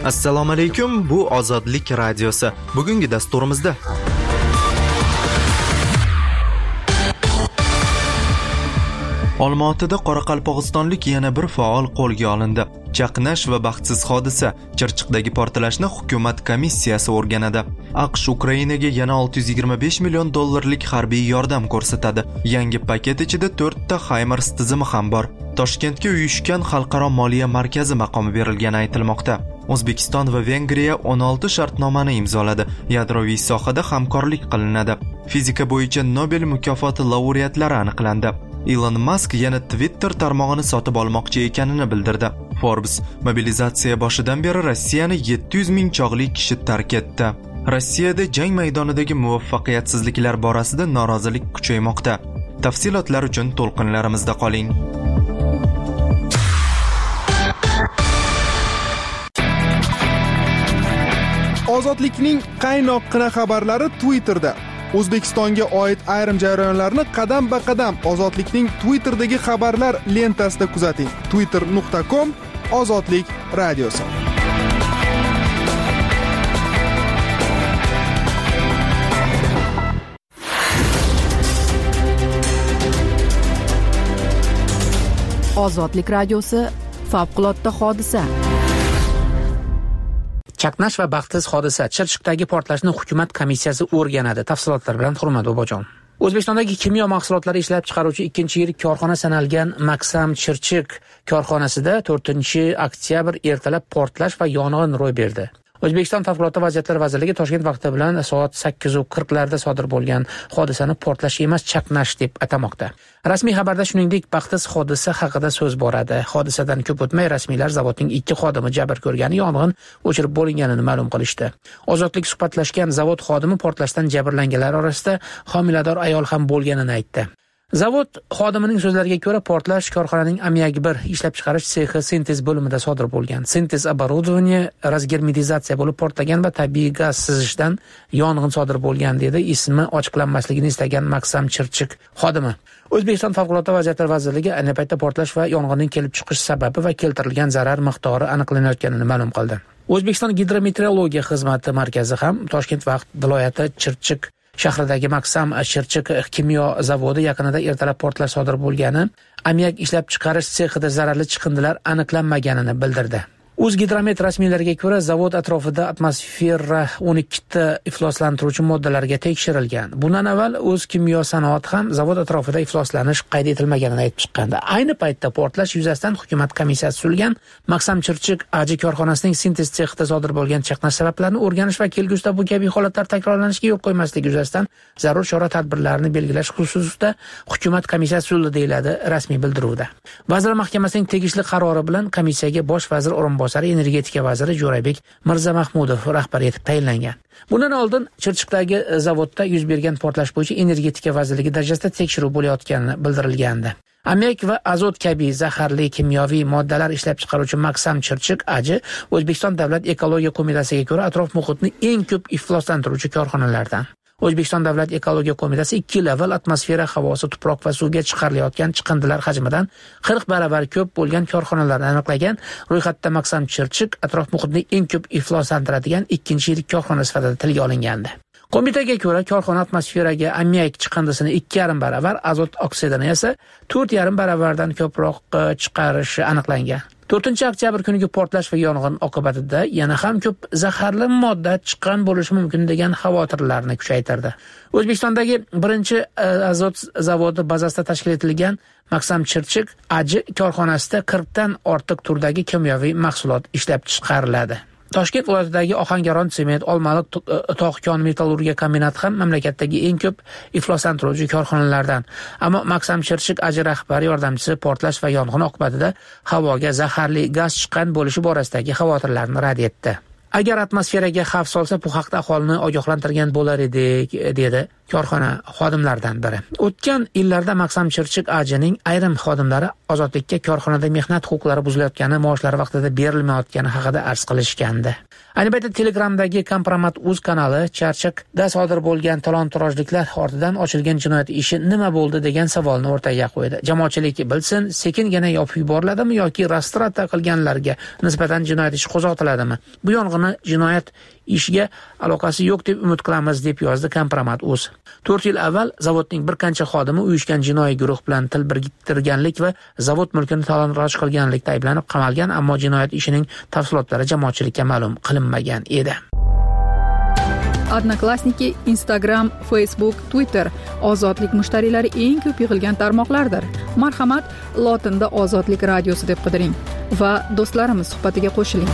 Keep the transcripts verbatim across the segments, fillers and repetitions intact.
Assalomu alaykum, bu Ozodlik radiosi. Bugungi dasturimizda Olmaotada qoraqalpog'istonlik yana bir faol qo'lga olindi. Chaqnash va baxtsiz hodisa. Chirchiqdagi portlashni hukumat komissiyasi o'rganadi. AQSh Ukrainaga yana olti yuz yigirma besh million dollarlik harbiy yordam ko'rsatadi. Yangi paket ichida to'rtta HIMARS tizimi ham bor. Toshkentga uyushgan xalqaro moliya markazi maqomi berilgani aytilmoqda. O'zbekiston va Vengriya o'n olti shartnomani imzoladi. Yadroviy sohada hamkorlik qilinadi. Fizika bo'yicha Nobel mukofoti laureatlari aniqlandi. Elon Musk yana Twitter tarmog'ini sotib olmoqchi ekanini bildirdi. Forbes mobilizatsiya boshidan beri Rossiyani yetti yuz ming chog'li kishi tark etdi. Rossiyada jang maydonidagi muvaffaqiyatsizliklar borasida norozilik kuchaymoqda. Tafsilotlar uchun to'lqinlarimizda qoling. Ozodlikning qaynoqqina xabarlari Twitterda. O'zbekistonga oid ayrim jarayonlarni qadam-ba-qadam Ozodlikning Twitter'dagi xabarlar lentasida kuzating. twitter nuqta com Ozodlik radiosi. Ozodlik radiosi favqulodda hodisa. Chaqnash va baxtsiz hodisa. Chirchiqdagi portlashni hukumat komissiyasi o'rganadi. Tafsilotlar bilan Hurmat Bobojon. O'zbekistondagi kimyo mahsulotlari ishlab chiqaruvchi ikkinchi yirik korxona sanalgan Maksam Chirchiq korxonasida to'rtinchi oktyabr ertalab portlash va yong'in ro'y berdi. O'zbekiston Favqulodda vaziyatlar vazirligi Toshkent vaqti bilan soat sakkiz qirq larda sodir bo'lgan hodisani portlash emas, chaqnash deb atamoqda. Rasmiy xabarda shuningdek baxtsiz hodisa haqida so'z boradi. Hodisadan ko'p o'tmay rasmiylar zavodning ikki xodimi jabr ko'rgani, yong'in o'chirib bo'linganini ma'lum qilishdi. Ozodlik suhbatlashgan zavod xodimi portlashdan jabrlanganlar orasida homilador ayol ham bo'lganini aytdi. Zavod xodimining so'zlariga ko'ra, portlash korxonaning ammiak bir ishlab chiqarish sexi sintez bo'limida sodir bo'lgan. Sintez оборудование razgermitizatsiya bo'lib portlagan va tabiiy gaz sizishdan yong'in sodir bo'lgan, dedi ismi ochiqlanmasligini istagan Maksam Chirchiq xodimi. O'zbekiston Favqulodda vaziyatlar vazirligi ayni paytda portlash va yong'inning kelib chiqish sababi va keltirilgan zarar miqdori aniqlanayotganini ma'lum qildi. O'zbekiston Gidrometeorologiya xizmati markazi ham Toshkent viloyati Chirchiq shahridagi Maksam Chirchiq kimyo zavodi yaqinida ertalab portlash sodir bo'lgani, ammiak ishlab chiqarish sexida zararli chiqindilar aniqlanmaganini bildirdi. O'zgidromet rasmiylariga ko'ra, zavod atrofida atmosfera o'n ikki ta ifloslantiruvchi moddalarga tekshirilgan. Bundan avval O'zkimyo sanoat ham zavod atrofida ifloslanish qayd etilmaganini aytib chiqqandi. Ayni paytda portlash yuzasidan hukumat komissiyasi tuzilgan. Maksam Chirchiq A J korxonasining sintez sexida sodir bo'lgan chaqnash sabablarini o'rganish va kelgusida bu kabi holatlar takrorlanishiga yo'l qo'ymaslik yuzasidan zarur chora-tadbirlarni belgilash xususida hukumat komissiyasi tuzildi, deyiladi rasmiy bildiruvda. Vazirlar Mahkamasining tegishli qarori bilan komissiyaga bosh vazir o'rinbosari energetika vaziri Jo'rabek Mirzamahmudov rahbar etib tayinlangan. Bundan oldin Chirchiqdagi zavodda yuz bergan portlash bo'yicha energetika vazirligi darajasida tekshiruv bo'layotgani bildirilgandi. Ammiak va azot kabi zaharli kimyoviy moddalar ishlab chiqaruvchi Maksam Chirchiq A J O'zbekiston Davlat ekologiya qo'mitasiga ko'ra atrof muhitni eng ko'p ifloslantiruvchi korxonalardan. O'zbekiston Davlat ekologiya qo'mitasi ikki yil avval atmosfera havosi, tuproq va suvga chiqarilayotgan chiqindilar hajmidan qirq baravar ko'p bo'lgan korxonalarni aniqlagan. Ro'yxatda Maksam Chirchiq atrof muhitni eng ko'p ifloslantiradigan ikkinchi yirik korxona sifatida tilga olingandi. Qo'mitaga ko'ra, korxona atmosferaga ammiak chiqindisini ikki yarim baravar, azot oksidini esa to'rt yarim baravardan ko'proq chiqarishi aniqlangan. to'rtinchi oktyabr kuniga portlash va yong'in oqibatida yana ham ko'p zaharli modda chiqqan bo'lishi mumkin degan xavotirlarni kuchaytirdi. O'zbekistondagi birinchi azot zavodi bazasida tashkil etilgan Maksam Chirchiq A J korxonasida qirq dan ortiq turdagi kimyoviy mahsulot ishlab chiqariladi. Toshkent viloyatidagi Ohangaron sement, Olmaliq tog' kon metallurgiya kombinati ham mamlakatdagi eng ko'p ifloslantiruvchi korxonalardan. Ammo Maksam Chirchiq A J rahbari yordamchisi portlash va yong'in oqibatida havoga zaharli gaz chiqqan bo'lishi borasidagi xavotirlarni rad etdi. Agar atmosferaga xavf solsa, bu haqda aholini ogohlantirgan bo'lar edik, dedi korxona xodimlaridan biri. O'tgan yillarda Maksam Chirchik ajning ayrim xodimlari ozodlikka korxonada mehnat huquqlari buzilayotgani, maoshlari vaqtida berilmayotgani haqida arz qilishgandi. Ayni paytda Telegramdagi Kompromat.uz kanali Chirchikda sodir bo'lgan talon-torojliklar ortidan ochilgan jinoyat ishi nima bo'ldi degan savolni o'rtaga qo'ydi. Jamoatchilik bilsin, sekingina yopib yuboriladimi yoki restoratsiya qilganlarga nisbatan jinoyat ishi qo'zg'atiladimi? Bu yong'inni jinoyat ishga aloqasi yo'q deb umid qilamiz, deb yozdi Kompromat.uz. to'rt yil avval zavodning bir qancha xodimi uyushgan jinoiy guruh bilan til biriktirganlik va zavod mulkini talon-toroj qilganlikda ayblanib qamalgan, ammo jinoyat ishining tafsilotlari jamoatchilikka ma'lum qilinmagan edi. Odnoklassniki, Instagram, Facebook, Twitter ozodlik mushtariylari eng ko'p yig'ilgan tarmoqlardir. Marhamat, lotinda Ozodlik radiosi deb qidiring va do'stlarimiz suhbatiga qo'shiling.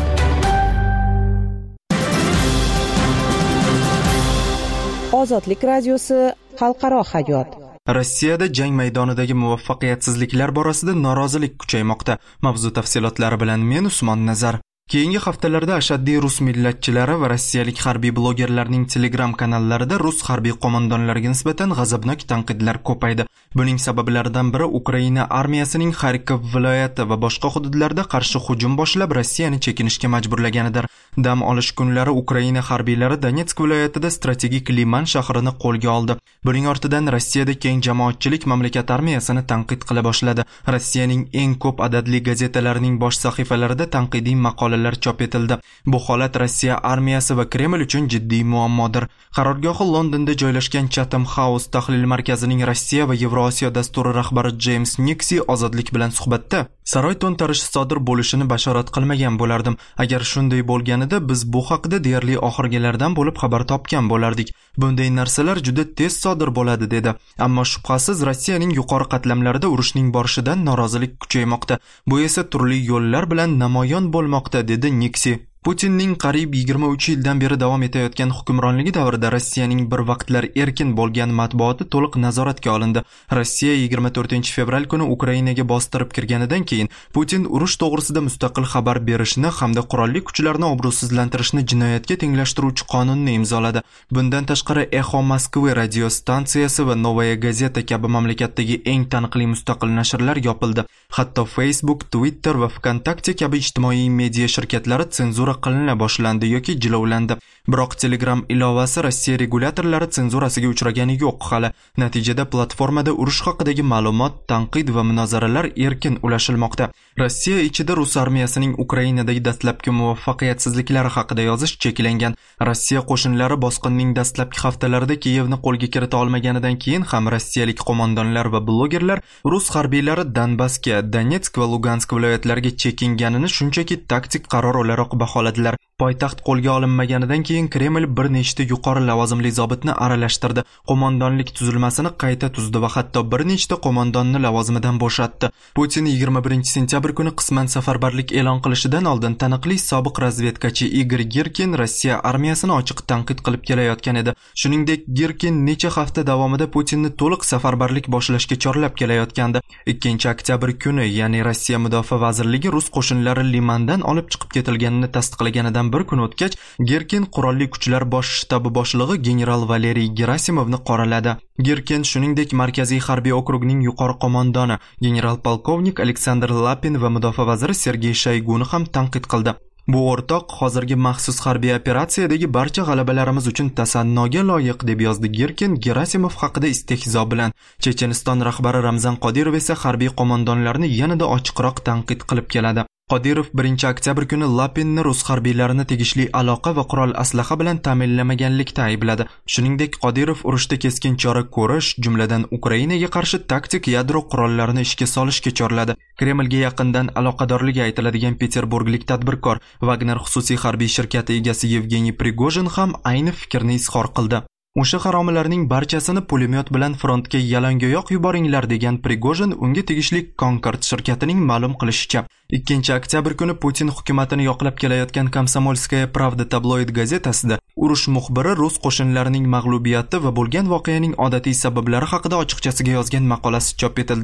Ozodlik radiosi xalqaro hayot. Rossiyada jang maydonidagi muvaffaqiyatsizliklar borasida norozilik kuchaymoqda. Mavzu tafsilotlari bilan men Usmon Nazar. Keyingi haftalarda ashaddiy rus millatchilari va rossiyalik harbiy blogerlarning Telegram kanallarida rus harbiy qo'mondonlariga nisbatan g'azabnok tanqidlar ko'paydi. Buning sabablaridan biri Ukraina armiyasining Xarkov viloyati va boshqa hududlarda qarshi hujum boshlab Rossiyani chekinishga majburlaganidir. Dam olish kunlari Ukraina harbiylari Donetsk viloyatida strategik Liman shahrini qo'lga oldi. Buning ortidan Rossiyada keng jamoatchilik mamlakat armiyasini tanqid qila boshladi. Rossiyaning eng ko'p adadli gazetalarining bosh sahifalarida tanqidiy maqolalar chop etildi. Bu holat Rossiya armiyasi va Kreml uchun jiddiy muammodir. Qarorgohi Londonda joylashgan Chatham House tahlil markazining Rossiya va Yevrosiyo dasturi rahbari James Nixi ozodlik bilan suhbatda saroy to'ntarishi sodir bo'lishini bashorat qilmagan bo'lardim. Agar shunday bo'lganida biz bu haqida deyarli oxirgilardan bo'lib xabar topgan bo'lardik. Bunday narsalar juda tez sodir bo'ladi dedi. Ammo shubhasiz Rossiyaning yuqori qatlamlarida urushning borishidan norozilik kuchaymoqda. Bu esa turli yo'llar bilan namoyon bo'lmoqda, dedi Nixi. Putinning qariyb yigirma uch yildan beri davom etayotgan hukmronligi davrida Rossiyaning bir vaqtlar erkin bo'lgan matbuoti to'liq nazoratga olindi. Rossiya yigirma to'rtinchi fevral kuni Ukrainaga bostirib kirganidan keyin Putin urush to'g'risida mustaqil xabar berishni hamda qurolli kuchlarni obro'sizlantirishni jinoyatga tenglashtiruvchi qonunni imzoladi. Bundan tashqari Echo Moskva radio stansiyasi va Novaya Gazeta kabi mamlakatdagi eng taniqli mustaqil nashrlar yopildi. Hatto Facebook, Twitter va Vkontakte kabi ijtimoiy media shirkatlari senzura qilina boshlandi yoki jilovlandi. Biroq Telegram ilovasi Rossiya regulatorlari senzurasiga uchragani yo'q hali. Natijada platformada urush haqidagi ma'lumot, tanqid va munozaralar erkin ulashilmoqda. Rossiya ichida rus armiyasining Ukrainadagi dastlabki muvaffaqiyatsizliklari haqida yozish cheklangan. Rossiya qo'shinlari bosqinning dastlabki haftalarida Kiyevni qo'lga kirita olmaganidan keyin ham rossiyalik qo'mondonlar va blogerlar rus harbiylari Donbassga, Donetsk va Lugansk viloyatlariga chekinganini shunchaki taktik qaror o'laroq baholadilar. Poytaxt qo'lga olinmaganidan keyin Kreml bir nechta yuqori lavozimli zobitni aralashtirdi. Qo'mondonlik tuzilmasini qayta tuzdi va hatto bir nechta qo'mondonni lavozimidan bo'shatdi. Putin yigirma birinchi sentyabr kuni qisman safarbarlik e'lon qilishidan oldin taniqli sobiq razvedkachi Igor Girkin Rossiya armiyasini ochiq tanqid qilib kelayotgan edi. Shuningdek, Girkin necha hafta davomida Putinni to'liq safarbarlik boshlashga chorlab kelayotgandi. ikkinchi oktyabr kuni, ya'ni Rossiya mudofaa vazirligi rus qo'shinlari Limandan olib chiqib ketilganini tasdiqlaganidan bir kun o'tgach, Girkin qurolli kuchlar bosh shtabi boshlig'i general Valeriy Gerasimovni qoraladi. Girkin shuningdek Markaziy harbiy okrugning yuqori qo'mondoni general polkovnik Aleksandr Lapin va mudofaa vaziri Sergey Shayguni ham tanqid qildi. Bu o'rtoq hozirgi maxsus harbiy operatsiyadagi barcha g'alabalarimiz uchun tasannoga loyiq, deb yozdi Girkin Gerasimov haqida istehzo bilan. Checheniston rahbari Ramzan Qodirov esa harbiy qo'mondonlarni yanada ochiqroq tanqid qilib keladi. Qodirov birinchi oktyabr kuni Lapinni rus harbiylarini tegishli aloqa va qurol aslaha bilan ta'minlamaganlikda aybladi. Shuningdek, Qodirov urushda keskin chora ko'rish, jumladan Ukrainaga qarshi taktik yadro qurollarini ishga solishga chorladi. Kremlga yaqindan aloqadorligi aytiladigan peterburglik tadbirkor Wagner xususiy harbiy shirkati egasi Yevgeniy Prigojin ham ayni fikrni izhor qildi. O'sha haromilarning barchasini pulemyot bilan frontga yalangoyoq yuboringlar degan Prigojin unga tegishli Concord shirkatining ma'lum qilishicha, ikkinchi oktyabr kuni Putin hukumatini yoqlab kelayotgan Komsomolskaya Pravda tabloid gazetasida urush muxbiri rus qo'shinlarining mag'lubiyati va bo'lgan voqeaning odatiy sabablari haqida ochiqchasiga yozgan maqolasi chop etildi.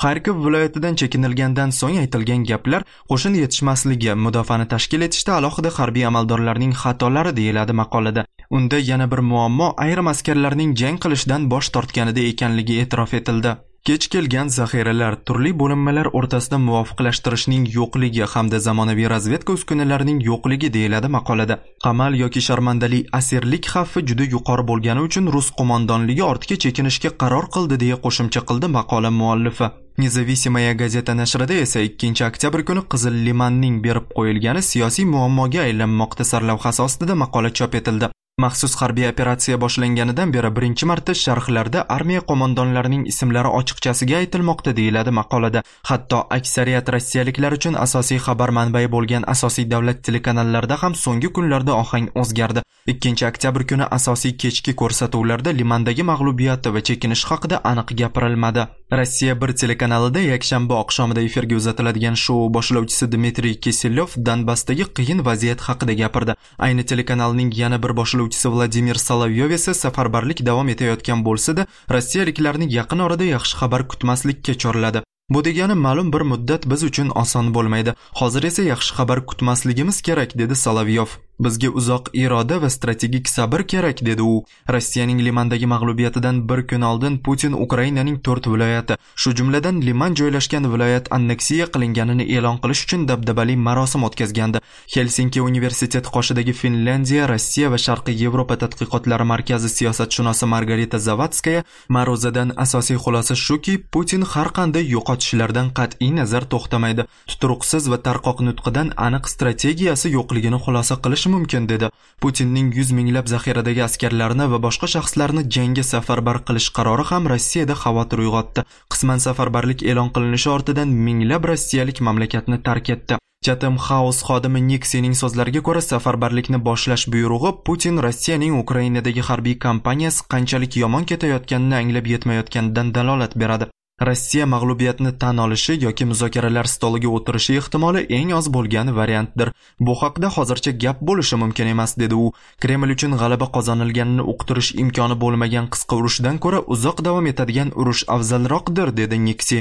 Xarkov viloyatidan chekinilgandan so'ng aytilgan gaplar qo'shin yetishmasligi, mudofaani tashkil etishda alohida harbiy amaldorlarning xatolari deyiladi maqolada. Unda yana bir muammo ayrim askarlarning jang qilishdan bosh tortganida ekanligi e'tirof etildi. Kech kelgan zaxiralar, turli bo'linmalar o'rtasida muvofiqlashtirishning yo'qligi hamda zamonaviy razvedka uskunalarining yo'qligi deyiladi maqolada. Qamal yoki sharmandali asirlik xavfi juda yuqori bo'lgani uchun rus qo'mondonligi ortga chekinishga qaror qildi deya qo'shimcha qildi maqola muallifi. Nezavisimaya gazeta nashrida esa ikkinchi oktyabr kuni Qizil limanning berib qo'yilgani siyosiy muammoga aylanmoqda sarlavhasi ostida maqola chop etildi. Maxsus harbiy operatsiya boshlanganidan beri birinchi marta sharhlarda armiya qo'mondonlarining ismlari ochiqchasiga aytilmoqda deyiladi maqolada. Hatto aksariyat rossiyaliklar uchun asosiy xabar manbai bo'lgan asosiy davlat telekanallarida ham so'nggi kunlarda ohang o'zgardi. ikkinchi oktyabr kuni asosiy kechki ko'rsatuvlarda limandagi mag'lubiyat va chekinish haqida aniq gapirilmadi. Rossiya bir telekanalida yakshanba oqshomida efirga uzatiladigan shou boshlovchisi Dmitriy Kiselyov Donbassdagi qiyin vaziyat haqida gapirdi. Ayni telekanalning yana bir boshlovchisi Vladimir Solovyov esa safarbarlik davom etayotgan bo'lsa-da, rossiyaliklarni yaqin orada yaxshi xabar kutmaslikka chorladi. Bu degani ma'lum bir muddat biz uchun oson bo'lmaydi. Hozir esa yaxshi xabar kutmasligimiz kerak, dedi Solovyov. Bizga uzoq iroda va strategik sabr kerak, dedi u. Rossiyaning Limandagi mag'lubiyatidan bir kun oldin Putin Ukrainaning to'rt viloyati, shu jumladan Liman joylashgan viloyat anneksiya qilinganini e'lon qilish uchun dabdabali marosim o'tkazgandi. Helsinki universiteti qoshidagi Finlandiya, Rossiya va Sharqiy Yevropa tadqiqotlari markazi siyosatshunosi Margarita Zavatskaya ma'ruzadan asosiy xulosa shuki, Putin har qanday yo'qotishlardan qat'iy nazar to'xtamaydi. Tuturuqsiz va tarqoq nutqidan aniq strategiyasi yo'qligini xulosa qilish mumkin, dedi. Putinning yuz minglab zaxiradagi askarlarni va boshqa shaxslarni jangga safarbar qilish qarori ham Rossiyada xavotir uyg'otdi. Qisman safarbarlik e'lon qilinishi ortidan minglab rossiyalik mamlakatni tark etdi. Chatham House xodimi Niksining so'zlariga ko'ra, safarbarlikni boshlash buyrug'i Putin Rossiyaning Ukrainadagi harbiy kampaniyasi qanchalik yomon ketayotganini anglab yetmayotganidan dalolat beradi. Rossiya mag'lubiyatni tan olishi yoki muzokaralar stoliga o'tirishi ehtimoli eng oz bo'lgan variantdir. Bu haqda hozircha gap bo'lishi mumkin emas, dedi u. Kreml uchun g'alaba qozonilganini uqtirish imkoni bo'lmagan qisqa urushdan ko'ra uzoq davom etadigan urush afzalroqdir, dedi Niksi.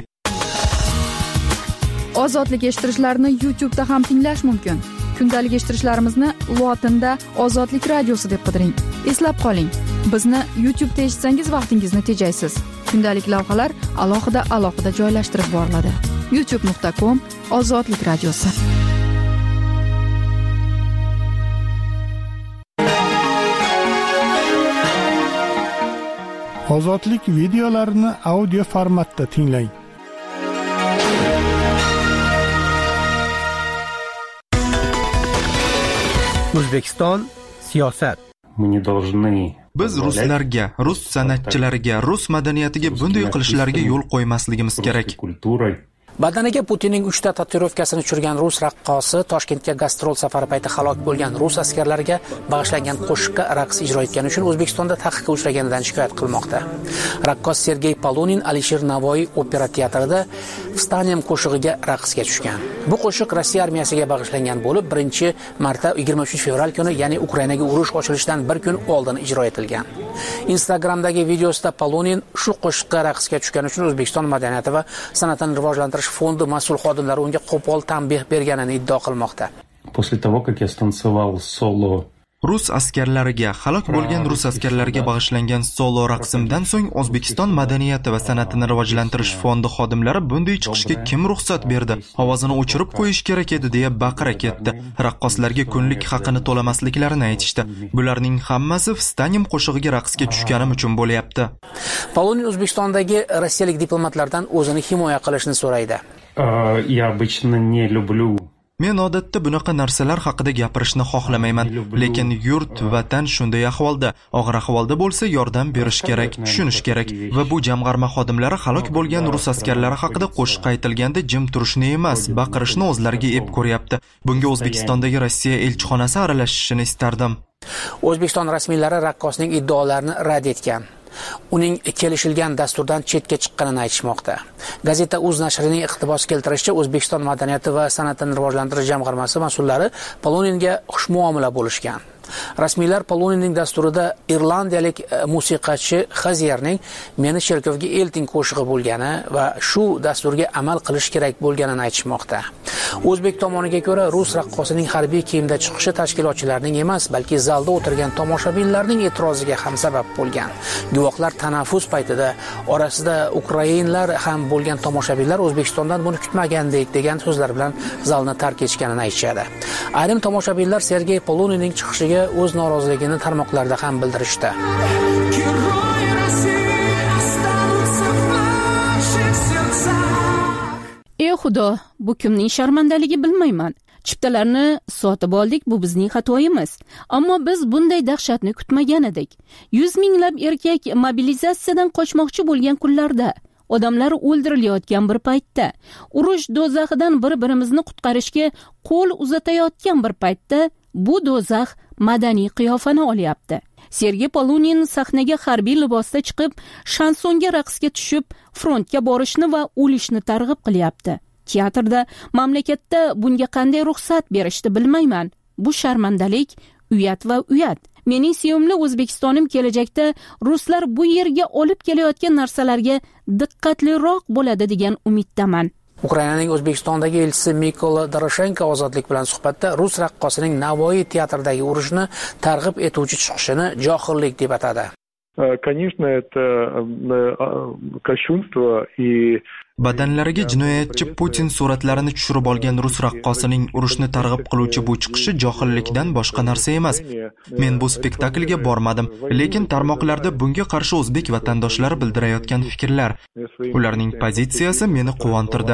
Ozodlik eshittirishlarni YouTube da ham tinglash mumkin. Kundalik eshittirishlarimizni lotinda Ozodlik radiosi deb qidiring. Eslab qoling, bizni YouTube da eshitsangiz vaqtingizni tejaysiz. Kundalik lavhalar alohida alohida joylashtirib boriladi. youtube nuqta com Ozodlik radiosi. Ozodlik videolarini audio formatda tinglang. O'zbekiston siyosat. Biz ruslarga, rus san'atchilariga, rus madaniyatiga bunday qilishlarga yo'l qo'ymasligimiz kerak. Badaniga Putinning uchta tatuirovkasini tushirgan rus raqqosi Toshkentga gastrol safari payti halok bo'lgan rus askarlariga bag'ishlangan qo'shiqqa raqs ijro etgani uchun O'zbekistonda taqiqqa uchraganidan shikoyat qilmoqda. Raqqos Sergey Polunin Alisher Navoiy opera teatrida Vstanem qo'shig'iga raqsga tushgan. Bu qo'shiq Rossiya armiyasiga bag'ishlangan bo'lib, birinchi marta yigirma uchinchi fevral kuni, ya'ni Ukrainaga urush ochilishidan bir kun oldin ijro etilgan. Instagramdagi videosida Polunin shu qo'shiqqa raqsga tushgani uchun O'zbekiston madaniyati va san'atini rivojlantirish fondi mas'ul xodimlari unga qo'pol tanbeh berganini iddao qilmoqda. После того, как я станцевал соло Rus askarlariga, halok bo'lgan rus askarlariga bag'ishlangan solo raqsimdan so'ng O'zbekiston madaniyati va san'atini rivojlantirish fondi xodimlari bunday chiqishga kim ruxsat berdi? Ovozini o'chirib qo'yish kerak edi, deya baqira ketdi. Raqqoslarga kunlik haqini to'lamasliklarini aytishdi. Bularning hammasi Vstanem qo'shig'iga raqsga tushganim uchun bo'lyapti. Polunin O'zbekistondagi rossiyalik diplomatlardan o'zini himoya qilishni so'raydi. Я обычно не люблю Men odatda bunaqa narsalar haqida gapirishni xohlamayman, lekin yurt, vatan shunday ahvolda, og'ir ahvolda bo'lsa yordam berish kerak, tushunish kerak va bu jamg'arma xodimlari halok bo'lgan rus askarlari haqida qo'shiq aytilganda jim turishni emas, baqirishni o'zlariga ep ko'ryapti. Bunga O'zbekistondagi Rossiya elchixonasi aralashishini istardim. O'zbekiston rasmiylari raqqosning iddaolarini rad etgan. Uning kelishilgan dasturdan chetga chiqqanini aytishmoqda. Gazeta Uz nashrining iqtibos keltirishicha, O'zbekiston madaniyati va san'atini rivojlantirish jamg'armasi mas'ullari Poluninga xushmuomala bo'lishgan. Rasmiylar Poloniyaning dasturida irlandiyalik musiqachi Xazierning meni cherkovga elting qo'shig'i bo'lgani va shu dasturga amal qilish kerak bo'lganini aytishmoqda. O'zbek tomoniga ko'ra, rus raqqosining harbiy kiyimda chiqishi tashkilotchilarning emas, balki zalda o'tirgan tomoshabinlarning e'tiroziga ham sabab bo'lgan. Guvohlar tanaffus paytida orasida ukrainlar ham bo'lgan tomoshabinlar O'zbekistondan buni kutmagandik degan so'zlar bilan zalni tark etganini aytishadi. Ayrim tomoshabinlar Sergey Poloniyaning chiqishiga o'z noroziligini tarmoqlarda ham bildirishdi. Ey Xudo, bu kimning sharmandaligi bilmayman. Chiptalarni sotib oldik, bu bizning xatoyimiz. Ammo biz bunday dahshatni kutmagan edik. yuz minglab erkak mobilizatsiyadan qochmoqchi bo'lgan kunlarda, odamlar o'ldirilayotgan bir paytda, urush do'zaxidan bir-birimizni qutqarishga qo'l uzatayotgan bir paytda bu do'zax madaniy qiyofani olyapti. Sergey Polunin sahnaga harbiy libosda chiqib, shansonga raqsga tushib, frontga borishni va o'lishni targ'ib qilyapti. Teatrda, mamlakatda bunga qanday ruxsat berishni bilmayman. Bu sharmandalik, uyat va uyat. Mening sevimli O'zbekistonim kelajakda ruslar bu yerga olib kelayotgan narsalarga diqqatliroq bo'ladi degan umiddaman. Ukrainaning O'zbekistondagi elchisi Mykola Doroshenko ozodlik bilan suhbatda rus raqqosining Navoiy teatridagi urushni targ'ib etuvchi chiqishini johillik deb atadi. Конечно, это кощунство и Badanlariga jinoyatchi Putin suratlarini tushirib olgan rus raqqosining urushni targ'ib qiluvchi bu chiqishi johillikdan boshqa narsa emas. Men bu spektaklga bormadim, lekin tarmoqlarda bunga qarshi o'zbek vatandoshlari bildirayotgan fikrlar, ularning pozitsiyasi meni quvontirdi.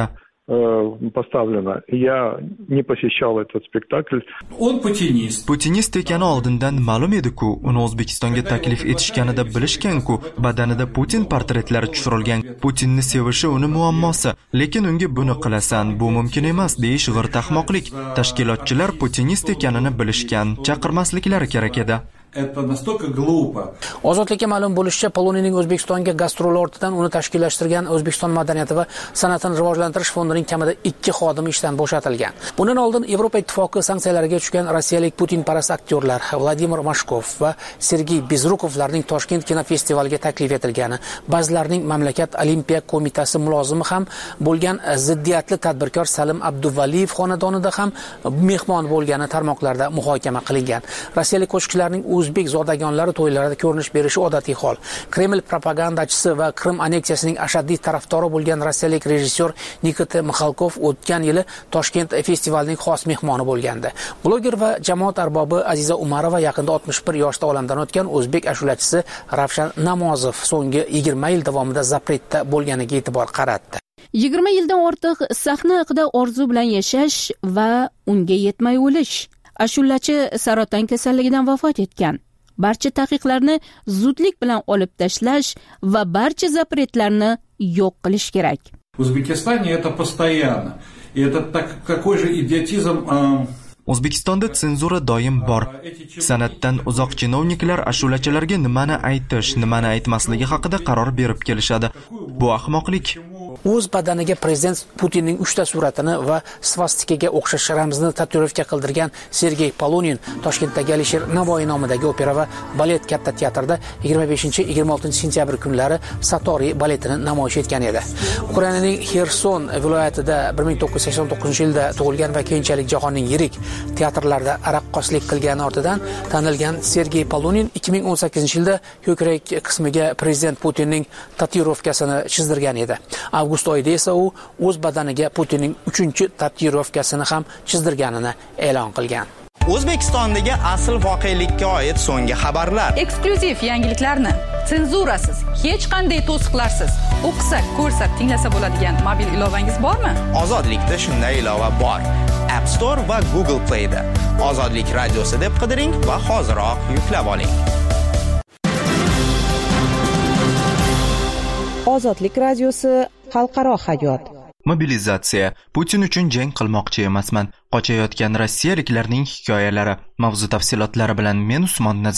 Поставлено. Я не посещал этот спектакль. Он путинист. Putinist ekani oldindan ma'lum edi-ku, uni O'zbekistonga taklif etishganida bilishgan-ku, badanida Putin portretlari tushirilgan. Putinni sevishi uni muammosi, lekin unga buni qilasan, bu mumkin emas deyish g'irt ahmoqlik. Tashkilotchilar putinist ekanini bilishgan, chaqirmasliklari kerak edi. Это настолько глупо. Ozodlikka ma'lum bo'lishicha, Poloniyaning O'zbekistonga gastroli ortidan uni tashkillashtirgan O'zbekiston madaniyati va san'atini rivojlantirish fondining kamida ikki xodimi ishdan bo'shatilgan. Bundan oldin Yevropa Ittifoqi sanksiyalariga tushgan rossiyalik Putin-parast aktyorlar Vladimir Mashkov va Sergey Bezrukovlarning Toshkent kinofestivaliga taklif etilgani, ba'zilarining mamlakat Olimpiya qo'mitasi mulozimi ham bo'lgan ziddiyatli tadbirkor Salim Abduvaliyev xonadonida ham mehmon bo'lgani tarmoqlarda muhokama qilingan. Rossiyalik qo'shiqchilarning o'zbek zodagonlari to'ylarida ko'rinish berishi odatiy hol. Kreml propagandachisi va Qrim anneksiyasining ashaddiy tarafdori bo'lgan rossiyalik rejissyor Nikita Mixalkov o'tgan yili Toshkent festivalining xos mehmoni bo'lgandi. Bloger va jamoat arbobi Aziza Umarova yaqinda oltmish bir yoshda olamdan o'tgan o'zbek ashulachisi Ravshan Namozov so'nggi yigirma yil davomida zapretda bo'lganiga e'tibor qaratdi. yigirma yildan ortiq sahna haqida orzu bilan yashash va unga yetmay o'lish. Ashulachi saraton kasalligidan vafot etgan. Barcha taqiqlarni zudlik bilan olib tashlash va barcha zapretlarni yo'q qilish kerak. В Узбекистане это постоянно. И это так какой же идиотизм. O'zbekistonda senzura doim bor. San'atdan uzoq chinovniklar ashulachilarga nimani aytish, nimani aytmasligi haqida qaror berib kelishadi. Bu ahmoqlik. O'z badaniga prezident Putinning uchta suratini va svastikaga o'xshash ramzni tatuirovka qildirgan Sergey Polunin Toshkentdagi Alisher Navoiy nomidagi opera va balet katta teatrda yigirma beshinchi yigirma oltinchi sentyabr kunlari Satori baletini namoyish etgan edi. Ukrainaning Xerson viloyatida bir ming to'qqiz yuz sakson to'qqizinchi yilda tug'ilgan va keyinchalik jahonning yirik teatrlarda raqqoslik qilgani ortidan tanilgan Sergey Polunin ikki ming o'n sakkizinchi yilda ko'krak qismiga prezident Putinning tatuirovkasini chizdirgan edi. Avgust oyida esa u o'z badaniga Putinning uchinchi tatuirovkasini ham chizdirganini e'lon qilgan. O'zbekistondagi asl voqelikka oid so'nggi xabarlar. Eksklyuziv yangiliklarni senzurasiz, hech qanday to'siqlarsiz o'qisa, ko'rsa, tinglasa bo'ladigan mobil ilovangiz bormi? Ozodlikda shunday ilova bor. App Store va Google Play da. Ozodlik radiosi deb qidiring va hoziroq yuklab oling. Ozodlik radiosi xalqaro hayot. Mobilizatsiya. Putin uchun jang qilmoqchi emasman. Qochayotgan rossiyaliklarning hikoyalari, mavzu tafsilotlari bilan men Usmon Nazar.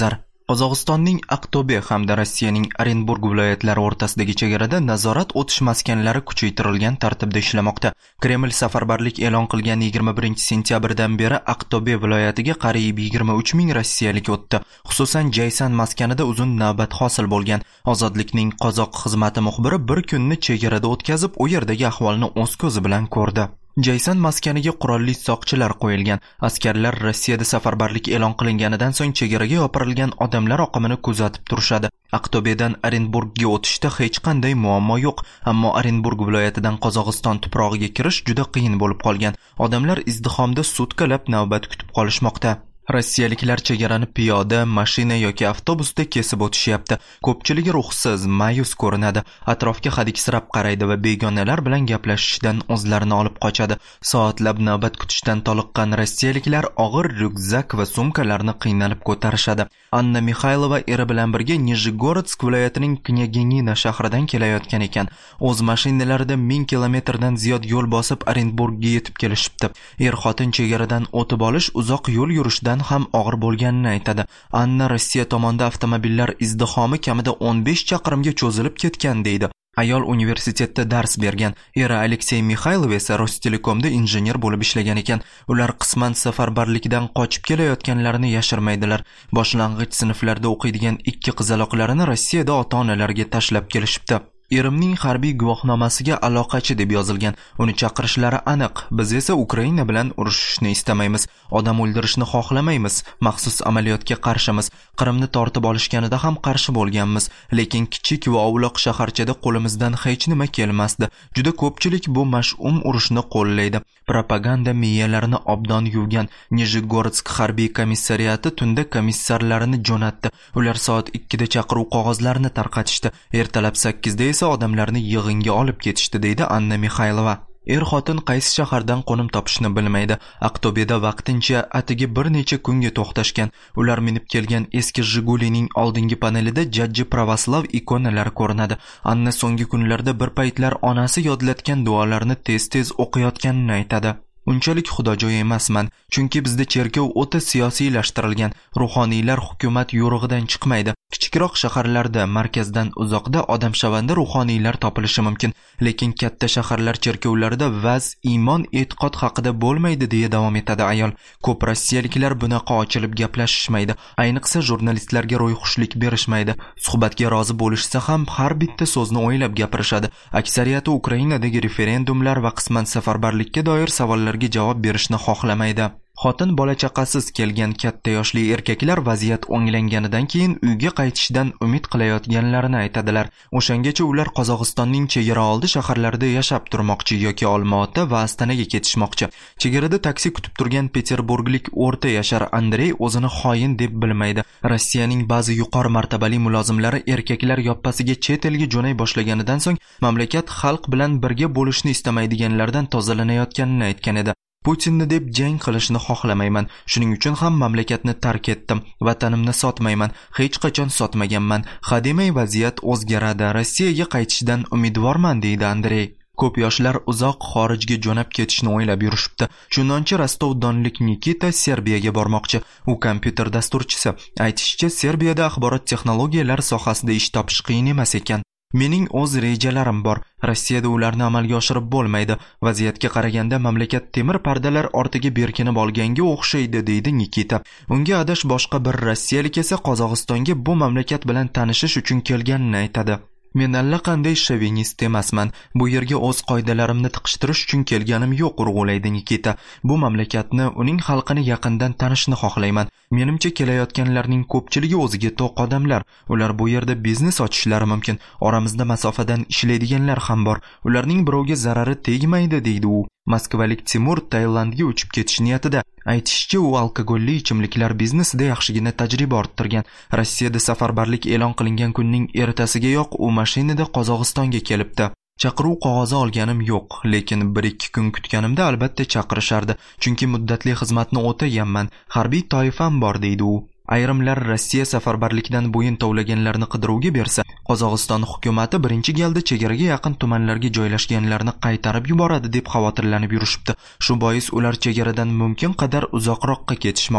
Qozog'istonning Aqto'be hamda Rossiyaning Orenburg viloyatlari o'rtasidagi chegarada nazorat o'tish maskanlari kuchaytirilgan tartibda ishlamoqda. Kreml safarbarlik e'lon qilgan yigirma birinchi sentyabrdan beri Aqto'be viloyatiga qariyb yigirma uch ming rossiyalik o'tdi. Xususan, Jaysan maskanida uzun navbat hosil bo'lgan. Ozodlikning qozoq xizmati muxbiri bir kunni chegarada o'tkazib, u yerdagi ahvolni o'z ko'zi bilan ko'rdi. Jaysan maskaniga qurolli soqchilar qo'yilgan. Askarlar Rossiyada safarbarlik e'lon qilinganidan so'ng chegaraga yopirilgan odamlar oqimini kuzatib turishadi. Aqto'bedan Orenburgga o'tishda hech qanday muammo yo'q, ammo Orenburg viloyatidan Qozog'iston tuprog'iga kirish juda qiyin bo'lib qolgan. Odamlar izdihomda sutkalab navbat kutib qolishmoqda. Rossiyaliklar chegarani piyoda, mashina yoki avtobusda kesib o'tishyapti. Ko'pchiligi ruhsiz, ma'yus ko'rinadi. Atrofga hadiksirab qaraydi va begonalar bilan gaplashishdan o'zlarini olib qochadi. Soatlab navbat kutishdan toliqqan rossiyaliklar og'ir ryukzak va sumkalarni qiynalib ko'tarishadi. Anna Mikhaylova eri bilan birga Nizhgorodsk viloyatining Knyaginina shahridan kelayotgan ekan. O'z mashinalarida ming kilometrdan ziyod yo'l bosib Orenburgga yetib kelishibdi. Er-xotin chegaradan o'tib olish uzoq yo'l yurishdan ham og'ir bo'lganini aytadi. Anna Rossiya tomonidan avtomobillar izdihomi kamida o'n besh chaqirimga cho'zilib ketgan deydi. Ayol universitetda dars bergan. Eri Aleksey Mikhaylov esa Rostelekomda injener bo'lib ishlagan ekan. Ular qisman safarbarlikdan qochib kelayotganlarini yashirmaydilar. Boshlang'ich sinflarda o'qiydigan ikki qizaloqlarini Rossiyada ota-onalariga tashlab kelishibdi. Erimning harbiy guvohnomasiga aloqachi deb yozilgan. Uni chaqirishlari aniq. Biz esa Ukraina bilan urushishni istamaymiz. Odam o'ldirishni xohlamaymiz. Maxsus amaliyotga qarshimiz. Qrimni tortib olishganida ham qarshi bo'lganmiz. Lekin kichik va ovloq shaharchada qo'limizdan hech nima kelmasdi. Juda ko'pchilik bu mash'um urushni qo'llaydi. Propaganda miyalarini obdon yuvgan. Nizhgorodsk harbiy komissariyati tunda komissarlarini jo'natdi. Ular soat ikkida chaqiruv qog'ozlarini tarqatishdi. Ertalab sakkizda esa odamlarni yig'inga olib ketishdi, deydi Anna Mikhaylova. Er-xotin qaysi shahardan qo'nim topishni bilmaydi. Aqto'beda vaqtincha atigi bir necha kunga to'xtashgan. Ular minib kelgan eski Jigulining oldingi panelida jajji pravoslav ikonalari ko'rinadi. Anna so'nggi kunlarda bir paytlar onasi yodlatgan duolarni tez-tez o'qiyotganini aytadi. Unchalik xudojo'y emasman, chunki bizda cherkov o'ta siyosiylashtirilgan. Ruhoniylar hukumat yo'rig'idan chiqmaydi. Kichikroq shaharlarda, markazdan uzoqda odamshavanda ruhoniylar topilishi mumkin, lekin katta shaharlar cherkovlarida vaz, iymon, e'tiqod haqida bo'lmaydi, deya davom etadi ayol. Ko'p rossiyaliklar bunaqa ochilib gaplashishmaydi, ayniqsa jurnalistlarga ro'yxushlik berishmaydi. Suhbatga rozi bo'lishsa ham har bitta so'zni o'ylab gapirishadi. Aksariyati Ukrainadagi referendumlar va qisman safarbarlikka doir savollarga javob berishni xohlamaydi. Xotin bola-chaqasiz kelgan katta yoshli erkaklar vaziyat o'nglanganidan keyin uyga qaytishdan umid qilayotganlarini aytadilar. O'shangacha ular Qozog'istonning chegara oldi shaharlarida yashab turmoqchi yoki Olmaota va Astanaga ketishmoqchi. Chegarada taksi kutib turgan Peterburglik o'rta yashar Andrey o'zini xoin deb bilmaydi. Rossiyaning ba'zi yuqori martabali mulozimlari erkaklar yoppasiga chet elga jo'nay boshlaganidan so'ng mamlakat xalq bilan birga bo'lishni istamaydiganlardan tozalanayotganini aytgan edi. Putinni deb jang qilishni xohlamayman. Shuning uchun ham mamlakatni tark etdim. Vatanimni sotmayman. Hech qachon sotmaganman. Hademay vaziyat o'zgaradi. Rossiyaga qaytishdan umidvorman, deydi Andrey. Ko'p yoshlar uzoq xorijga jo'nab ketishni o'ylab yurishibdi. Chunonchi Rostov-Donlik Nikita Serbiyaga bormoqchi. U kompyuter dasturchisi. Aytishicha, Serbiyada axborot texnologiyalari sohasida ish topish qiyin emas ekan. Mening o'z rejalarim bor. Rossiyada ularni amalga oshirib bo'lmaydi. Vaziyatga qaraganda mamlakat temir pardalar ortiga berkinib olganga o'xshaydi, deydi Nikita. Unga adash boshqa bir rossiyalik esa Qozog'istonga bu mamlakat bilan tanishish uchun kelganini aytadi. Men allaqanday shovinist emasman. Bu yerga o'z qoidalarimni tiqishtirish uchun kelganim yo'q, urg'ulaydi Nikita. Bu mamlakatni, uning xalqini yaqindan tanishni xohlayman. Menimcha kelayotganlarning ko'pchiligi o'ziga to'q odamlar. Ular bu yerda biznes ochishlari mumkin. Oramizda masofadan ishlaydiganlar ham bor. Ularning birovga zarari tegmaydi, deydi u. Moskvalik Timur Tailandga uchib ketish niyatida. Aytishicha, u alkogolli ichimliklar biznesida yaxshigina tajriba orttirgan. Rossiyada safarbarlik e'lon qilingan kunning ertasigayoq u mashinada Qozog'istonga kelibdi. Chaqiruv qog'ozi olganim yo'q, lekin bir ikki kun kutganimda albatta chaqirishardi, chunki muddatli xizmatni o'taganman. Harbiy toifam bor, deydi u. Ayrimlar Rossiya safarbarlikdan bo'yin tovlaganlarni qidiruvga bersa, Qozog'iston hukumatati birinchi galda chegaraga yaqin tumanlarga joylashganlarni qaytarib yuboradi deb xavotirlanib yurishibdi. Shu bois ular chegaradan mumkin qadar uzoqroqqa ketishmoqchi.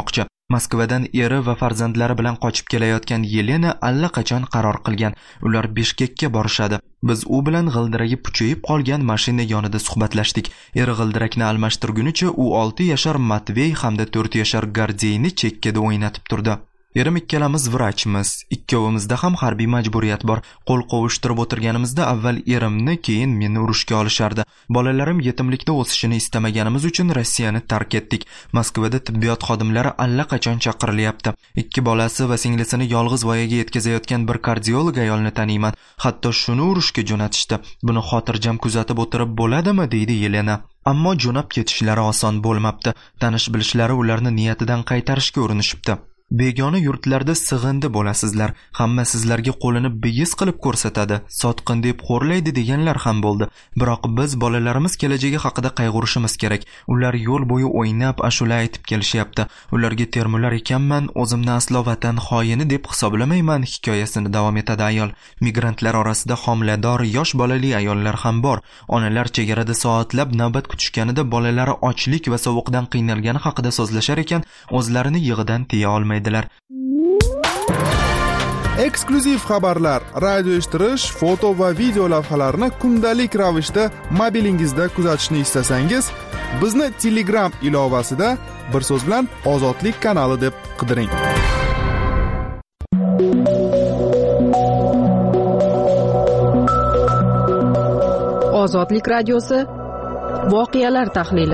Moskvadan eri va farzandlari bilan qochib kelayotgan Yelena allaqachon qaror qilgan. Ular Bishkekka borishadi. Biz u bilan g'ildiragi puchayib qolgan mashina yonida suhbatlashdik. Eri g'ildirakni almashtirgunicha u olti yashar Matvey hamda to'rt yashar Gardeyni chekkada o'ynatib turdi. Erim ikkalamiz vrachmiz. Ikkovimizda ham harbiy majburiyat bor. Qo'l qovushtirib o'tirganimizda avval erimni, keyin meni urushga olishardi. Bolalarim yetimlikda o'sishini istamaganimiz uchun Rossiyani tark etdik. Moskvada tibbiyot xodimlari allaqachon chaqirilyapti. Ikki bolasi va singlisini yolg'iz voyaga yetkazayotgan bir kardiolog ayolni taniyman. Hatto shuni urushga jo'natishdi. Buni xotirjam kuzatib o'tirib bo'ladimi, deydi Yelena. Ammo jo'nab ketishlari oson bo'lmabdi. Tanish bilishlari ularni niyatidan qaytarishga urinishibdi. Begona yurtlarda sig'indi bo'lasizlar. Hamma sizlarga qo'lini bigiz qilib ko'rsatadi. Sotqin deb xo'rlaydi deganlar ham bo'ldi. Biroq biz bolalarimiz kelajagi haqida qayg'urishimiz kerak. Ular yo'l bo'yi o'ynab, ashula aytib kelishyapti. Ularga termular ekanman, o'zimni aslo vatan xoyini deb hisoblamayman, hikoyasini davom etadi ayol. Migrantlar orasida homilador, yosh bolali ayollar ham bor. Onalar chegarada soatlab navbat kutishganida bolalari ochlik va sovuqdan qiynalgani haqida so'zlashar ekan, o'zlarini yig'idan tiya olmaydi. Eksklyuziv xabarlar, radio eshittirish, foto va video lavhalarni kundalik ravishda mobilingizda kuzatishni istasangiz, bizni Telegram ilovasida bir so'z bilan Ozodlik kanali deb qidiring. Ozodlik radiosi voqealar tahlili.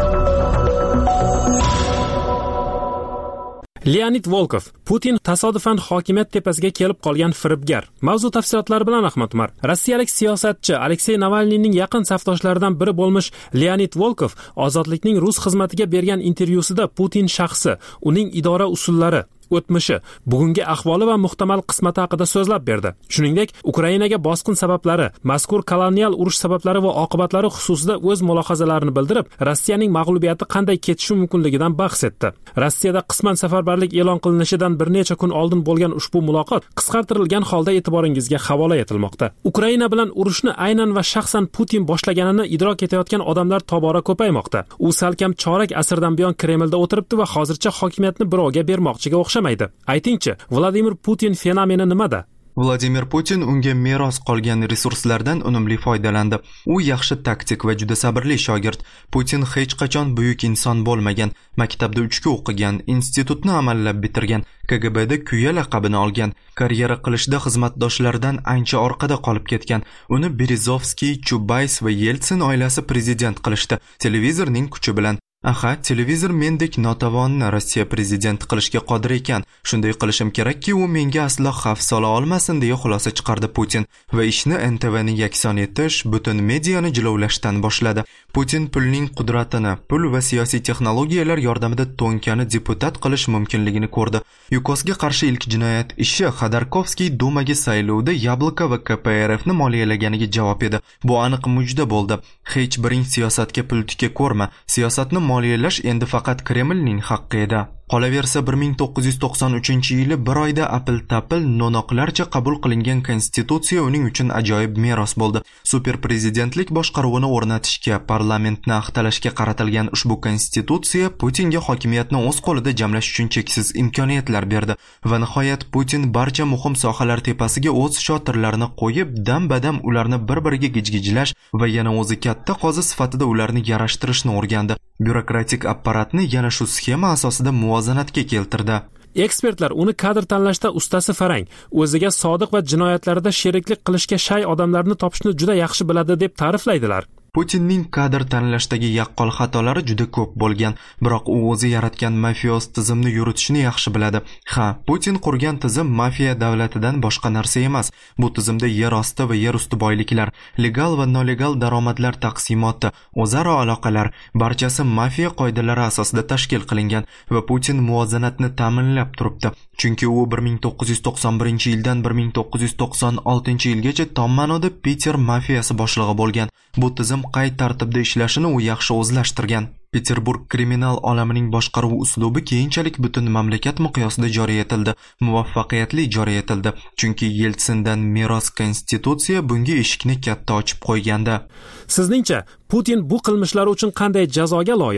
Leonid Volkov, Putin tasodifan hokimiyat tepasiga kelib qolgan firibgar. Mavzu tafsilotlari bilan Ahmad Umar. Rossiyalik siyosatchi Aleksey Navalniyning yaqin safdoshlaridan biri bo'lmish Leonid Volkov Ozodlikning rus xizmatiga bergan intervyusida Putin shaxsi, uning idora usullari, o'tmishi, bugungi ahvoli va muhtamal qismati haqida so'zlab berdi. Shuningdek, Ukrainaga bosqin sabablari, mazkur kolonial urush sabablari va oqibatlari xususida o'z mulohazalarini bildirib, Rossiyaning mag'lubiyati qanday ketishi mumkinligidan bahs etdi. Rossiyada qisman safarbarlik e'lon qilinishidan bir necha kun oldin bo'lgan ushbu muloqot qisqartirilgan holda e'tiboringizga havola etilmoqda. Ukraina bilan urushni aynan va shaxsan Putin boshlaganini idrok etayotgan odamlar tobora ko'paymoqda. U salkam chorak asrdan buyon Kremlda o'tiribdi va hozircha hokimiyatni birovga bermoqchiga o'xshaydi. Aytingchi, Vladimir Putin fenomeni nimada? Vladimir Putin unga meros qolgan resurslardan unumli foydalandi. U yaxshi taktik va juda sabrli shogird. Putin hech qachon buyuk inson bo'lmagan. Maktabda uchga o'qigan, institutni amallab bitirgan, K G B'da kuya laqabini olgan. Karyera qilishda xizmatdoshlaridan ancha orqada qolib ketgan. Uni Berezovskiy, Chubays va Yeltsin oilasi prezident qilishdi, televizorning kuchi bilan. Aha, televizor mendek notavonni Rossiya prezidenti qilishga qodir ekan. Shunday qilishim kerakki, u menga aslo xavf sola olmasin deya xulosa chiqardi Putin va ishni N T V'ni yakson etish, butun mediani jilovlashdan boshladi. Putin pulning qudratini, pul va siyosiy texnologiyalar yordamida to'nkani deputat qilish mumkinligini ko'rdi. Yukosga qarshi ilk jinoyat ishi Xadarkovskiy Dumaga saylovda Yabloko va K P R F'ni moliyalaganiga javob edi. Bu aniq mujda bo'ldi. Hech biring siyosatga pul tika ko'rma. Siyosatni moliyalash endi faqat Kremlning haqqi edi. Qolaversa bir ming to'qqiz yuz to'qson uchinchi yili bir oyda apil-tapil no'noqlarcha qabul qilingan konstitutsiya uning uchun ajoyib meros bo'ldi. Super prezidentlik boshqaruvini o'rnatishga, parlamentni axtalashga qaratilgan ushbu konstitutsiya Putinga hokimiyatni o'z qo'lida jamlash uchun cheksiz imkoniyatlar berdi va nihoyat Putin barcha muhim sohalar tepasiga o'z shotirlarini qo'yib, dam-badam ularni bir-biriga gijgijlash va yana o'zi katta qozi sifatida ularni yarashtirishni o'rgandi. Byurokratik apparatni yana shu sxema asosida muvozanatga keltirdi. Ekspertlar uni kadr tanlashda ustasi farang, o'ziga sodiq va jinoyatlarda sheriklik qilishga shay odamlarni topishni juda yaxshi biladi deb ta'riflaydilar. Putinning kadr tanlashdagi yaqqol xatolari juda ko'p bo'lgan, biroq u o'zi yaratgan mafiyoz tizimni yuritishni yaxshi biladi. Ha, Putin qurgan tizim mafiya davlatidan boshqa narsa emas. Bu tizimda yer osti va yer usti boyliklar, legal va nolegal daromadlar taqsimoti, o'zaro aloqalar, barchasi mafiya qoidalari asosida tashkil qilingan va Putin muvozanatni ta'minlab turibdi. Chunki u bir ming to'qqiz yuz to'qson birinchi yildan bir ming to'qqiz yuz to'qson oltinchi yilgacha tom ma'noda Peter mafiyasi boshlig'i bo'lgan. Bu tizim qay tartibda ishlashini u yaxshi o'zlashtirgan. Peterburg kriminal olamining boshqaruv uslubi keyinchalik butun mamlakat miqyosida joriy etildi, muvaffaqiyatli joriy etildi. Chunki Yeltsindan meros konstitutsiya bunga eshikni katta ochib qo'ygandi. Sizningcha, Putin bu qilmishlari uchun qanday jazoga loyiq?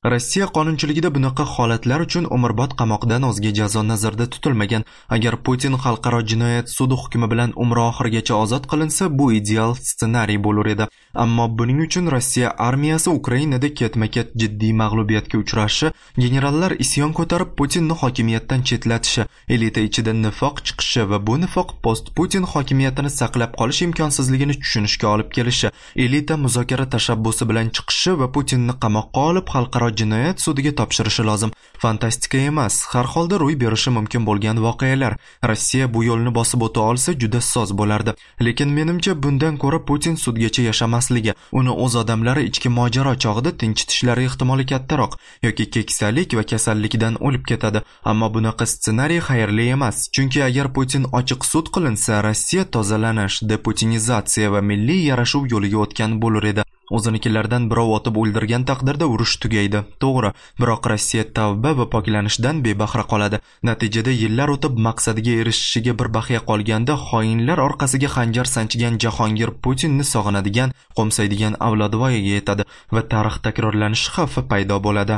Rossiya qonunchiligida bunaqa holatlar uchun umrbod qamoqdan o'zga jazo nazarda tutilmagan. Agar Putin xalqaro jinoyat sudi hukmi bilan umri oxirigacha ozod qilinsa, bu ideal ssenariy bo'lar edi. Ammo buning uchun Rossiya armiyasi Ukrainada ketma-ket jiddiy mag'lubiyatga uchrashi, generallar isyon ko'tarib Putinni hokimiyatdan chetlatishi, elita ichida nifoq chiqishi va bu nifoq post-Putin hokimiyatini saqlab qolish imkonsizligini tushunishga olib kelishi, elita muzokara tashabbusi bilan chiqishi va Putinni qamoqqa olib xalqaro jinoyat sudiga topshirishi lozim. Fantastika emas, har holda ro'y berishi mumkin bo'lgan voqealar. Rossiya bu yo'lni bosib o'ta olsa juda soz bo'lardi. Lekin menimcha bundan ko'ra Putin sudgacha yashamasligi, uni o'z odamlari ichki mojaro chog'ida tinchitishlari ehtimoli kattaroq yoki keksalik va kasallikdan o'lib ketadi. Ammo bunaqa ssenariy xayrli emas, chunki agar Putin ochiq sud qilinsa, Rossiya tozalanish, deputinizatsiya va milliy yarashuv yo'liga o'tgan bo'lar edi. O'zinikilardan birov otib o'ldirgan taqdirda urush tugaydi. To'g'ri, biroq Rossiya tavba va poklanishdan bebahra qoladi. Natijada yillar o'tib maqsadiga erishishiga bir baxya qolganda xoinlar orqasiga xanjar sanchgan Jahongir Putinni sog'inadigan, qo'msaydigan avlodi voyaga yetadi va tarix takrorlanishi xavfi paydo bo'ladi.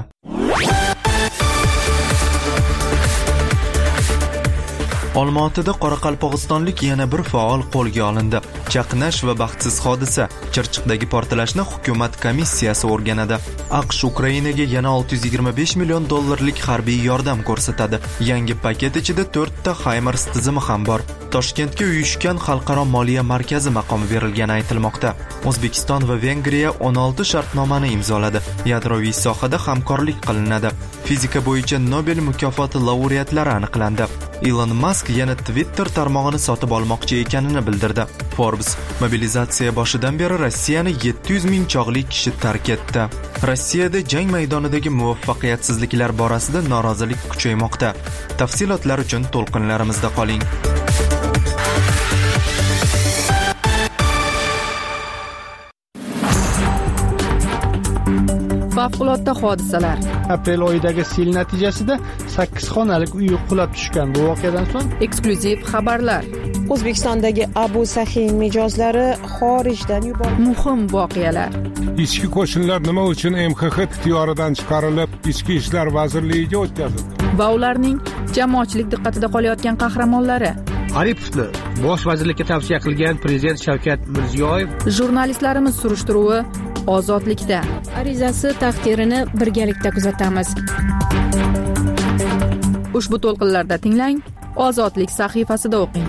Olmaotada qoraqalpog'istonlik yana bir faol qo'lga olindi. Chaqnash va baxtsiz hodisa, Chirchiqdagi portlashni hukumat komissiyasi o'rganadi. AQSh Ukrainaga yana olti yuz yigirma besh million dollarlik harbiy yordam ko'rsatadi. Yangi paket ichida to'rtta HIMARS tizimi ham bor. Toshkentga uyushgan xalqaro moliya markazi maqomi berilgani aytilmoqda. O'zbekiston va Vengriya o'n olti shartnomani imzoladi. Yadroviy sohada hamkorlik qilinadi. Fizika bo'yicha Nobel mukofoti laureatlari aniqlandi. Elon Musk yana Twitter tarmog'ini sotib olmoqchi ekanini bildirdi. Forbes mobilizatsiya boshidan beri Rossiyani yetti yuz ming chog'li kishi tark etdi. Rossiyada jang maydonidagi muvaffaqiyatsizliklar borasida norozilik kuchaymoqda. Tafsilotlar uchun to'lqinlarimizda qoling. Favqulodda hodisalar. Aprel oyidagi sel natijasida sakkiz xonalik uy qulab tushgan. Bu voqeadan so'ng eksklyuziv xabarlar. O'zbekistondagi Abu Sahiy mijozlari xorijdan yuborildi. Muhim voqealar. Ichki qo'shinlar nima uchun M X X ixtiyoridan chiqarilib, Ichki ishlar vazirligiga o'tkazildi? Va ularning jamoatchilik diqqatida qolayotgan qahramonlari. Aripovni bosh vazirlikka tavsiya qilgan prezident Shavkat Mirziyoyev. Jurnalistlarimiz surishtiruvi ozodlikda. Arizasi taqdirini birgalikda kuzatamiz. Ushbu to'lqinlarda tinglang, Ozodlik sahifasida o'qing.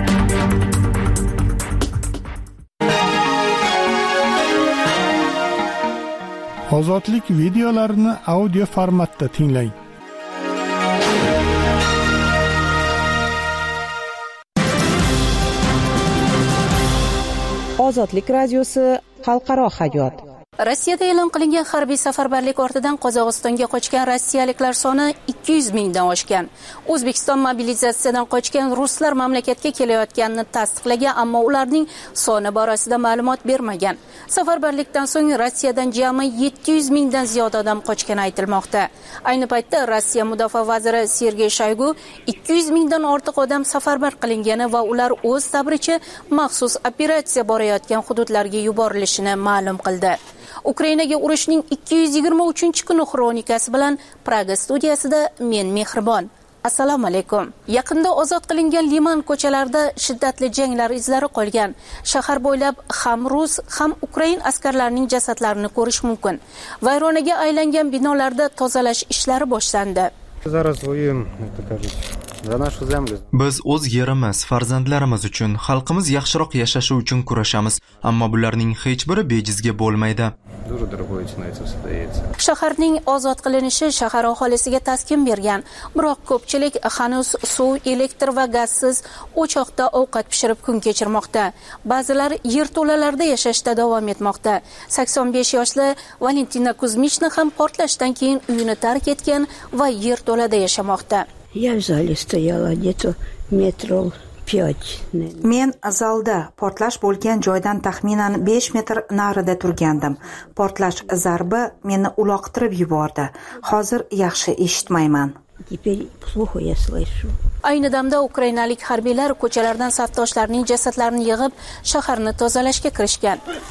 Ozodlik videolarini audio formatda tinglang. Ozodlik radiosi xalqaro hayot. Rossiyada e'lon qilingan harbiy safarbarlik ortidan Qozog'istonga qochgan rossiyaliklar soni ikki yuz mingdan oshgan. O'zbekiston mobilizatsiyadan qochgan ruslar mamlakatga kelayotganini tasdiqlagan, ammo ularning soni borasida ma'lumot bermagan. Safarbarlikdan so'ng Rossiyadan jami yetti yuz mingdan ziyod odam qochgani aytilmoqda. Ayni paytda Rossiya mudofaa vaziri Sergey Shoygu ikki yuz mingdan ortiq odam safarbar qilingani va ular o'z sabricha maxsus operatsiya borayotgan hududlarga yuborilishini ma'lum qildi. Ukrainaga urushning ikki yuz yigirma uchinchi kuni xronikasi bilan Praga studiyasida men Mehribon. Assalomu alaykum. Yaqinda ozod qilingan Liman ko'chalarida shiddatli janglar izlari qolgan. Shahar bo'ylab ham rus, ham ukrain askarlarining jasadlarini ko'rish mumkin. Vayronaga aylangan binolarda tozalash ishlari boshlandi. Biz o'z yerimiz, farzandlarimiz uchun, xalqimiz yaxshiroq yashashi uchun kurashamiz, ammo bularning hech biri bejizga bo'lmaydi. Shaharning ozod qilinishi shahar aholisiga taskin bergan, biroq ko'pchilik hanuz suv, elektr va gazsiz o'choqda ovqat pishirib kun kechirmoqda. Ba'zilar yerto'lalarda yashashda davom etmoqda. sakson besh yoshli Valentina Kuzmichna ham portlashdan keyin uyini tark etgan va yerto'lada yashamoqda. Я в зале стояла где-то метров пять. Men zalda portlash bo'lgan joydan taxminan besh metr narida turgandim. Portlash zarbi meni uloqtirib yubordi. Hozir yaxshi eshitmayman. Теперь плохо я слышу. Ayni damda ukrainalik harbiylar ko'chalardan safdoshlarning jasadlarini yig'ib, shaharni tozalashga kirishgan.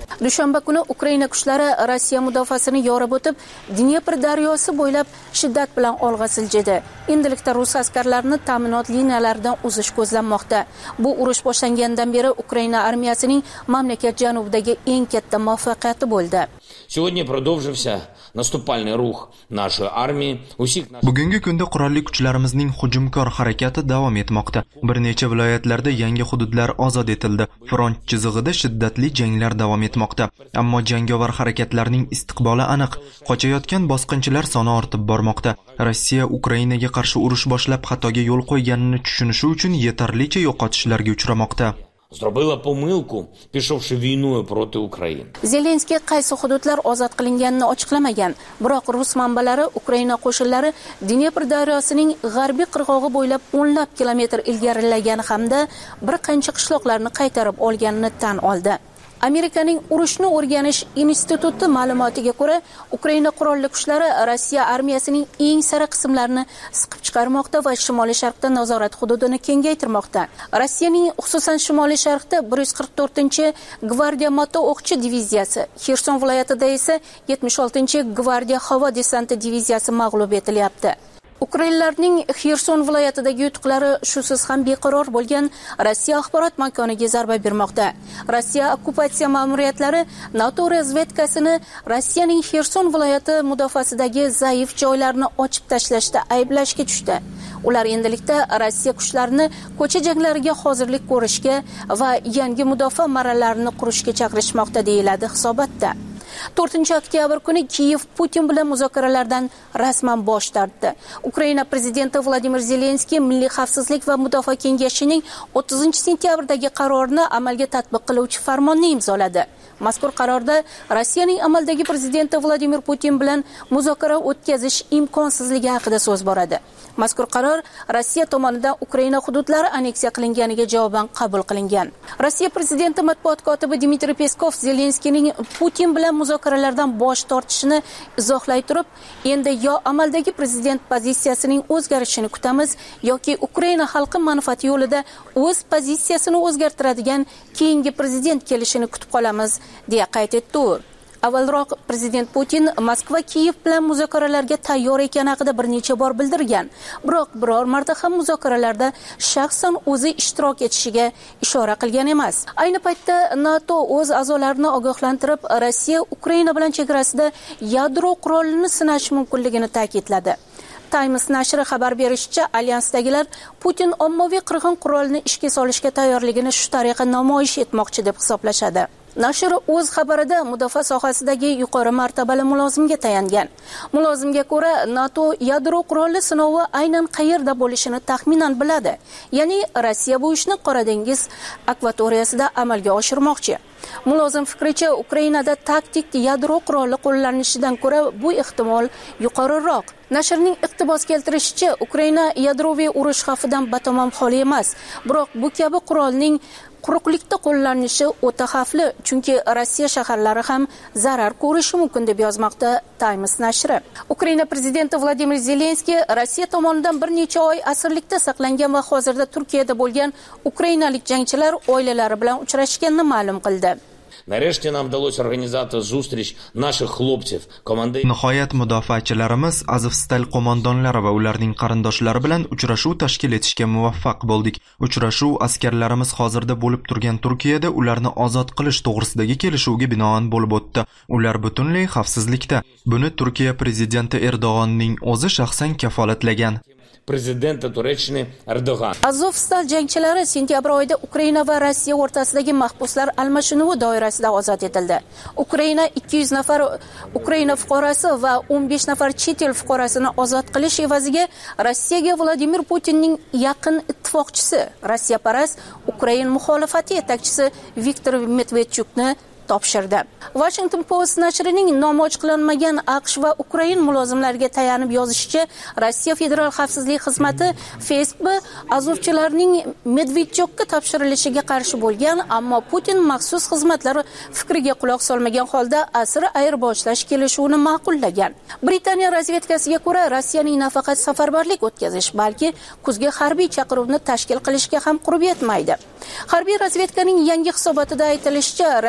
dushanba kuni Ukraina kuchlari Rossiya mudofaasini yorib o'tib, Dnepr daryosi bo'ylab shiddat bilan olg'a siljidi. Endilikda rus askarlarini ta'minot liniyalaridan uzish ko'zlanmoqda. Bu urush boshlangandan beri Ukraina armiyasining mamlakat janubidagi eng katta muvaffaqiyati bo'ldi. Сегодня продолжился наступальный рух нашей армии. Bugungi kunda qurolli kuchlarimizning hujumkor harakati davom etmoqda. Bir necha viloyatlarda yangi hududlar ozod etildi. Front chizig'ida shiddatli janglar davom etmoqda. Ammo jangovar harakatlarning istiqboli aniq. Qochayotgan bosqinchilar soni ortib bormoqda. Rossiya Ukrainaga qarshi urush boshlab xatoga yo'l qo'yganini tushunishi uchun yetarlicha yo'qotishlarga uchramoqda. Зробила помилку, пішовши війною проти України. Zelenskiy qaysi hududlar ozod qilinganini ochiqlamagan, biroq rus manbalari Ukraina qo'shinlari Dnepr daryosining g'arbiy qirg'og'i bo'ylab o'nlab kilometr ilgarilagani hamda bir qancha qishloqlarni qaytarib olganini tan oldi. Amerikaning urushni o'rganish instituti ma'lumotiga ko'ra, Ukraina qurolli kuchlari Rossiya armiyasining eng sara qismlarini siqib chiqarmoqda va shimoliy sharqda nazorat hududini kengaytirmoqda. Rossiyaning xususan shimoliy sharqda bir yuz qirq to'rtinchi gvardiya moto o'qchi diviziyasi, Xerson viloyatida esa yetmish oltinchi gvardiya havo desanti diviziyasi mag'lub etilyapti. Ukrainlarning Xerson viloyatidagi yutuqlari shusiz ham beqaror bo'lgan Rossiya axborot makoniga zarba bermoqda. Rossiya okkupatsiya ma'muriyatlari NATO razvedkasini Rossiyaning Xerson viloyati mudofaasidagi zaif joylarni ochib tashlashda ayblashga tushdi. Ular endilikda Rossiya kuchlarini ko'cha janglariga hozirlik ko'rishga va yangi mudofaa marralarini qurishga chaqirishmoqda deyiladi hisobotda. to'rtinchi oktyabr kuni Kiyev Putin bilan muzokaralardan rasman bosh tortdi. Ukraina prezidenti Vladimir Zelenskiy Milliy xavfsizlik va mudofaa kengashining o'ttizinchi sentyabrdagi qarorini amalga tatbiq qiluvchi farmonni imzoladi. Mazkur qarorda Rossiyaning amaldagi prezidenti Vladimir Putin bilan muzokara o'tkazish imkonsizligi haqida so'z boradi. Mazkur qaror Rossiya tomonidan Ukraina hududlari anneksiya qilinganiga javoban qabul qilingan. Rossiya prezidenti matbuot kotibi Dmitriy Peskov Zelenskiyning Putin bilan muzokaralardan bosh tortishini izohlay turib, endi yo amaldagi prezident pozitsiyasining o'zgarishini kutamiz yoki Ukraina xalqi manfaati yo'lida o'z pozitsiyasini o'zgartiradigan keyingi prezident kelishini kutib qolamiz, deya qayd etdi u. Avvalroq prezident Putin Moskva Kiyev bilan muzokaralarga tayyor ekani haqida bir necha bor bildirgan, biroq biror marta ham muzokaralarda shaxsan o'zi ishtirok etishiga ishora qilgan emas. Ayni paytda NATO o'z a'zolarini ogohlantirib, Rossiya Ukraina bilan chegarasida yadro qurolini sinash mumkinligini ta'kidladi. Times nashri xabar berishicha, alyansdagilar Putin ommaviy qirg'in qurolini ishga solishga tayyorligini shu tariqa namoyish etmoqchi deb hisoblashadi. Nashr o'z xabarida mudofaa sohasidagi yuqori martabali mulozimga tayangan. Mulozimga ko'ra, NATO yadro quroli sinovi aynan qayerda bo'lishini taxminan biladi. Ya'ni Rossiya bu ishni Qora dengiz akvatoriyasida amalga oshirmoqchi. Mulozim fikricha, Ukrainada taktik yadro quroli qo'llanishidan ko'ra bu ehtimol yuqoriroq. Nashrning iqtibos keltirishicha, Ukraina yadroviy urush xavfidan batamom xoli emas, biroq bu kabi qurolning quruqlikda qo'llanishi o'ta xavfli, chunki Rossiya shaharlari ham zarar ko'rishi mumkin deb yozmoqda Times nashri. Ukraina prezidenti Vladimir Zelenskiy Rossiya tomonidan bir necha oy asirlikda saqlangan va hozirda Turkiyada bo'lgan ukrainalik jangchilar oilalari bilan uchrashganini ma'lum qildi. Нарешті нам вдалося організувати зустріч наших хлопців, команди. Nihoyat mudofaachilarimiz Azovstal qo'mondonlari va ularning qarindoshlari bilan uchrashuv tashkil etishga muvaffaq bo'ldik. Uchrashuv askarlarimiz hozirda bo'lib turgan Turkiyada ularni ozod qilish to'g'risidagi kelishuvga binoan bo'lib o'tdi. Ular butunlay xavfsizlikda. Buni Turkiya prezidenti Erdo'g'onning o'zi shaxsan kafolatlagan. Prezidenti Turkiyya Erdo'g'on. Azovstal jangchilari sentyabr oyida Ukraina va Rossiya o'rtasidagi mahbuslar almashinuvi doirasida ozod etildi. Ukraina ikki yuz nafar Ukraina fuqarosi va o'n besh nafar chet el fuqarosini ozod qilish evaziga Rossiyaga Vladimir Putinning yaqin ittifoqchisi, Rossiyaparast Ukraina muxolifati yetakchisi Viktor Medvedchukni topshirdi. Washington Post nashrining nomi ochiqlanmagan AQSh va Ukraina mulozimlariga tayanib yozishicha, Rossiya Federal xavfsizlik xizmati Facebook azovchilarning Medvedchukka topshirilishiga qarshi bo'lgan, ammo Putin maxsus xizmatlar fikriga quloq solmagan holda asir ayirboshlash kelishuvini ma'qullagan. Britaniya razvedkasiga ko'ra, Rossiyaning nafaqat safarbarlik o'tkazish, balki kuzgi harbiy chaqiruvni tashkil qilishga ham qurbi yetmaydi. Harbiy razvedkaning yangi hisobotida aytilishicha, Rossiya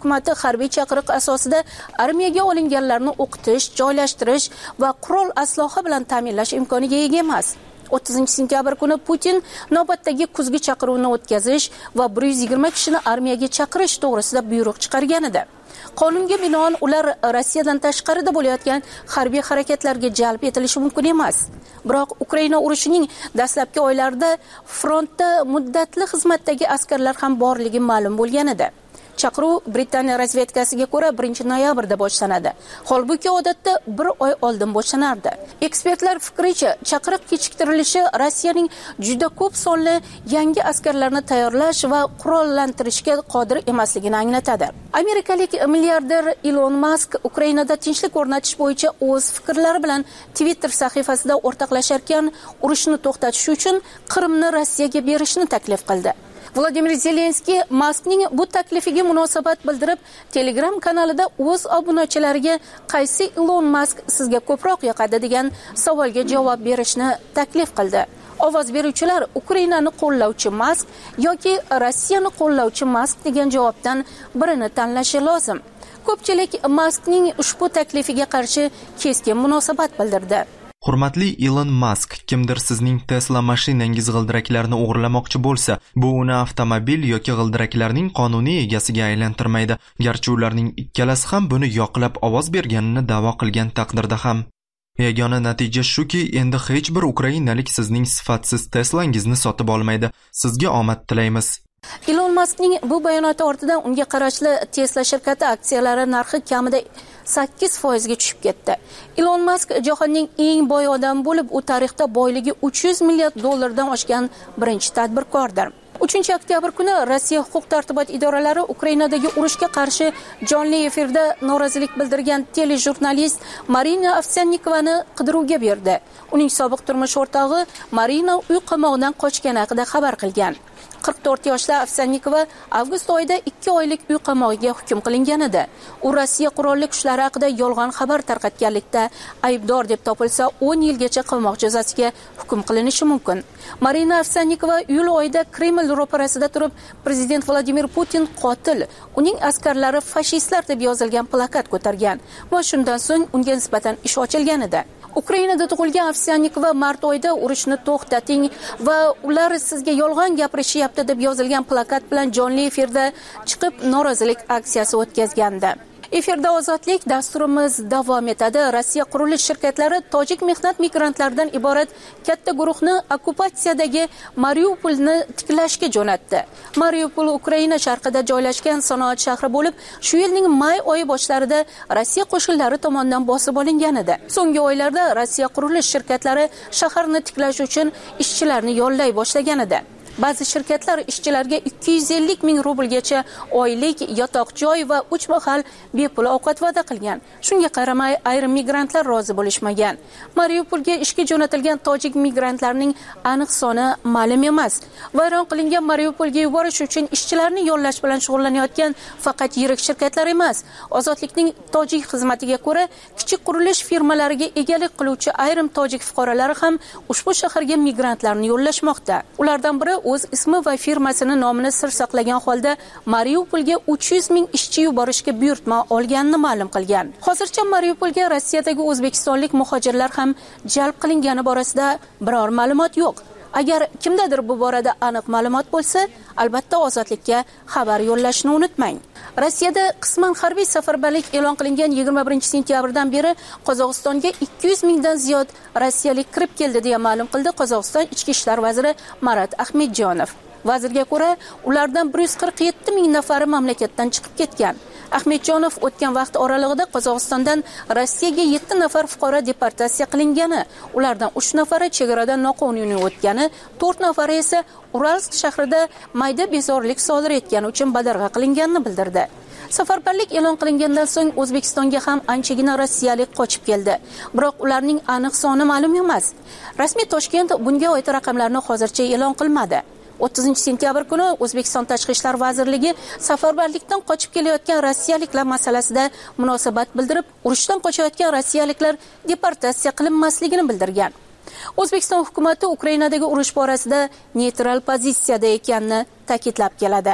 hukumati harbiy chaqiriq asosida armiyaga olinganlarni o'qitish, joylashtirish va qurol asloha bilan ta'minlash imkoniga ega emas. o'ttizinchi sentyabr kuni Putin navbatdagi kuzgi chaqiruvni o'tkazish va bir yuz yigirma kishini armiyaga chaqirish to'g'risida buyruq chiqargan edi. Qonunga binoan ular Rossiyadan tashqarida bo'layotgan harbiy harakatlarga jalb etilishi mumkin emas. Biroq Ukraina urushining dastlabki oylarida frontda muddatli xizmatdagi askarlar ham borligi ma'lum bo'lgan edi. Chaqiruv Britaniya razvedkasiga ko'ra birinchi noyabrda boshlanadi. Holbuki odatda bir oy oldin boshlanardi. Ekspertlar fikricha, chaqiriq kechiktirilishi Rossiyaning juda ko'p sonli yangi askarlarni tayyorlash va qurollantirishga qodir emasligini anglatadi. Amerikalik milliarder Elon Musk Ukrainada tinchlik o'rnatish bo'yicha o'z fikrlari bilan Twitter sahifasida o'rtoqlasharkan, urushni to'xtatish uchun Qrimni Rossiyaga berishni taklif qildi. Vladimir Zelenskiy Muskning bu taklifiga munosabat bildirib, Telegram kanalida o'z obunachilariga qaysi Elon Musk sizga ko'proq yoqadi degan savolga javob berishni taklif qildi. Ovoz beruvchilar Ukrainani qo'llovchi Musk yoki Rossiyani qo'llovchi Musk degan javobdan birini tanlashi lozim. Ko'pchilik Muskning ushbu taklifiga qarshi keskin munosabat bildirdi. Hurmatli Elon Musk, kimdir sizning Tesla mashinangiz g'ildiraklarini o'g'irlamoqchi bo'lsa, bu uni avtomobil yoki g'ildiraklarning qonuniy egasiga aylantirmaydi, garchi ularning ikkalasi ham buni yoqlab ovoz berganini da'vo qilgan taqdirda ham. Yagona natija shuki, endi hech bir ukrainalik sizning sifatsiz Teslangizni sotib olmaydi. Sizga omad tilaymiz. Elon Muskning bu bayonoti ortidan unga qarashli Tesla shirkati aksiyalari narxi kamida sakkiz foiz ga tushib ketdi. Elon Musk jahonning eng boy odami bo'lib, u tarixda boyligi uch yuz milliard dollardan oshgan birinchi tadbirkordir. uchinchi oktyabr kuni Rossiya huquq-tartibot idoralari Ukrainadagi urushga qarshi jonli efirda norozilik bildirgan telejurnalist Marina Ovsyannikovani qidiruvga berdi. Uning sobiq turmush o'rtog'i Marina uy qamog'idan qochgani haqida xabar qilgan. qirq to'rt yoshli Ovsyannikova avgust oyida ikki oylik uy qamog'iga hukm qilingan edi. U Rossiya qurolli kuchlari haqida yolg'on xabar tarqatganlikda aybdor deb topilsa o'n yilgacha qamoq jazosiga hukm qilinishi mumkin. Marina Ovsyannikova iyul oyida Kreml ro'parasida turib, prezident Vladimir Putin qotil, uning askarlari fashistlar deb yozilgan plakat ko'targan va shundan so'ng unga nisbatan ish ochilgan edi. Ukrainada tug'ilgan Ovsyannikova mart oyida urushni to'xtating va ular sizga yolg'on gapirishyapti deb yozilgan plakat bilan jonli efirda chiqib norozilik aksiyasi o'tkazgandi. Efirda ozodlik dasturimiz davom etadi. Rossiya qurilish shirkatlari tojik mehnat migrantlaridan iborat katta guruhni okupatsiyadagi Mariupolni tiklashga jo'natdi. Mariupol Ukraina sharqida joylashgan sanoat shahri bo'lib, shu yilning may oyi boshlarida Rossiya qo'shinlari tomonidan bosib olingan edi. So'nggi oylarda Rossiya qurilish shirkatlari shaharni tiklash uchun ishchilarni yollay boshlagan edi. Ba'zi shirkatlar ishchilarga ikki yuz ellik ming rublgacha oylik yotoq joy va uch mahal bepul ovqat va'da qilgan. Shunga qaramay ayrim migrantlar rozi bo'lishmagan. Mariupolga ishga jo'natilgan tojik migrantlarning aniq soni ma'lum emas. Vayron qilingan Mariupolga yuborish uchun ishchilarni yollash bilan shug'ullanayotgan faqat yirik shirkatlar emas. Ozodlikning tojik xizmatiga ko'ra, kichik qurilish firmalariga egalik qiluvchi ayrim tojik fuqarolari ham ushbu shaharga migrantlarni yollashmoqda. Ulardan biri o'z ismi va firmasini nomini sir saqlagan holda Mariupolga uch yuz ming ishchi yuborishga buyurtma olganini ma'lum qilgan. Hozircha Mariupolga Rossiyadagi o'zbekistonlik muhojirlar ham jalb qilingani borasida biror ma'lumot yo'q. Agar kimdadir bu borada aniq ma'lumot bo'lsa, albatta ozodlikka xabar yo'llashni unutmang. Rossiyada qisman harbiy safarbarlik e'lon qilingan yigirma birinchi sentyabrdan beri Qozog'istonga ikki yuz mingdan ziyod rossiyalik kirib keldi deya ma'lum qildi Qozog'iston ichki ishlar vaziri Marat Ahmedjonov. Vazirga ko'ra, ulardan bir yuz qirq yetti ming nafari mamlakatdan chiqib ketgan. Ahmedjonov o'tgan vaqt oralig'ida Qozog'istondan Rossiyaga yetti nafar fuqaro deportatsiya qilingani, ulardan uch nafari chegaradan noqonuniy o'tgani, to'rt nafari esa Uralsk shahrida mayda bezorilik sodir etgani uchun badarg'a qilinganini bildirdi. Safarbarlik e'lon qilingandan so'ng O'zbekistonga ham anchagina rossiyalik qochib keldi. Biroq ularning aniq soni ma'lum emas. Rasmiy Toshkent bunga oid raqamlarni hozircha e'lon qilmadi. o'ttizinchi sentyabr kuni O'zbekiston Tashqi ishlar vazirligi safarbarlikdan qochib kelayotgan rossiyaliklar masalasida munosabat bildirib, urushdan qochayotgan rossiyaliklar deportatsiya qilinmasligini bildirgan. O'zbekiston hukumatı Ukrainadagi urush borasida neytral pozitsiyada ekanini ta'kidlab keladi.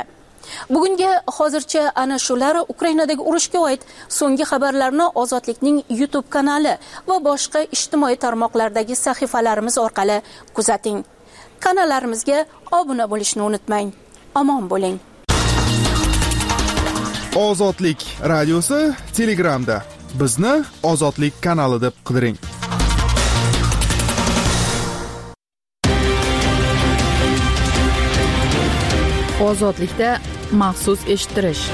Bugungi hozircha ana shular Ukrainadagi urushga oid so'nggi xabarlarni Ozodlikning YouTube kanali va boshqa ijtimoiy tarmoqlardagi sahifalarimiz orqali kuzating. Kanallarimizga obuna bo'lishni unutmang. Omon bo'ling. Ozodlik radiosi Telegramda. Bizni Ozodlik kanali deb qidiring. Ozodlikda maxsus eshittirish.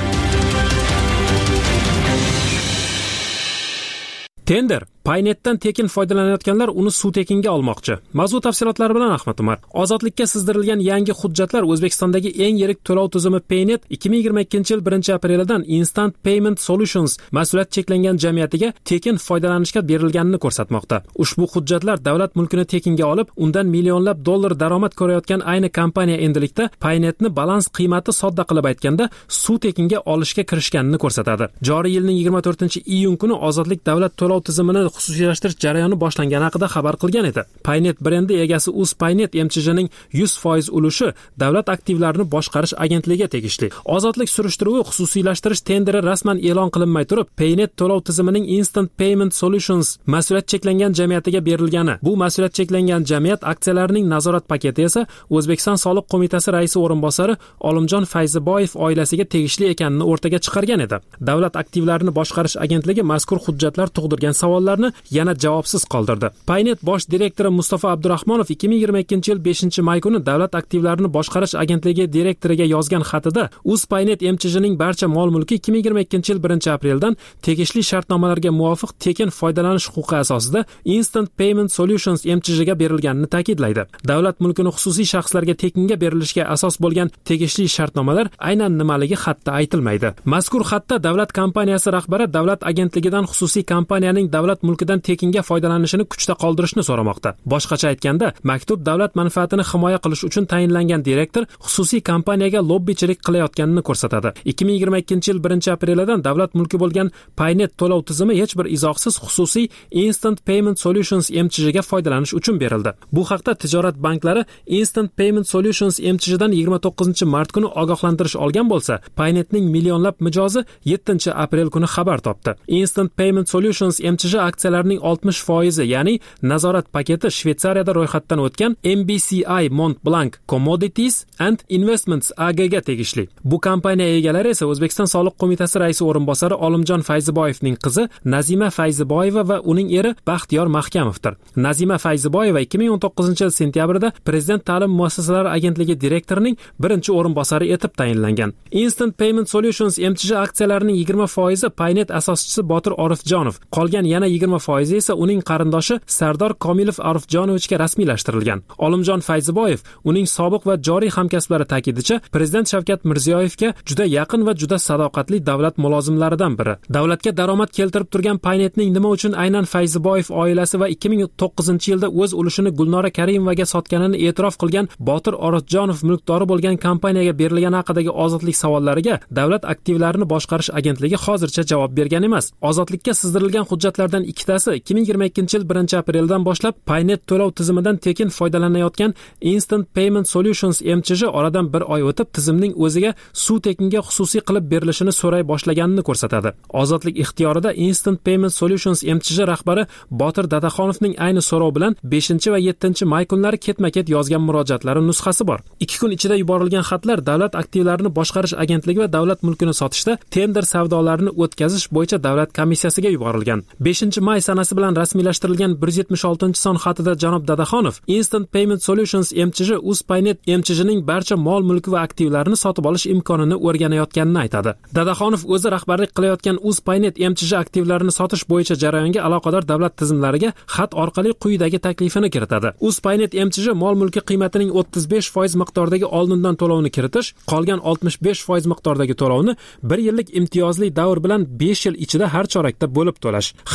Tender Paynetdan tekin foydalanayotganlar uni suv tekinga olmoqchi. Mavzu tafsilotlari bilan Ahmad Umar. Ozodlikka sizdirilgan yangi hujjatlar O'zbekistondagi eng yirik to'lov tizimi Paynet ikki ming yigirma ikkinchi yil birinchi aprelidan Instant Payment Solutions mas'uliyat cheklangan jamiyatiga tekin foydalanishga berilganini ko'rsatmoqda. Ushbu hujjatlar davlat mulkini tekinga olib, undan millionlab dollar daromad ko'rayotgan ayni kompaniya endilikda Paynetni balans qiymati sodda qilib aytganda suv tekinga olishga kirishganini ko'rsatadi. Joriy yilning yigirma to'rtinchi iyun kuni Ozodlik davlat to'lov tizimini xususiylashtirish jarayoni boshlangani haqida xabar qilgan edi. Paynet brendi egasi UzPaynet M C J'ning yuz foiz ulushi davlat aktivlarini boshqarish agentligiga tegishli. Ozodlik surishtiruvi xususiylashtirish tenderi rasman e'lon qilinmay turib, Paynet to'lov tizimining Instant Payment Solutions mas'uliyat cheklangan jamiyatiga berilgani. Bu mas'uliyat cheklangan jamiyat aksiyalarining nazorat paketi esa O'zbekiston Soliq qo'mitasi raisi o'rinbosari Olimjon Fayziboyev oilasiga tegishli ekanini o'rtaga chiqargan edi. Davlat aktivlarini boshqarish agentligi mazkur hujjatlar tug'dirgan savollarni yana javobsiz qoldirdi. Paynet bosh direktori Mustafa Abdurahmonov ikki ming yigirma ikkinchi yil beshinchi may kuni davlat aktivlarini boshqarish agentligi direktoriga yozgan xatida UzPaynet M C J'ning barcha mol-mulki ikki ming yigirma ikkinchi yil birinchi apreldan tegishli shartnomalarga muvofiq tekin foydalanish huquqi asosida Instant Payment Solutions M C J'ga berilganini ta'kidlaydi. Davlat mulkini xususiy shaxslarga tekinga berilishiga asos bo'lgan tegishli shartnomalar aynan nimaligi xatda aytilmaydi. Mazkur xatda davlat kompaniyasi rahbari davlat agentligidan xususiy kompaniyaning davlat mulkidan tekinga foydalanishini kuchda qoldirishni so'ramoqda. Boshqacha aytganda, maktub davlat manfaatini himoya qilish uchun tayinlangan direktor xususiy kompaniyaga lobbichilik qilayotganini ko'rsatadi. ikki ming yigirma ikkinchi yil birinchi aprelidan davlat mulki bo'lgan Paynet to'lov tizimi hech bir izohsiz xususiy Instant Payment Solutions M C J'ga foydalanish uchun berildi. Bu haqda tijorat banklari Instant Payment Solutions M C J'dan yigirma to'qqizinchi mart kuni ogohlantirish olgan bo'lsa, Paynetning millionlab mijozi yettinchi aprel kuni xabar topdi. Instant Payment Solutions M C J aksiyalarining oltmish foizi, ya'ni nazorat paketi Shveysariyada ro'yxatdan o'tgan M B C I Montblanc Commodities and Investments A G ga tegishli. Bu kompaniya egalari esa O'zbekiston Soliq qo'mitasi raisi o'rinbosari Olimjon Fayziboyevning qizi Nazima Fayziboyeva va uning eri Baxtiyor Mahkamovdir. Nazima Fayziboyeva ikki ming o'n to'qqizinchi yil sentyabrida Prezident ta'lim muassasalari agentligi direktorining birinchi o'rinbosari etib tayinlangan. Instant Payment Solutions M C J aksiyalarining yigirma foizi Paynet asoschisi Botir Orifjonov, qolgan yana yigirma foizi esa uning qarindoshi Sardor Komilov Arifjonovichga rasmiylashtirilgan. Olimjon Fayziboyev uning sobiq va joriy hamkasblari ta'kidicha Prezident Shavkat Mirziyoyevga juda yaqin va juda sadoqatli davlat mulozimlaridan biri. Davlatga daromad keltirib turgan Paynetning nima uchun aynan Fayziboyev oilasi va ikki ming to'qqizinchi yilda o'z ulushini Gulnora Karimovaga sotganini e'tirof qilgan Botir Orifjonov mulkdori bo'lgan kompaniyaga berilgani haqidagi ozodlik savollariga davlat aktivlarini boshqarish agentligi hozircha javob bergan emas. Ozodlikka sizdirilgan hujjatlardan ikkitasi ikki ming yigirma ikkinchi yil birinchi apreldan boshlab Paynet to'lov tizimidan tekin foydalanayotgan Instant Payment Solutions M C J oradan bir oy o'tib tizimning o'ziga suv tekinga xususiy qilib berilishini so'ray boshlaganini ko'rsatadi. Ozodlik ixtiyorida Instant Payment Solutions M C J rahbari Botir Dadaxonovning ayni so'rov bilan beshinchi va yettinchi may kunlari ketma-ket yozgan murojaatlari nusxasi bor. ikki kun ichida yuborilgan xatlar davlat aktivlarini boshqarish agentligi va davlat mulkini sotishda tender savdolarini o'tkazish bo'yicha davlat komissiyasiga yuborilgan. beshinchi may sanasi bilan rasmiylashtirilgan bir yuz yetmish oltinchi son xatida janob Dadaxonov Instant Payment Solutions M C J UzPaynet M C J'ning barcha mol mulki va aktivlarini sotib olish imkonini o'rganayotganini aytadi. Dadaxonov o'zi rahbarlik qilayotgan UzPaynet M C J aktivlarini sotish bo'yicha jarayonga aloqador davlat tizimlariga xat orqali quyidagi taklifini kiritadi. UzPaynet M C J mol mulki qiymatining o'ttiz besh foiz miqdordagi oldindan to'lovni kiritish, qolgan oltmish besh foiz miqdordagi to'lovni bir yillik imtiyozli davr bilan besh yil ichida har chorakda bo'lib to'lash. Xatda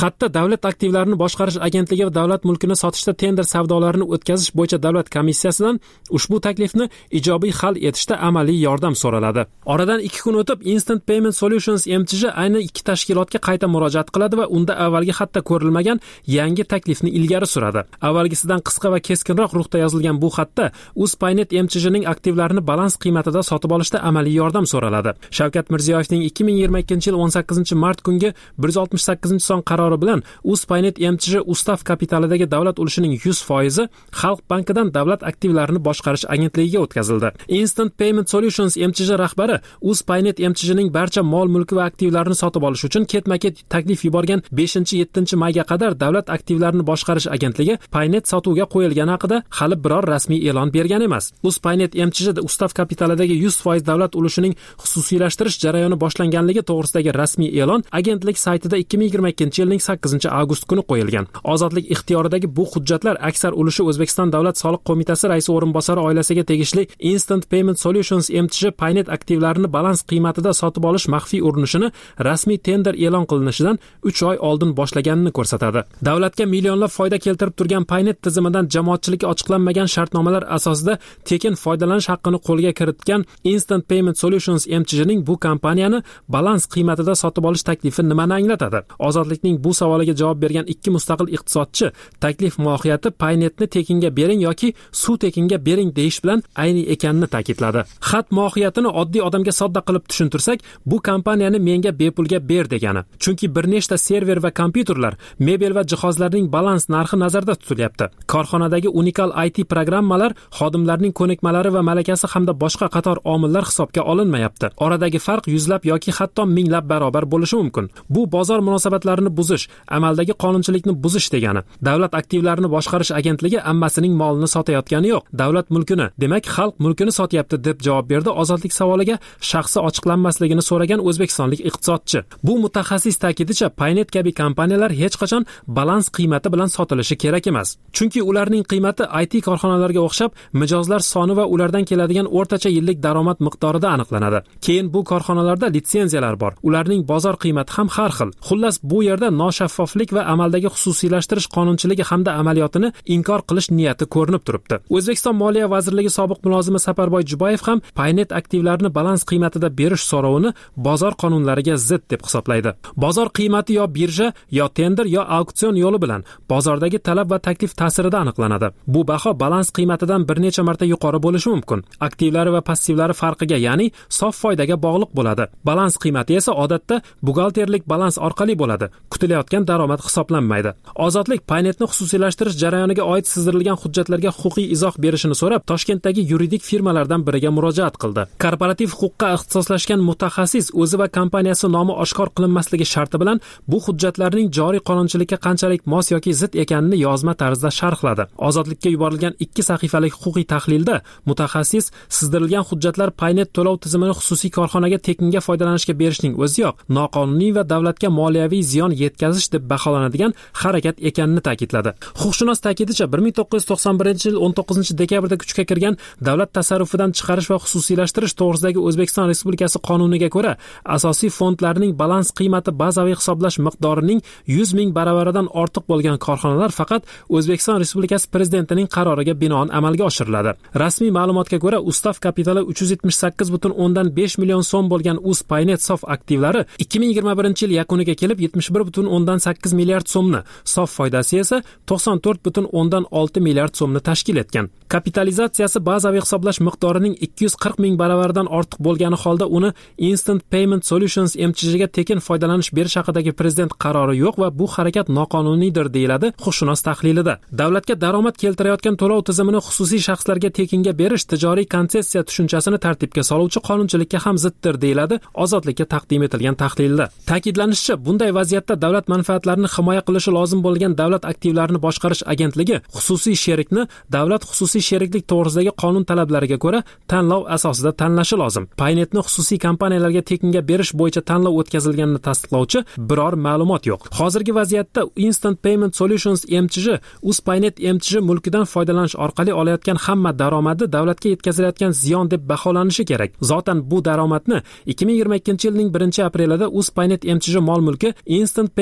davlat aktivlarini boshqarish agentligi va davlat mulkini sotishda tender savdolarini o'tkazish bo'yicha davlat komissiyasidan ushbu taklifni ijobiy hal etishda amaliy yordam so'raladi. Oradan ikki kun o'tib Instant Payment Solutions M T J ayni ikki tashkilotga qayta murojaat qiladi va unda avvalgi xatda ko'rilmagan yangi taklifni ilgari suradi. Avvalgisidan qisqa va keskinroq ruhda yozilgan bu xatda Uzpaynet M T J'ning aktivlarini balans qiymatida sotib olishda amaliy yordam so'raladi. Shavkat Mirziyoyevning ikki ming yigirma ikkinchi yil o'n sakkizinchi mart kungi bir yuz oltmish sakkizinchi son qarori bilan Uzpaynet M T J Ustav kapitalidagi davlat ulushining yuz foizi Xalq bankidan davlat aktivlarini boshqarish agentligiga o'tkazildi. Instant Payment Solutions M T J rahbari Uzpaynet M T J'ning barcha mol mulki va aktivlarini sotib olish uchun ketma-ket taklif yuborgan beshinchi yettinchi mayga qadar davlat aktivlarini boshqarish agentligi Paynet sotuvga qo'yilgani haqida hali biror rasmiy e'lon bergan emas. Uzpaynet M T J Ustav kapitalidagi yuz foiz davlat ulushining xususiylashtirish jarayoni boshlanganligi to'g'risidagi rasmiy e'lon agentlik saytida ikki ming yigirma ikkinchi yilning sakkizinchi avgust kuni qo'yilgan. Ozodlik ixtiyoridagi bu hujjatlar aksar ulushi O'zbekiston Davlat soliq qo'mitasi raisi o'rinbosari oilasiga tegishli Instant Payment Solutions M T J Paynet aktivlarini balans qiymatida sotib olish maxfiy urinishini rasmiy tender e'lon qilinishidan uch oy oldin boshlaganini ko'rsatadi. Davlatga millionlab foyda keltirib turgan Paynet tizimidan jamoatchilikka ochiqlanmagan shartnomalar asosida tekin foydalanish haqqini qo'lga kiritgan Instant Payment Solutions M T J'ning bu kompaniyani balans qiymatida sotib olish taklifi nimani anglatadi? Ozodlikning bu savoliga javob bergan ikki mustaqil iqtisodchi taklif mohiyati Paynetni tekinga bering yoki suv tekinga bering deyish bilan ayni ekanini ta'kidladi. Xat mohiyatini oddiy odamga sodda qilib tushuntirsak, bu kompaniyani menga bepulga ber degani. Chunki bir nechta server va kompyuterlar, mebel va jihozlarning balans narxi nazarda tutilyapti. Korxonadagi unikal I T programmalar, xodimlarning ko'nikmalari va malakasi hamda boshqa qator omillar hisobga olinmayapti. Oradagi farq yuzlab yoki hatto minglab barobar bo'lishi mumkin. Bu bozor munosabatlarini buzish, amaldagi qonunchilikni buzish degani. Davlat aktivlarini boshqarish agentligi ammasining molini sotayotgani yo'q, davlat mulkini, demak xalq mulkini sotyapti deb javob berdi ozodlik savoliga shaxsi ochiqlanmasligini so'ragan o'zbekistonlik iqtisodchi. Bu mutaxassis ta'kidicha Paynet kabi kompaniyalar hech qachon balans qiymati bilan sotilishi kerak emas. Chunki ularning qiymati I T korxonalarga o'xshab mijozlar soni va ulardan keladigan o'rtacha yillik daromad miqdorida aniqlanadi. Keyin bu korxonalarda litsenziyalar bor. Ularning bozor qiymati ham har xil. Xullas bu yerda noshaffoflik va amaldagi xususiylashtirish qonunchiligi hamda amaliyotini inkor qilish niyati ko'rinib turibdi. O'zbekiston Moliya vazirligi sobiq mulozimi Saparboy Jubayev ham Paynet aktivlarini balans qiymatida berish so'rovini bozor qonunlariga zid deb hisoblaydi. Bozor qiymati yo birja, yo tender, yo auksion yo'li bilan bozordagi talab va taklif ta'sirida aniqlanadi. Bu baho balans qiymatidan bir necha marta yuqori bo'lishi mumkin. Aktivlari va passivlari farqiga, ya'ni sof foydaga bog'liq bo'ladi. Balans qiymati esa odatda buxgalterlik balans orqali bo'ladi. Kutilayotgan daromad hisoblanmaydi. Ozodlik Paynetni xususiylashtirish jarayoniga oid sizdirilgan hujjatlarga huquqiy izoh berishini so'rab Toshkentdagi yuridik firmalardan biriga murojaat qildi. Korporativ huquqqa ixtisoslashgan mutaxassis o'zi va kompaniyasi nomi oshkor qilinmasligi sharti bilan bu hujjatlarning joriy qonunchilikka qanchalik mos yoki zid ekanini yozma tarzda sharhladi. Ozodlikka yuborilgan ikki sahifalik huquqiy tahlilda mutaxassis sizdirilgan hujjatlar Paynet to'lov tizimini xususiy korxonaga tekinga foydalanishga berishning o'zi yo'q, noqonuniy va davlatga moliyaviy ziyon yetkazish deb baholanadigan harakat ekanini ta'kidladi. Huquqshunos ta'kidicha bir ming to'qqiz yuz to'qson birinchi yil o'n to'qqizinchi dekabrda kuchga kirgan davlat tasarrufidan chiqarish va xususiylashtirish to'g'risidagi O'zbekiston Respublikasi qonuniga ko'ra asosiy fondlarning balans qiymati bazaviy hisoblash miqdorining yuz ming baravaridan ortiq bo'lgan korxonalar faqat O'zbekiston Respublikasi prezidentining qaroriga binoan amalga oshiriladi. Rasmiy ma'lumotga ko'ra Ustav kapitali uch yuz yetmish sakkiz butun o'ndan besh million so'm bo'lgan Uzpaynet sof aktivlari ikki ming yigirma birinchi yil yakuniga kelib yetmish bir butun o'ndan sakkiz milliard so'mni, sof foydasi esa to'qson to'rt butun o'ndan olti milliard so'mni tashkil etgan. Kapitalizatsiyasi bazaviy hisoblash miqdorining ikki yuz qirq ming baravaridan ortiq bo'lgani holda uni Instant Payment Solutions M T J'ga tekin foydalanish berish haqidagi prezident qarori yo'q va bu harakat noqonuniydir deyiladi huquqshunos tahlilida. Davlatga daromad keltirayotgan to'lov tizimini xususiy shaxslarga tekinga berish tijoriy konsessiya tushunchasini tartibga soluvchi qonunchilikka ham ziddir deyiladi ozodlikka taqdim etilgan tahlilda. Ta'kidlanishicha, bunday vaziyatda davlat manfaatlarini himoya qilishi lozim bo'lgan davlat aktivlarini boshqarish agentligi xususiy sherikni davlat xususiy sheriklik to'g'risidagi qonun talablariga ko'ra tanlov asosida tanlashi lozim. Paynetni xususiy kompaniyalarga tekinga berish bo'yicha tanlov o'tkazilganini tasdiqlovchi biror ma'lumot yo'q. Hozirgi vaziyatda Instant Payment Solutions M T J Uzpaynet M T J mulkidan foydalanish orqali olayotgan hamma daromadi davlatga yetkazilayotgan ziyon deb baholanishi kerak. Zotan bu daromadni ikki ming yigirma ikkinchi yilning birinchi aprelida Uzpaynet M T J mol mulki Instant Payment Solutions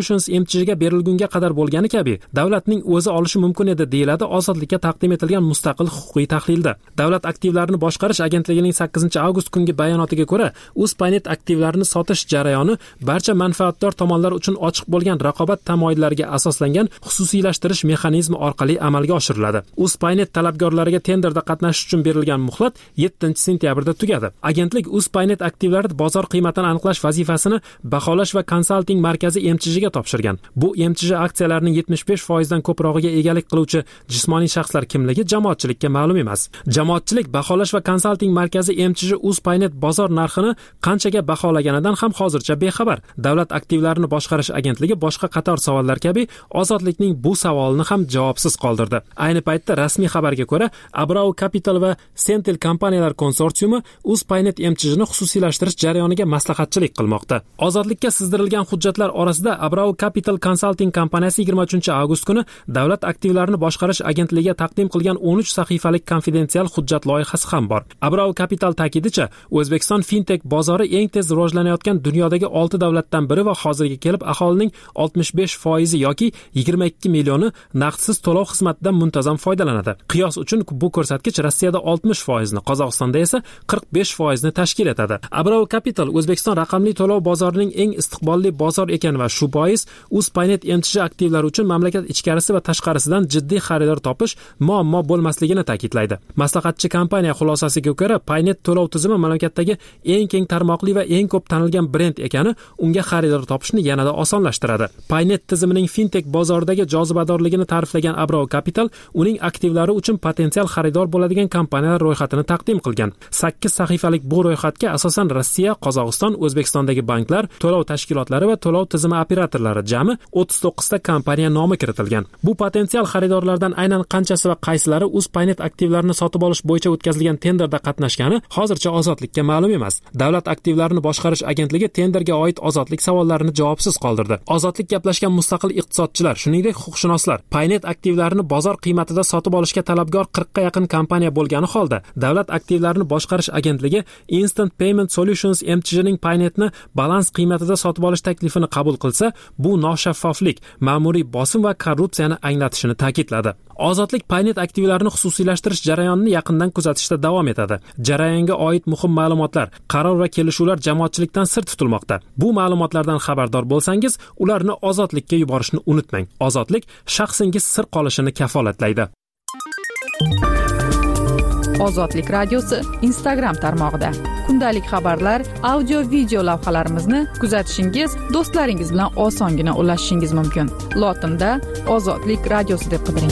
Solutions emchijiga berilgunga qadar bo'lgani kabi davlatning o'zi olishi mumkin edi deyiladi ozodlikka taqdim etilgan mustaqil huquqiy tahlilda. Davlat aktivlarini boshqarish agentligining sakkizinchi avgust kungi bayonotiga ko'ra, Uspaynet aktivlarini sotish jarayoni barcha manfaatdor tomonlar uchun ochiq bo'lgan raqobat tamoyillariga asoslangan xususiylashtirish mexanizmi orqali amalga oshiriladi. Uspaynet talabgorlariga tenderda qatnashish uchun berilgan muhlat yettinchi sentyabrda tugadi. Agentlik Uspaynet aktivlari bozor qiymatini aniqlash vazifasini baholash va konsalting markazi emchijiga topshirgan. Bu emchiji aksiyalarining yetmish besh foiz dan ko'prog'iga egalik qiluvchi jismoniy shaxslar kimligi jamoatchilikka ma'lum emas. Jamoatchilik baholash va konsalting markazi emchiji Uspaynet bozor narxini qanchaga baholaganidan ham hozircha bexabar. Davlat aktivlarini boshqarish agentligi boshqa qator savollar kabi ozodlikning bu savolini ham javobsiz qoldirdi. Ayni paytda rasmiy xabarga ko'ra, Abrau Capital va Sentel kompaniyalar konsorsiumi Uspaynet emchijini xususiylashtirish jarayoniga maslahatchilik qilmoqda. Ozodlikka sizdirilgan hujjatlar orasida Abrau Capital Consulting kompaniyasi yigirma uchinchi avgust kuni davlat aktivlarini boshqarish agentligiga taqdim qilgan o'n uch sahifalik konfidensial hujjat loyihasi ham bor. Abrau Capital ta'kidicha, O'zbekiston fintech bozori eng tez rivojlanayotgan dunyodagi olti davlatdan biri va hozirga kelib aholining oltmish besh foizi yoki yigirma ikki millioni naqdsiz to'lov xizmatidan muntazam foydalanadi. Qiyos uchun bu ko'rsatkich Rossiyada oltmish foizni, Qozog'istonda esa qirq besh foizni tashkil etadi. Abrau Capital O'zbekiston raqamli to'lov bozorining eng istiqbolli bozor ekan va shu bois Uspaynet emchiji aktivlari uchun mamlakat ichkarisi va tashqarisidan jiddiy xaridor topish muammo bo'lmasligini ta'kidlaydi. Maslahatchi kompaniya xulosasiga ko'ra, Paynet to'lov tizimi mamlakatdagi eng keng tarmoqli va eng ko'p tanilgan brend ekani unga xaridor topishni yanada osonlashtiradi. Paynet tizimining fintech bozoridagi jozibadorligini ta'riflagan Abrau Capital uning aktivlari uchun potensial xaridor bo'ladigan kompaniyalar ro'yxatini taqdim qilgan. sakkiz sahifalik bu ro'yxatga asosan Rossiya, Qozog'iston, O'zbekistondagi banklar, to'lov tashkilotlari va to'lov tizimi operatorlari jami o'ttiz to'qqizta kompaniya nomi kiritilgan. Bu potensial xaridorlardan aynan qanchasi va qaysilari Uspaynet aktivlarini sotib olish bo'yicha o'tkazilgan tenderda qatnashgani hozircha ozodlikka ma'lum emas. Davlat aktivlarini boshqarish agentligi tenderga oid ozodlik savollarini javobsiz qoldirdi. Ozodlik gaplashgan mustaqil iqtisodchilar, shuningdek huquqshunoslar, Paynet aktivlarini bozor qiymatida sotib olishga talabgor qirqqa yaqin kompaniya bo'lgani holda, davlat aktivlarini boshqarish agentligi Instant Payment Solutions emchijining Paynetni balans qiymatida sotib olish taklifini qabul qilsa, bu noshaffoflik, ma'muriy bosim va korrupsiyani anglatishini ta'kidladi. Ozodlik Paynet aktivlarini xususiylashtirish jarayonini yaqindan kuzatishda davom etadi. Jarayonga oid muhim ma'lumotlar, qaror va kelishuvlar jamoatchilikdan sir tutilmoqda. Bu ma'lumotlardan xabardor bo'lsangiz, ularni ozodlikka yuborishni unutmang. Ozodlik shaxsingiz sir qolishini kafolatlaydi. Ozodlik radiosi Instagram tarmog'ida kundalik xabarlar, audio video lavhalarimizni kuzatishingiz, do'stlaringiz bilan osongina ulashishingiz mumkin. Lotinda Ozodlik radiosi deb qidiring.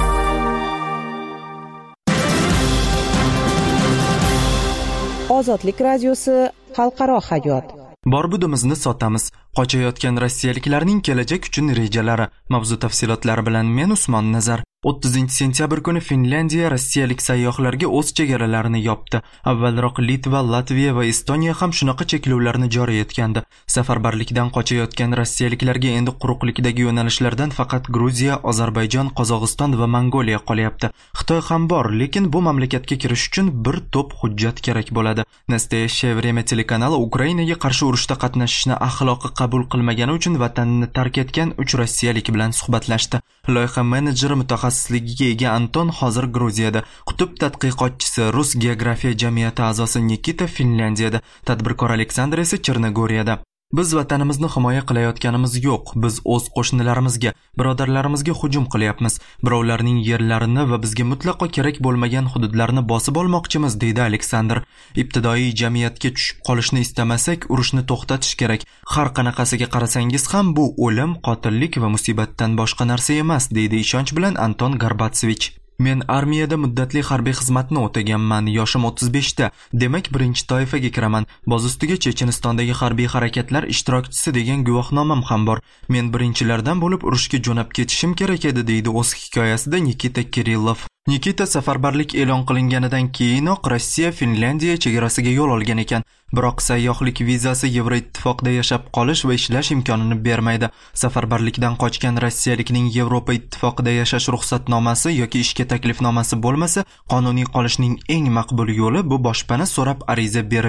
Ozodlik radiosi xalqaro hayot. Bor-budimizni sotamiz. Qochayotgan rossiyaliklarning kelajak uchun rejalari. Mavzu tafsilotlari bilan men Usmon Nazar. o'ttizinchi sentyabr kuni Finlandiya rossiyalik sayyohlarga o'z chegaralarini yopdi. Avvalroq Litva, Latviya va Estoniya ham shunaqa cheklovlarni joriy etgandi. Safarbarlikdan qochayotgan rossiyaliklarga endi quruqlikdagi yo'nalishlardan faqat Gruziya, Ozarbayjon, Qozog'iston va Mongoliya qolyapti. Xitoy ham bor, lekin bu mamlakatga kirish uchun bir to'p hujjat kerak bo'ladi. Nastoyashchaya время telekanali Ukrainaga qarshi urushda qatnashishni axloqi qabul qilmagani uchun vatanini tark etgan uch rossiyalik bilan suhbatlashdi. Loyiha menejeri mutaxassisligiga ega Anton hozir Gruziyada, qutb tadqiqotchisi Rus geografiya jamiyati a'zosi Nikita Finlandiyada, tadbirkor Aleksandr esa Chernogoriyada. Biz vatanimizni himoya qilayotganimiz yo'q. Biz o'z qo'shnilarimizga, birodarlarimizga hujum qilyapmiz. Birovlarning yerlarini va bizga mutlaqo kerak bo'lmagan hududlarni bosib olmoqchimiz, deydi Aleksandr. Ibtidoiy jamiyatga tushib qolishni istamasak, urushni to'xtatish kerak. Har qanaqasiga qarasangiz ham bu o'lim, qotillik va musibatdan boshqa narsa emas, deydi ishonch bilan Anton Garbatsevich. Men armiyada muddatli harbiy xizmatni o'taganman. Yoshim o'ttiz beshda. Demak, birinchi toifaga kiraman. Boz ustiga Chechenistondagi harbiy harakatlar ishtirokchisi degan guvohnomam ham bor. Men birinchilardan bo'lib urushga jo'nab ketishim kerak edi, deydi o'z hikoyasida Nikita Kirillov. Nikita safarbarlik e'lon qilinganidan keyinoq Rossiya Finlandiya chegarasiga yo'l olgan ekan. Biroq sayyohlik vizasi Yevroittifoqda yashab qolish va ishlash imkonini bermaydi. Safarbarlikdan qochgan rossiyalikning Yevropa ittifoqida yashash ruxsatnomasi yoki ishga taklifnomasi bo'lmasa, qonuniy qolishning eng maqbul yo'li bu boshpana so'rab ariza berish.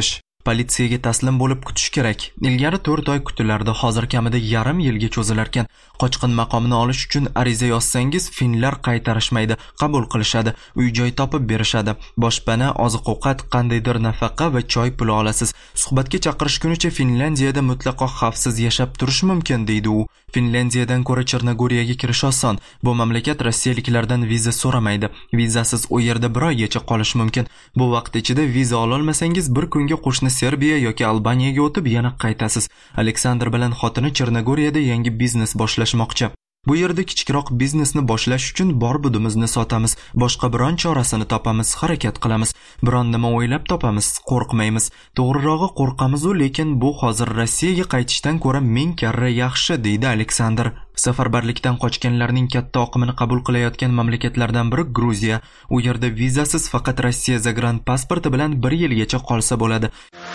Politsiyaga taslim bo'lib kutish kerak. Ilgari to'rt oy kutilardi, hozir kamida yarim yilga cho'zilarkan. Qochqin maqomini olish uchun ariza yozsangiz, finlar qaytarishmaydi, qabul qilishadi, uy-joy topib berishadi. Boshpana, oziq-ovqat, qandaydir nafaqa va choy puli olasiz. Suhbatga chaqirishgunicha Finlandiyada mutlaqo xavfsiz yashab turish mumkin, deydi u. Finlandiyadan ko'ra Chernogoriyaga kirish oson. Bu mamlakat rossiyaliklardan viza so'ramaydi. Vizasiz u yerda bir oygacha qolish mumkin. Bu vaqt ichida viza ola olmasangiz bir kunga qo'shni Serbiya yoki Albaniyaga o'tib yana qaytasiz. Aleksandr bilan xotini Chernogoriyada yangi biznes boshlashmoqchi. Bu yerda kichikroq biznesni boshlash uchun bor budimizni sotamiz, boshqa biron chorasini topamiz, harakat qilamiz, biron nima o'ylab topamiz, qo'rqmaymiz. To'g'rirog'i qo'rqamiz, lekin bu hozir Rossiyaga qaytishdan ko'ra ming karra yaxshi, deydi Aleksandr. Safarbarlikdan qochganlarning katta oqimini qabul qilayotgan mamlakatlardan biri Gruziya. U yerda vizasiz faqat Rossiya zagran pasporti bilan bir yilgacha qolsa bo'ladi.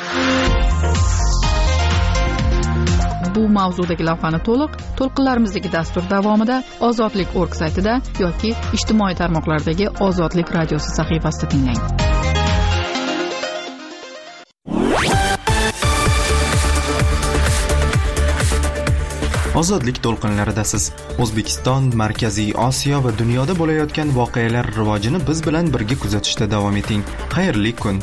Bu mavzudagi lavhani to'liq to'lqinlarimizdagi dastur davomida ozodlik org saytida yoki ijtimoiy tarmoqlardagi Ozodlik radiosi sahifasida tinglang. Ozodlik to'lqinlaridasiz. O'zbekiston, Markaziy Osiyo va dunyoda bo'layotgan voqealar rivojini biz bilan birga kuzatishda davom eting. Xayrli kun.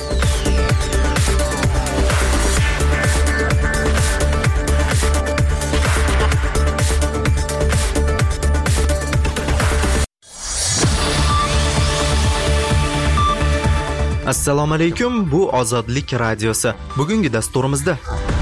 Assalomu alaykum, bu Ozodlik radiosi. Bugungi dasturimizda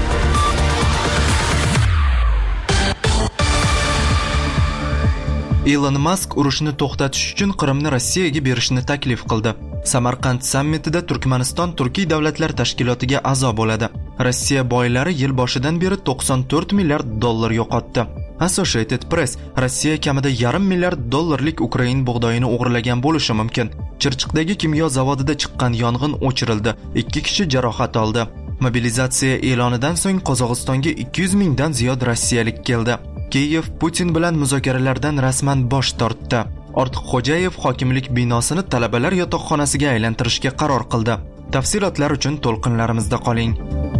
Elon Musk urushni to'xtatish uchun Qrimni Rossiyaga berishni taklif qildi. Samarqand sammitida Turkmaniston Turkiy davlatlar tashkilotiga a'zo bo'ladi. Rossiya boylari yil boshidan beri to'qson to'rt milliard dollar yo'qotdi. Associated Press Rossiya kamida yarim milliard dollarlik Ukrain bug'doyini o'g'irlagan bo'lishi mumkin. Chirchiqdagi kimyo zavodida chiqqan yong'in o'chirildi. ikki kishi jarohat oldi. Mobilizatsiya e'lonidan so'ng Qozog'istonga ikki yuz mingdan ziyod rossiyalik keldi. Kiyev Putin bilan muzokaralardan rasman bosh tortdi. Ortiqxo'jayev hokimlik binosini talabalar yotoqxonasiga aylantirishga qaror qildi. Tafsilotlar uchun to'lqinlarimizda qoling.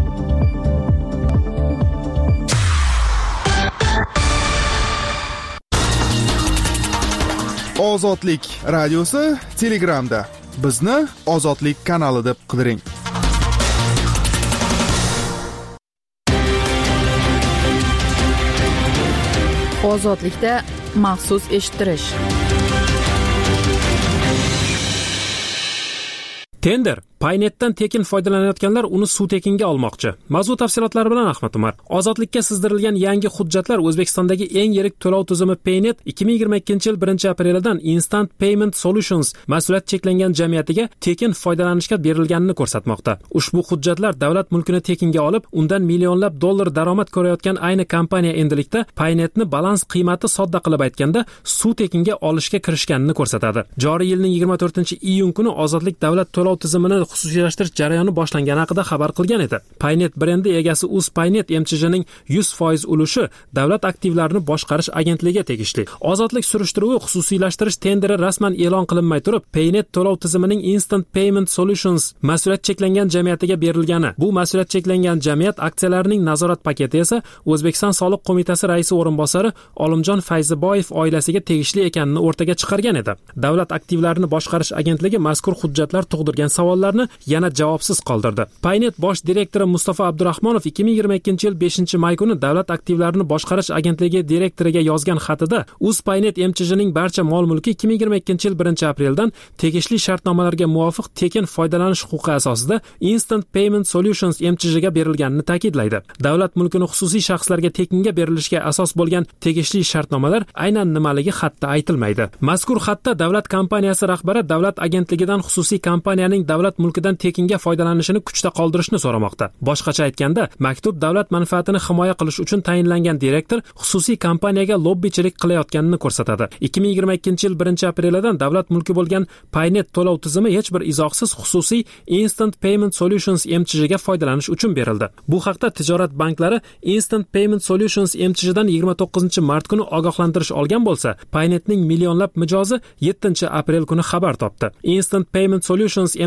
Ozodlik radiosi Telegramda. Bizni Ozodlik kanali deb qidiring. Ozodlikda maxsus eshittirish. Tender Paynetdan tekin foydalanayotganlar uni suv tekinga olmoqchi. Mavzu tafsilotlari bilan Ahmad Umar. Ozodlikka sizdirilgan yangi hujjatlar O'zbekistondagi eng yirik to'lov tizimi Paynet ikki ming yigirma ikkinchi yil birinchi aprelidan Instant Payment Solutions mas'uliyat cheklangan jamiyatiga tekin foydalanishga berilganini ko'rsatmoqda. Ushbu hujjatlar davlat mulkini tekinga olib, undan millionlab dollar daromad ko'rayotgan ayni kompaniya endilikda Paynetni balans qiymati sodda qilib aytganda suv tekinga olishga kirishganini ko'rsatadi. Joriy yilning yigirma to'rtinchi iyun kuni Ozodlik davlat to'lov tizimini xususiylashtirish jarayoni boshlangani haqida xabar qilgan edi. Paynet brendi egasi UzPaynet M Ch Jning yuz foiz ulushi davlat aktivlarini boshqarish agentligiga tegishli. Ozodlik surishtiruvi xususiylashtirish tenderi rasman e'lon qilinmay turib, Paynet to'lov tizimining Instant Payment Solutions mas'uliyat cheklangan jamiyatiga berilgani. Bu mas'uliyat cheklangan jamiyat aksiyalarining nazorat paketi esa O'zbekiston Soliq qo'mitasi raisi o'rinbosari Olimjon Fayziboyev oilasiga tegishli ekanini o'rtaga chiqargan edi. Davlat aktivlarini boshqarish agentligi mazkur hujjatlar tug'dirgan savollarni yana javobsiz qoldirdi. Paynet bosh direktori Mustafa Abdurahmonov ikki ming yigirma ikkinchi yil beshinchi may kuni davlat aktivlarini boshqarish agentligi direktoriga yozgan xatida UzPaynet M Ch Jning barcha mol-mulki ikki ming yigirma ikkinchi yil birinchi apreldan tegishli shartnomalarga muvofiq tekin foydalanish huquqi asosida Instant Payment Solutions M Ch Jga berilganini ta'kidlaydi. Davlat mulkini xususiy shaxslarga tekinga berilishiga asos bo'lgan tegishli shartnomalar aynan nimaligi xatda aytilmaydi. Mazkur xatda davlat kompaniyasi rahbari davlat agentligidan xususiy kompaniyaning davlat mulkidan tekinga foydalanishini kuchda qoldirishni so'ramoqda. Boshqacha aytganda, maktub davlat manfaatini himoya qilish uchun tayinlangan direktor xususiy kompaniyaga lobbichilik qilayotganini ko'rsatadi. ikki ming yigirma ikkinchi yil birinchi aprelidan davlat mulki bo'lgan Paynet to'lov tizimi hech bir izohsiz xususiy Instant Payment Solutions M Ch Jga foydalanish uchun berildi. Bu haqda tijorat banklari Instant Payment Solutions M Ch Jdan yigirma to'qqizinchi mart kuni ogohlantirish olgan bo'lsa, Paynetning millionlab mijozi yettinchi aprel kuni xabar topdi. Instant Payment Solutions M Ch J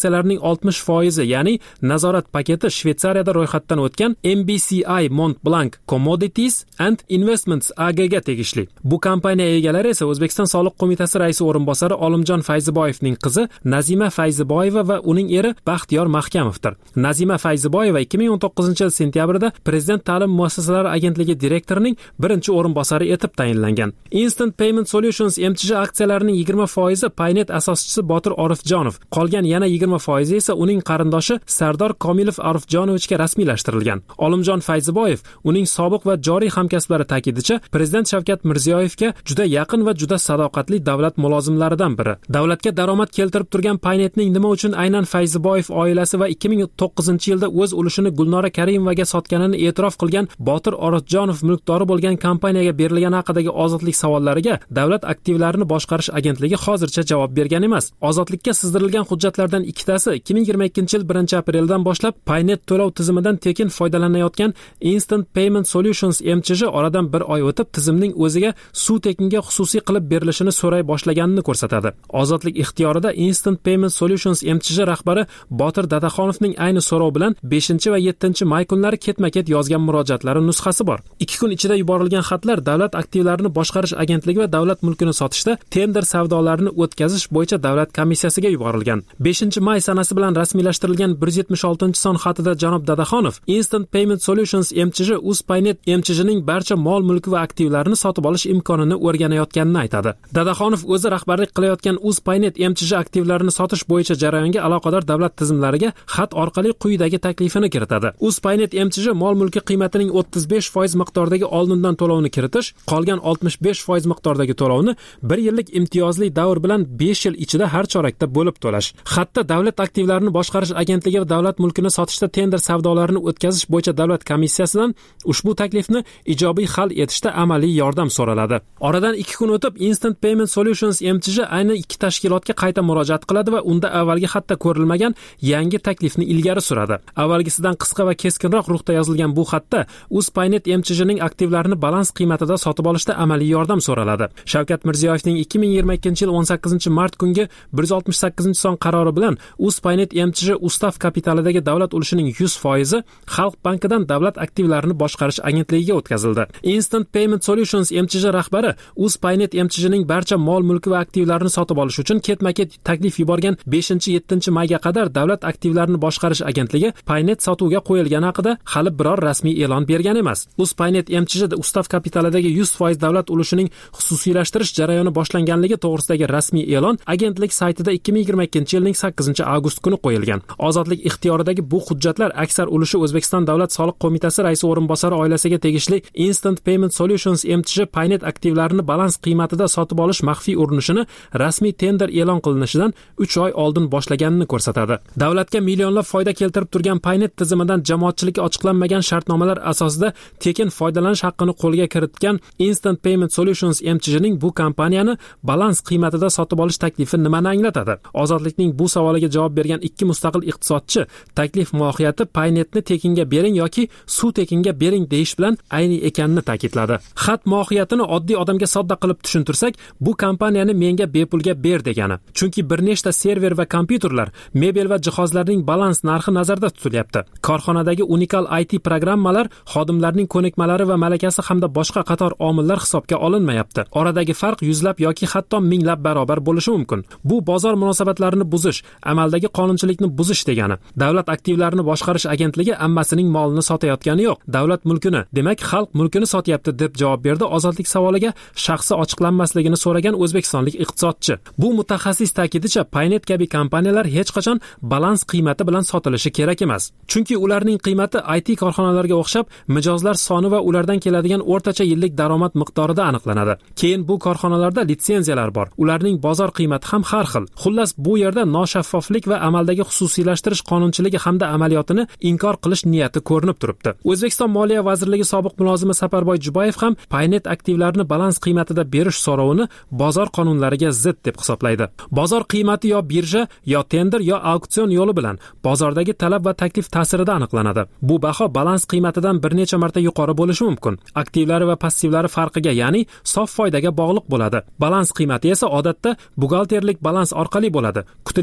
aksiyalarining oltmish foizi, ya'ni nazorat paketi Shveysariyada ro'yxatdan o'tgan M B C I Montblanc Commodities and Investments A G ga tegishli. Bu kompaniya egalari esa O'zbekiston soliq qo'mitasi raisi o'rinbosari Olimjon Fayziboyevning qizi Nazima Fayziboyeva va uning eri Baxtiyor Mahkamovdir. Nazima Fayziboyeva ikki ming o'n to'qqizinchi yil sentyabrida Prezident ta'lim muassasalari agentligi direktorining birinchi o'rinbosari etib tayinlangan. Instant Payment Solutions M T J aksiyalarining yigirma foizi Paynet asoschisi Botir Orifjonov, qolgan yana yigirma foizi esa uning qarindoshi Sardor Komilov Orifjonovichga rasmiylashtirilgan. Olimjon Fayziboyev uning sobiq va joriy hamkasblari ta'kidicha Prezident Shavkat Mirziyoyevga juda yaqin va juda sadoqatli davlat mulozimlaridan biri. Davlatga daromad keltirib turgan Paynetning nima uchun aynan Fayziboyev oilasi va ikki ming to'qqizinchi yilda o'z ulushini Gulnora Karimovaga sotganini e'tirof qilgan Botir Orifjonov mulkdori bo'lgan kompaniyaga berilgani haqidagi ozodlik savollariga Davlat aktivlarini boshqarish agentligi hozircha javob bergan emas. Ozodlikka sizdirilgan hujjatlardan ikkitasi ikki ming yigirma ikkinchi yil birinchi apreldan boshlab Paynet to'lov tizimidan tekin foydalanayotgan Instant Payment Solutions M T J oradan bir oy o'tib tizimning o'ziga suv tekinga xususiy qilib berilishini so'ray boshlaganini ko'rsatadi. Ozodlik ixtiyorida Instant Payment Solutions M T J rahbari Botir Dadaxonovning ayni so'rov bilan beshinchi va yettinchi may kunlari ketma-ket yozgan murojaatlari nusxasi bor. ikki kun ichida yuborilgan xatlar Davlat aktivlarini boshqarish agentligi va davlat mulkini sotishda tender savdolarini o'tkazish bo'yicha davlat komissiyasiga yuborilgan. beshinchi may sanasi bilan rasmiylashtirilgan bir yuz yetmish oltinchi son xatida janob Dadaxonov Instant Payment Solutions M T J Uzpaynet M T Jning barcha mol mulki va aktivlarini sotib olish imkonini o'rganayotganini aytadi. Dadaxonov o'zi rahbarlik qilayotgan Uzpaynet M T J aktivlarini sotish bo'yicha jarayonga aloqador davlat tizimlariga xat orqali quyidagi taklifini kiritadi. Uzpaynet M T J mol mulki qiymatining o'ttiz besh foiz miqdordagi oldindan to'lovni kiritish, qolgan oltmish besh foiz miqdordagi to'lovni bir yillik imtiyozli davr bilan besh yil ichida har chorakda bo'lib to'lash. Xatda davlat aktivlarini boshqarish agentligi va davlat mulkini sotishda tender savdolarini o'tkazish bo'yicha davlat komissiyasidan ushbu taklifni ijobiy hal etishda amaliy yordam so'raladi. Oradan ikki kun o'tib Instant Payment Solutions M T J ayni ikki tashkilotga qayta murojaat qiladi va unda avvalgi xatda ko'rilmagan yangi taklifni ilgari suradi. Avvalgisidan qisqa va keskinroq ruhda yozilgan bu xatda Uzpaynet M T Jning aktivlarini balans qiymatida sotib olishda amaliy yordam so'raladi. Shavkat Mirziyoyevning ikki ming yigirma ikkinchi yil o'n sakkizinchi mart kungi bir yuz oltmish sakkizinchi son qarori bilan Uzpaynet M T J ustav kapitalidagi davlat ulushining yuz foizi Xalq bankidan davlat aktivlarini boshqarish agentligiga o'tkazildi. Instant Payment Solutions M T J rahbari Uzpaynet M T Jning barcha mol mulki va aktivlarini sotib olish uchun ketma-ket taklif yuborgan beshinchi yettinchi mayga qadar davlat aktivlarini boshqarish agentligi Paynet sotuvga qo'yilgani haqida hali biror rasmiy e'lon bergan emas. Uzpaynet M T J ustav kapitalidagi yuz foiz davlat ulushining xususiylashtirish jarayoni boshlanganligi to'g'risidagi rasmiy e'lon agentlik saytida ikki ming yigirma ikkinchi yilning sakkizinchi avgust kuni qo'yilgan. Ozodlik ixtiyoridagi bu hujjatlar aksar ulushi O'zbekiston Davlat soliq qo'mitasi raisi o'rinbosari oilasiga tegishli Instant Payment Solutions M T J Paynet aktivlarini balans qiymatida sotib olish maxfiy urinishini rasmiy tender e'lon qilinishidan uch oy oldin boshlaganini ko'rsatadi. Davlatga millionlab foyda keltirib turgan Paynet tizimidan jamoatchilikka ochiqlanmagan shartnomalar asosida tekin foydalanish haqqini qo'lga kiritgan Instant Payment Solutions M T Jning bu kompaniyani balans qiymatida sotib olish taklifi nimani anglatadi? Ozodlikning bu savoliga javob bergan ikki mustaqil iqtisodchi taklif mohiyati Paynetni tekinga bering yoki suv tekinga bering deyish bilan ayni ekanini ta'kidladi. Xat mohiyatini oddiy odamga sodda qilib tushuntirsak, bu kompaniyani menga bepulga ber degani. Chunki bir nechta server va kompyuterlar, mebel va jihozlarning balans narxi nazarda tutilyapti. Korxonadagi unikal I T programmalar, xodimlarning ko'nikmalari va malakasi hamda boshqa qator omillar hisobga olinmayapti. Oradagi farq yuzlab yoki hatto minglab barobar bo'lishi mumkin. Bu bozor munosabatlarini buzish, amaldagi qonunchilikni buzish degani. Davlat aktivlarini boshqarish agentligi ammasining molini sotayotgani yo'q, davlat mulkini, demak xalq mulkini sotyapti deb javob berdi ozodlik savoliga shaxsi ochiqlanmasligini so'ragan o'zbekistonlik iqtisodchi. Bu mutaxassis ta'kidicha Paynet kabi kompaniyalar hech qachon balans qiymati bilan sotilishi kerak emas. Chunki ularning qiymati I T korxonalarga o'xshab mijozlar soni va ulardan keladigan o'rtacha yillik daromad miqdorida aniqlanadi. Keyin bu korxonalarda litsenziyalar bor. Ularning bozor qiymati ham har xil. Xullas, bu yerda noshaffoflik va amaldagi xususiylashtirish qonunchiligi hamda amaliyotini inkor qilish niyati ko'rinib turibdi. O'zbekiston Moliya vazirligi sobiq mulozimi Saparboy Jubayev ham Paynet aktivlarini balans qiymatida berish so'rovini bozor qonunlariga zid deb hisoblaydi. Bozor qiymati yo birja, yo tender, yo auksion yo'li bilan bozordagi talab va taklif ta'sirida aniqlanadi. Bu baho balans qiymatidan bir necha marta yuqori bo'lishi mumkin. Aktivlari va passivlari farqiga, ya'ni sof foydaga bog'liq bo'ladi. Balans qiymati esa odatda buxgalterlik balans orqali bo'ladi. Kutilayotgan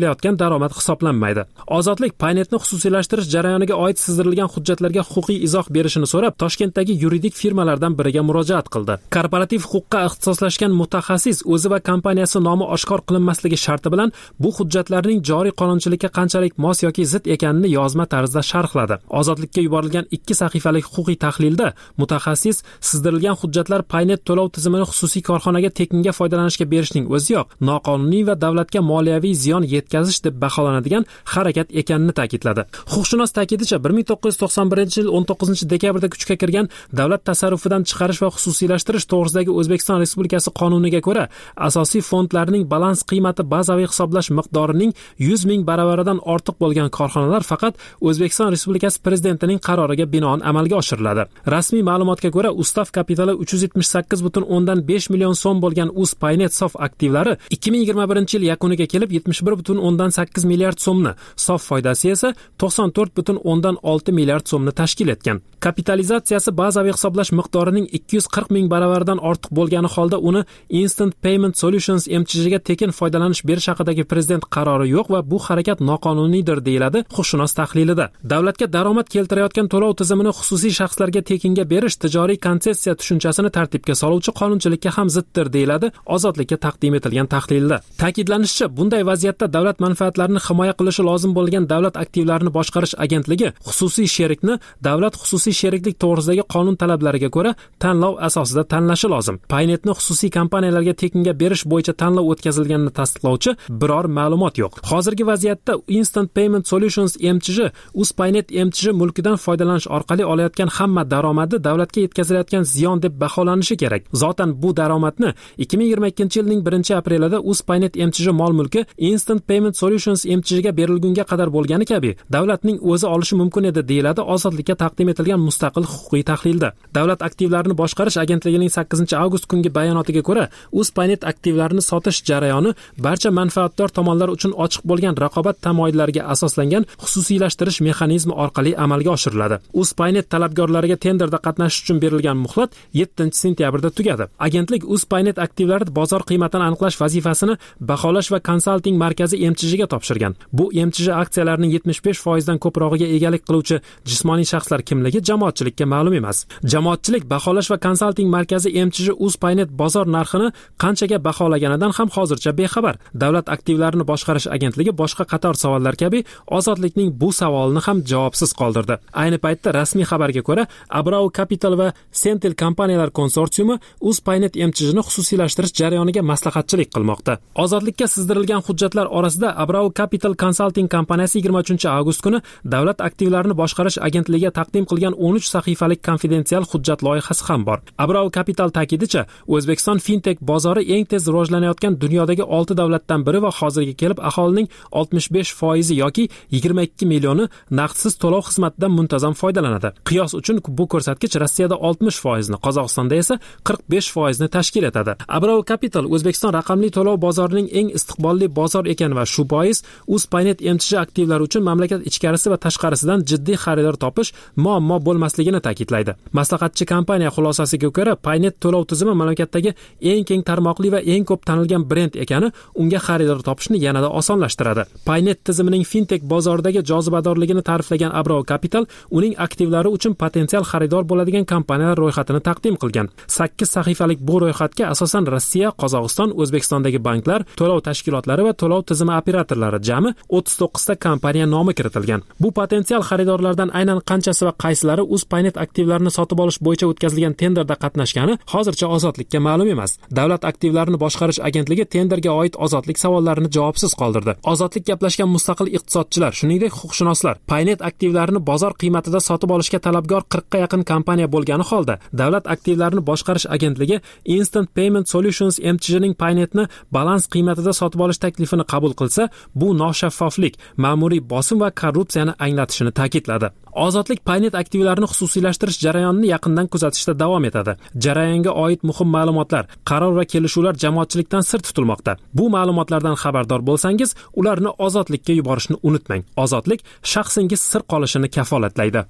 daromad hisoblanmaydi. Ozodlik Paynetni xususiylashtirish jarayoniga oid sizdirilgan hujjatlarga huquqiy izoh berishini so'rab Toshkentdagi yuridik firmalardan biriga murojaat qildi. Korporativ huquqqa ixtisoslashgan mutaxassis o'zi va kompaniyasi nomi oshkor qilinmasligi sharti bilan bu hujjatlarning joriy qonunchilikka qanchalik mos yoki zid ekanini yozma tarzda sharhladi. Ozodlikka yuborilgan ikki sahifalik huquqiy tahlilda mutaxassis sizdirilgan hujjatlar Paynet to'lov tizimini xususiy korxonaga tekinga foydalanishga berishning o'ziyoq noqonuniy va davlatga moliyaviy ziyon yetkazish deb baholanadigan harakat ekanini ta'kidladi. Huquqshunos ta'kidicha bir ming to'qqiz yuz to'qson birinchi yil o'n to'qqizinchi dekabrda kuchga kirgan davlat tasarrufidan chiqarish va xususiylashtirish to'g'risidagi O'zbekiston Respublikasi qonuniga ko'ra asosiy fondlarning balans qiymati bazaviy hisoblash miqdorining yuz ming baravaridan ortiq bo'lgan korxonalar faqat O'zbekiston Respublikasi prezidentining qaroriga binoan amalga oshiriladi. Rasmiy ma'lumotga ko'ra ustav kapitali uch yuz yetmish sakkiz butun o'ndan besh million so'm bo'lgan uz Paynet sof aktivlari ikki ming yigirma birinchi yil yakuniga kelib yetmish bir butun o'ndan sakkiz milliard so'mni, sof foydasi esa to'qson to'rt butun o'ndan olti milliard so'mni tashkil etgan. Kapitalizatsiyasi bazaviy hisoblash miqdorining ikki yuz qirq ming baravaridan ortiq bo'lgani holda uni Instant Payment Solutions M T J ga tekin foydalanish berish haqidagi prezident qarori yo'q va bu harakat noqonuniydir deyiladi huquqshunos tahlilida. Davlatga daromad keltirayotgan to'lov tizimini xususiy shaxslarga tekinga berish tijoriy konsessiya tushunchasini tartibga soluvchi qonunchilikka ham ziddir deyiladi Ozodlikka taqdim etilgan tahlilda. Ta'kidlanishicha, bunday vaziyatda davlat manfaatlarini himoya qilishi lozim bo'lgan Davlat aktivlarini boshqarish agentligi xususiy sherikni davlat xususiy sheriklik to'g'risidagi qonun talablariga ko'ra tanlov asosida tanlashi lozim. Paynetni xususiy kompaniyalarga tekinga berish bo'yicha tanlov o'tkazilganini tasdiqlovchi biror ma'lumot yo'q. Hozirgi vaziyatda Instant Payment Solutions M T J uz Paynet M T J mulkidan foydalanish orqali olayotgan hamma daromadi davlatga yetkazilayotgan ziyon deb baholanishi kerak. Zotan bu daromadni ikki ming yigirma ikkinchi yilning birinchi aprelida uz Paynet M T J mol mulki Instant Payment Solutions M T J ga berilgunga qadar bo'lgani kabi davlatning o'zi olishi mumkin edi deyiladi Ozodlikka taqdim etilgan mustaqil huquqiy tahlilda. Davlat aktivlarini boshqarish agentligining sakkizinchi avgust kungi bayonotiga ko'ra, uz Paynet aktivlarini sotish jarayoni barcha manfaatdor tomonlar uchun ochiq bo'lgan raqobat tamoyillariga asoslangan xususiylashtirish mexanizmi orqali amalga oshiriladi. uz Paynet talabgorlariga tenderda qatnashish uchun berilgan muhlat yettinchi sentyabrda tugadi. Agentlik uz Paynet aktivlari bozor qiymatini aniqlash vazifasini baholash va konsalting markazi M T J ga topshirgan. Bu M T J aksiyalarining yetmish besh foiz dan ko'prog'iga egalik qiluvchi jismoniy shaxslar kimligi jamoatchilikka ma'lum emas. Jamoatchilik baholash va konsalting markazi M T J uz Paynet bozor narxini qanchaga baholaganidan ham hozircha bexabar. Davlat aktivlarini boshqarish agentligi boshqa qator savollar kabi Ozodlikning bu savolini ham javobsiz qoldirdi. Ayni paytda rasmiy xabarga ko'ra, Abrau Capital va Sentel kompaniyalar konsorsiumi uz Paynet M T J ni xususiylashtirish jarayoniga maslahatchilik qilmoqda. Ozodlikka sizdirilgan hujjatlar orasida Abrau Capital Consulting kompaniyasi yigirma uchinchi avgust kuni davlat aktivlarini boshqarish agentligiga taqdim qilgan o'n uch sahifalik konfidensial hujjat loyihasi ham bor. Abrau Capital ta'kidicha, O'zbekiston fintech bozori eng tez rivojlanayotgan dunyodagi olti davlatdan biri va hozirga kelib aholining oltmish besh foizi yoki yigirma ikki millioni naqdsiz to'lov xizmatidan muntazam foydalanadi. Qiyos uchun bu ko'rsatkich Rossiyada oltmish foizni, Qozog'istonda esa qirq besh foizni tashkil etadi. Abrau Capital O'zbekiston raqamli to'lov bozorining eng istiqbolli bozor ekan va shu bois uz Paynet M T J aktivlari uchun mamlakat ichkarisi va tashqarisidan jiddiy xaridor topish muammo bo'lmasligini ta'kidlaydi. Maslahatchi kompaniya xulosasiga ko'ra, Paynet to'lov tizimi mamlakatdagi eng keng tarmoqli va eng ko'p tanilgan brend ekani unga xaridor topishni yanada osonlashtiradi. Paynet tizimining fintech bozoridagi jozibadorligini ta'riflagan Abrau Capital uning aktivlari uchun potensial xaridor bo'ladigan kompaniyalar ro'yxatini taqdim qilgan. sakkiz sahifalik bu ro'yxatga asosan Rossiya, Qozog'iston, O'zbekistondagi banklar, to'lov tashkilotlari va to'lov tizimi operatorlari jami o'ttiz to'qqizta kompaniya nomi kiritilgan. Bu potensial xaridorlardan aynan qanchasi va qaysilari uz Paynet aktivlarini sotib olish bo'yicha o'tkazilgan tenderda qatnashgani hozircha Ozodlikka ma'lum emas. Davlat aktivlarini boshqarish agentligi tenderga oid ozodlik savollarini javobsiz qoldirdi. Ozodlik gaplashgan mustaqil iqtisodchilar, shuningdek huquqshunoslar, Paynet aktivlarini bozor qiymatida sotib olishga talabgor qirqqa yaqin kompaniya bo'lgani holda, davlat aktivlarini boshqarish agentligi Instant Payment Solutions M T J ning Paynetni balans qiymatida sotib olish taklifini qabul qilsa, bu noshaffoflik, ma'muriy bosim va korrupsiyani anglatishini ta'kidladi. Ozodlik Paynet aktivlarini xususiylashtirish jarayonini yaqindan kuzatishda davom etadi. Jarayonga oid muhim ma'lumotlar, qaror va kelishuvlar jamoatchilikdan sir tutilmoqda. Bu ma'lumotlardan xabardor bo'lsangiz, ularni Ozodlikka yuborishni unutmang. Ozodlik shaxsingiz sir qolishini kafolatlaydi.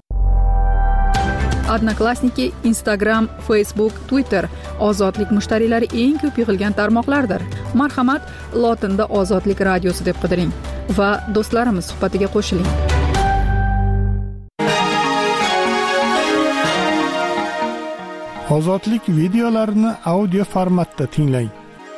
Odnoklassniki, Instagram, Facebook, Twitter Ozodlik mushtariylari eng ko'p yig'ilgan tarmoqlardir. Marhamat, lotinda Ozodlik radiosi deb qidiring. va do'stlarimiz suhbatiga qo'shiling. Ozodlik videolarini audio formatda tinglang.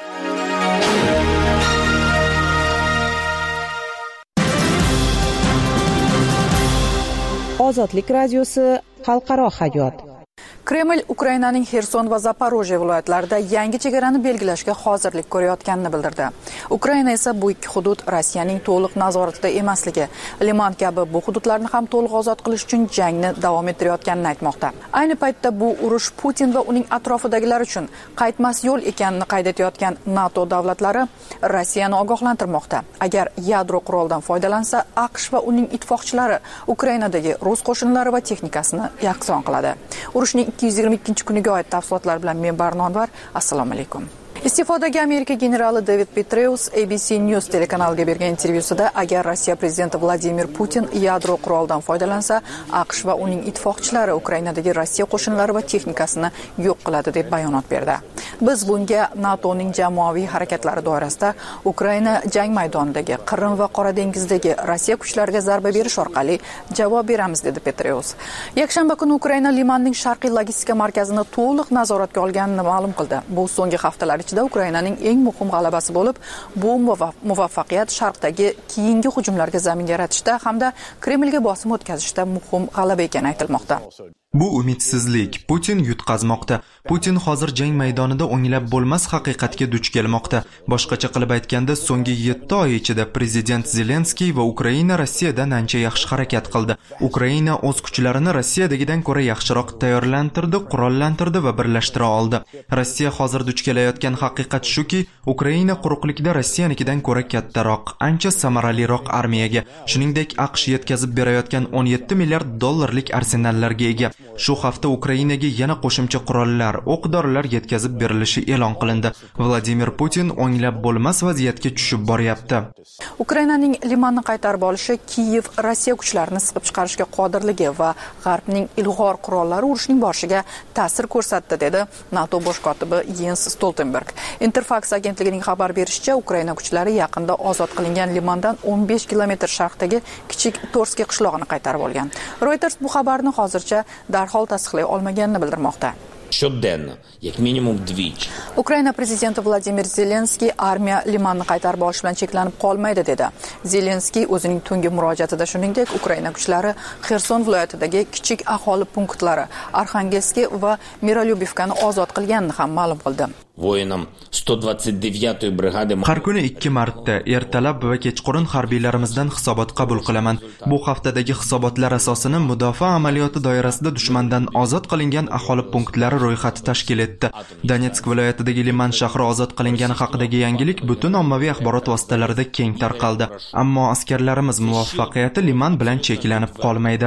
Ozodlik radiosi xalqaro hayot. Kreml Ukrainaning Xerson va Zaporojye viloyatlarida yangi chegarani belgilashga hozirlik ko'rayotganini bildirdi. Ukraina esa bu ikki hudud Rossiyaning to'liq nazoratida emasligi, Liman kabi bu hududlarni ham to'liq ozod qilish uchun jangni davom ettirayotganini aytmoqda. Ayni paytda bu urush Putin va uning atrofidagilar uchun qaytmas yo'l ekanini qayd etayotgan NATO davlatlari Rossiyani ogohlantirmoqda. Agar yadro quroldan foydalansa, AQSh va uning ittifoqchilari Ukrainadagi rus qo'shinlari va texnikasini yakson qiladi. Urushning ikki yuz yigirma ikkinchi kuniga oid tafsilotlar bilan men Barno Anvar. Assalomu alaykum. Iste'fodagi Amerika generali David Petraeus A B C News telekanaliga bergan intervyusida agar Rossiya prezidenti Vladimir Putin yadro quroldan foydalansa, AQSh va uning ittifoqchilari Ukrainadagi Rossiya qo'shinlari va texnikasini yo'q qiladi deb bayonot berdi. Biz bunga NATOning jamoaviy harakatlari doirasida Ukraina jang maydonidagi, Qrim va Qora dengizdagi Rossiya kuchlariga zarba berish orqali javob beramiz dedi Petraeus. Yakshanba kuni Ukraina Limanning sharqiy logistika markazini to'liq nazoratga olganini ma'lum qildi. Bu so'nggi haftalar ichida Ukrainaning eng muhim g'alabasi bo'lib, bu muvaffaqiyat sharqdagi keyingi hujumlarga zamin yaratishda hamda Kremlga bosim o'tkazishda muhim g'alaba ekani aytilmoqda. Bu umidsizlik Putin yutqazmoqda. Putin hozir jang maydonida o'nglab bo'lmas haqiqatga duch kelmoqda. Boshqacha qilib aytganda, so'nggi yetti oy ichida prezident Zelenskiy va Ukraina Rossiyadan ancha yaxshi harakat qildi. Ukraina o'z kuchlarini Rossiyadagidan ko'ra yaxshiroq tayyorlantirdi, qurollantirdi va birlashtira oldi. Rossiya hozir duch kelayotgan haqiqat shuki, Ukraina quruqlikda Rossiyanikidan ko'ra kattaroq, ancha samaraliroq armiyaga, shuningdek AQSh yetkazib berayotgan o'n yetti milliard dollarlik arsenallarga ega. Shu hafta Ukrainaga yana qo'shimcha qurollar, o'q-dorilar yetkazib berilishi e'lon qilindi. Vladimir Putin o'nglab bo'lmas vaziyatga tushib boryapti. Ukrainaning Limanni qaytarib olishi Kiyev Rossiya kuchlarini siqib chiqarishga qodirligi va G'arbning ilg'or qurollari urushning boshiga ta'sir ko'rsatdi, dedi NATO bosh kotibi Jens Stoltenberg. Interfax agentligining xabar berishicha, Ukraina kuchlari yaqinda ozod qilingan Limandan o'n besh kilometr sharqdagi kichik Torskiy qishlog'ini qaytarib olgan. Reuters bu xabarni hozircha darhol tasdiqlay olmaganini bildirmoqda. Щоденно, як мінімум двічі. Ukraina prezidenti Vladimir Zelenskiy armiya Limanni qaytarib olish bilan cheklanib qolmaydi dedi. Zelenskiy o'zining tungi murojaatida shuningdek Ukraina kuchlari Xerson viloyatidagi kichik aholi punktlari Arxangelskiy va Mirolyubivkani ozod qilganini ham ma'lum qildi. Воинам sto двадцать девятой brigade Har kuni ikki marta ertalab va kechqurun harbiylarimizdan hisobot qabul qilaman. Bu haftadagi hisobotlar asosini mudofaa amaliyoti doirasida dushmandan ozod qilingan aholi punktlari ro'yxati tashkil etdi. Donetsk viloyatidagi Liman shahri ozod qilingani haqidagi yangilik butun ommaviy axborot vositalarida keng tarqaldi. Ammo askarlarimiz muvaffaqiyati Liman bilan cheklanib qolmaydi.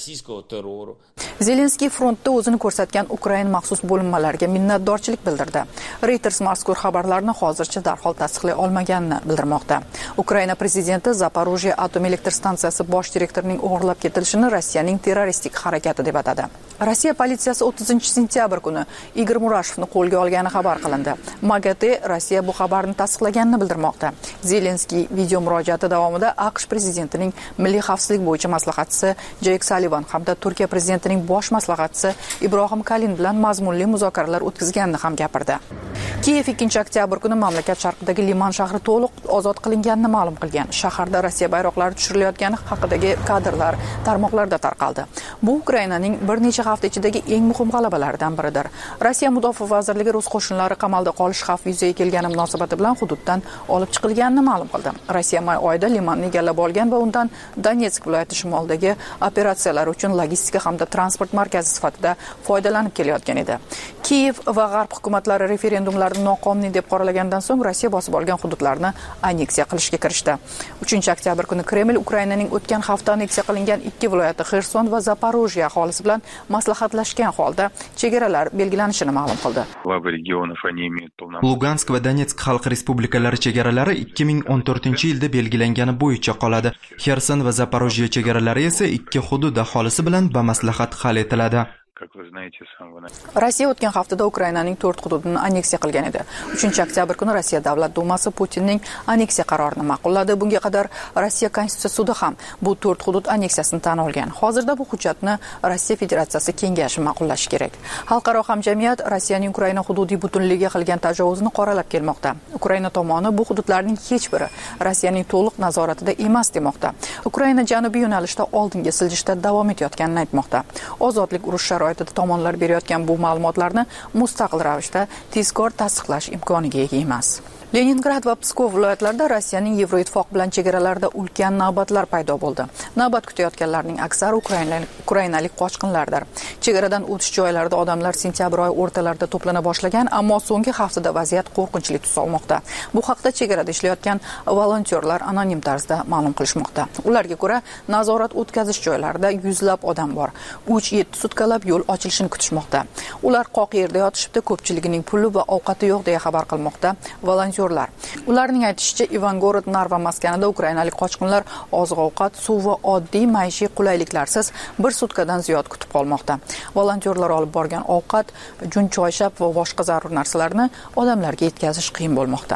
Zelenskiy frontda o'zini ko'rsatgan Ukraina maxsus bo'linmalariga minnatdorchilik bildirdi. Reuters mazkur xabarlarni hozircha darhol tasdiqlay olmaganini bildirmoqda. Ukraina prezidenti Zaporojye atom elektr stansiyasi bosh direktorining o'g'irlab ketilishini Rossiyaning terroristik harakati deb atadi. Rossiya politsiyasi o'ttizinchi sentyabr kuni Igor Murashevni qo'lga olgani xabar qilindi. MAGATE Rossiya bu xabarni tasdiqlaganini bildirmoqda. Zelenskiy video murojaati davomida AQSh prezidentining milliy xavfsizlik bo'yicha maslahatchisi Jake Sullivan hamda Turkiya prezidentining bosh maslahatchisi Ibrohim Kalin bilan mazmunli muzokaralar o'tkazganini ham gapirdi. Kiyev ikkinchi oktyabr kuni mamlakat sharqidagi Liman shahri to'liq ozod qilinganini ma'lum qilgan. Shaharda Rossiya bayroqlari tushirilayotgani haqidagi kadrlar tarmoqlarda tarqaldi. Bu Ukrainaning bir necha hafta ichidagi eng muhim g'alabalaridan biridir. Rossiya mudofaa vazirligi rus qo'shinlari qamalda qolish xavfi yuzaga kelgani munosabati bilan hududdan olib chiqilganini ma'lum qildi. Rossiya may oyida Limanni egallab olgan va undan Donetsk viloyati shimolidagi operatsiyalar uchun logistika hamda transport markazi sifatida foydalanib kelayotgan edi. Kiyev va G'arb hukumatlari referendumlarni noqonuniy deb qoralagandan so'ng Rossiya bosib olgan hududlarni anneksiya qilishga kirishdi. uchinchi oktyabr kuni Kreml Ukrainaning o'tgan hafta anneksiya qilingan ikki viloyati Xerson va Zaporojye aholisi bilan maslahatlashgan holda chegaralar belgilanishini ma'lum qildi. Lugansk va Donetsk xalq respublikalari chegaralari ikki ming o'n to'rtinchi yilda belgilangani bo'yicha qoladi. Xerson va Zaporojye chegaralari esa ikki hudud aholisi bilan bamaslahat hal etiladi. как вы знаете, с самого начала. Rossiya o'tgan haftada Ukrainaning to'rt hududini anneksiya qilgan edi. uchinchi oktyabr kuni Rossiya Davlat dumasi Putinning anneksiya qarorini ma'qulladi. Bunga qadar Rossiya Konstitutsiya sudi ham bu to'rt hudud anneksiyasini tan olgan. Hozirda bu hujjatni Rossiya Federatsiyasi Kengashi ma'qullashi kerak. Xalqaro hamjamiyat Rossiyaning Ukraina hududiy butunligiga qilgan tajovuzini qoralab kelmoqda. Ukraina tomoni bu hududlarning hech biri Rossiyaning to'liq nazoratida emas demoqda. Ukraina janubiy yo'nalishda oldinga siljishda davom etayotganini aytmoqda. Ozodlik urush sharoitida tomonlar berayotgan bu ma'lumotlarni mustaqil ravishda tezkor tasdiqlash imkoniga ega emas. Leningrad va Pskov viloyatlarida Rossiyaning Yevroittifoq bilan chegaralarida ulkan navbatlar paydo bo'ldi. Navbat kutayotganlarning aksari ukrainalik, ukrainalik qochqinlardir. Chegaradan o'tish joylarida odamlar sentyabr oyi o'rtalarida to'plana boshlagan, ammo so'nggi haftada vaziyat qo'rqinchli tus olmoqda. Bu haqda chegarada ishlayotgan volontyorlar anonim tarzda ma'lum qilishmoqda. Ularga ko'ra, nazorat o'tkazish joylarida yuzlab odam bor. uch yetti sutkalab yo'l ochilishini kutishmoqda. Ular qoq yerda yotishibdi, ko'pchiligining puli va ovqati yo'q deya xabar qilmoqda. Volontyor Ularning aytishicha, Ivangorod Narva maskanida ukrainalik qochqinlar oziq-ovqat, suv va oddiy maishiy qulayliklarsiz bir sutkadan ziyod kutib qolmoqda. Volontyorlar olib borgan ovqat, jun choyshab va boshqa zarur narsalarni odamlarga yetkazish qiyin bo'lmoqda.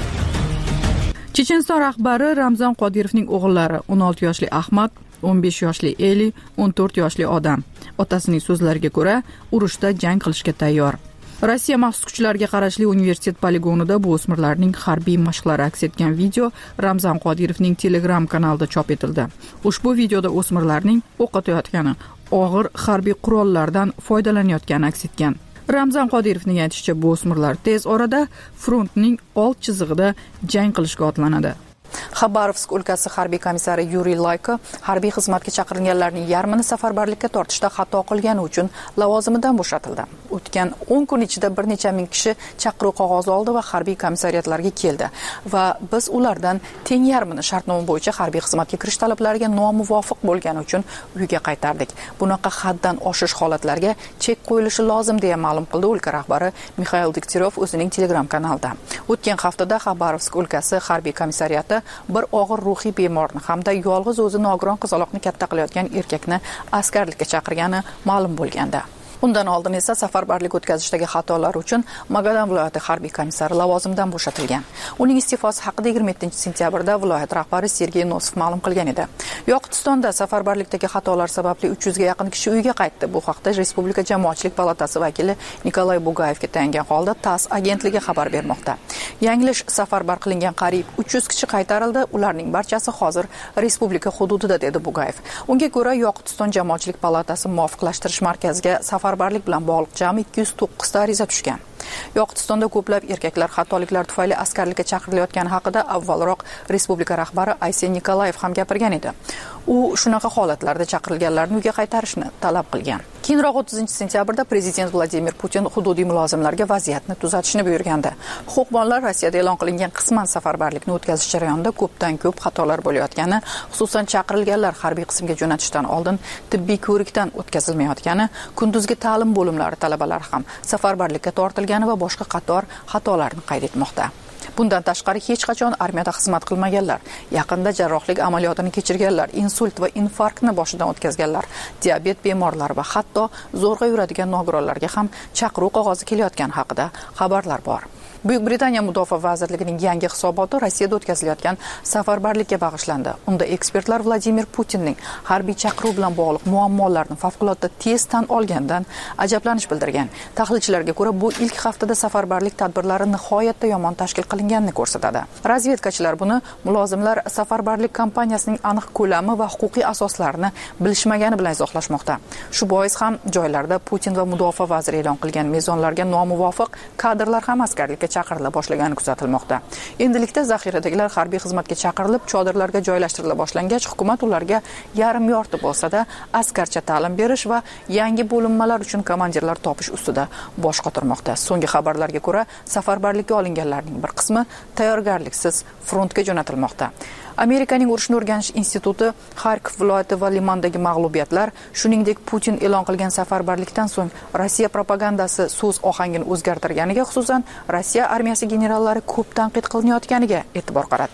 Checheniston rahbari Ramzan Qodirovning o'g'illari o'n olti yoshli Ahmad, o'n besh yoshli Eli, o'n to'rt yoshli odam. Otasining so'zlariga ko'ra, urushda jang qilishga tayyor. Rossiya maxsus kuchlarga qarashli universitet poligonida bu o'smirlarning harbiy mashqlari aks etgan video Ramzan Qodirovning Telegram kanalida chop etildi. Ushbu videoda o'smirlarning o'q otayotgani, og'ir harbiy qurollardan foydalanayotgani aks etgan. Ramzan Qodirovning aytishicha, bu o'smirlar tez orada frontning old chizig'ida jang qilishga otlanadi. Xabarovsk o'lkasi harbiy komissari Yuriy Layko harbiy xizmatga chaqirilganlarning yarmini safarbarlikka tortishda xato qilgani uchun lavozimidan bo'shatildi. O'tgan o'n kun ichida bir necha ming kishi chaqiruv qog'ozi oldi va harbiy komissariyatlarga keldi va biz ulardan teng yarmini shartnoma bo'yicha harbiy xizmatga kirish talablariga nomuvofiq bo'lgani uchun uyga qaytardik. Bunaqa haddan oshish holatlarga chek qo'yilishi lozim deya ma'lum qildi o'lka rahbari Mikhail Degtyaryov o'zining Telegram kanalida. O'tgan haftada Xabarovsk o'lkasi harbiy komissariyati bir og'ir ruhiy bemorni hamda yolg'iz o'zi nogiron qizaloqni katta qilayotgan erkakni askarlikka chaqirgani ma'lum bo'lganda. Undan oldin esa safarbarlik o'tkazishdagi xatolar uchun Magadan viloyati harbiy komissari lavozimidan bo'shatilgan. Uning iste'fosi haqida yigirma yettinchi sentyabrda viloyat rahbari Sergey Nosov ma'lum qilgan edi. Yoqutistonda safarbarlikdagi xatolar sababli uch yuzga yaqin kishi uyga qaytdi. Bu haqda Respublika jamoatchilik palatasi vakili Nikolay Bugayevga tayangan holda TASS agentligi xabar bermoqda. Yanglish safarbar qilingan qariyb uch yuz kishi qaytarildi. Ularning barchasi hozir respublika hududida, dedi Bugayev. Unga ko'ra, Yoqutiston jamoatchilik palatasi muvofiqlashtirish markaziga safar barlik bilan bog'liq jami ikki yuz to'qqiz ta ariza tushgan. Yoqutistonda ko'plab erkaklar xatoliklar tufayli askarlikka chaqirilayotgani haqida avvalroq respublika rahbari Aysen Nikolayev ham gapirgan edi. U shunaqa holatlarda chaqirilganlarni uyga qaytarishni talab qilgan. Keyinroq o'ttizinchi sentyabrda prezident Vladimir Putin hududiy mulozimlarga vaziyatni tuzatishni buyurgandi. Huquqbonlar Rossiyada e'lon qilingan qisman safarbarlikni o'tkazish jarayonida ko'pdan ko'p xatolar bo'layotgani, xususan chaqirilganlar harbiy qismga jo'natishdan oldin tibbiy ko'rikdan o'tkazilmayotgani, kunduzgi ta'lim bo'limlari talabalari ham safarbarlikka tortilgani va boshqa qator xatolarni qayd etmoqda. Bundan tashqari hech qachon armiyada xizmat qilmaganlar, yaqinda jarrohlik amaliyotini kechirganlar, insult va infarktni boshidan o'tkazganlar, diabet bemorlari va hatto zo'rg'a yuradigan nogironlarga ham chaqiruv qog'ozi kelayotgani haqida xabarlar bor. Buyuk Britaniya Mudofaa vazirligining yangi hisoboti Rossiyada o'tkazilayotgan safarbarlikka bag'ishlandi. Unda ekspertlar Vladimir Putinning harbiy chaqiruv bilan bog'liq muammolarni favqulodda tez tan olgandan ajablanish bildirgan. Tahlilchilarga ko'ra, bu ilk haftada safarbarlik tadbirlari nihoyatda yomon tashkil qilinganini ko'rsatadi. Razvedkachilar buni mulozimlar safarbarlik kampaniyasining aniq ko'lami va huquqiy asoslarini bilishmagani bilan izohlashmoqda. Shu bois ham joylarda Putin va mudofaa vaziri e'lon qilgan mezonlarga nomuvofiq kadrlar ham askarlikka chaqirila boshlagani kuzatilmoqda. Endilikda zaxiradagilar harbiy xizmatga chaqirilib, chodirlarga joylashtirila boshlangach, hukumat ularga yarim yorti bo'lsa-da askarcha ta'lim berish va yangi bo'linmalar uchun komandirlar topish ustida bosh qotirmoqda. So'nggi xabarlarga ko'ra, safarbarlikka olinganlarning bir qismi tayyorgarliksiz frontga jo'natilmoqda. Amerikaning urushni o'rganish instituti Xarkov viloyati va Limandagi mag'lubiyatlar, shuningdek Putin e'lon qilgan safarbarlikdan so'ng Rossiya propagandasi so'z ohangini o'zgartirganiga, xususan Rossiya armiyasi generallari ko'p tanqid qilinayotganiga e'tibor qaratdi.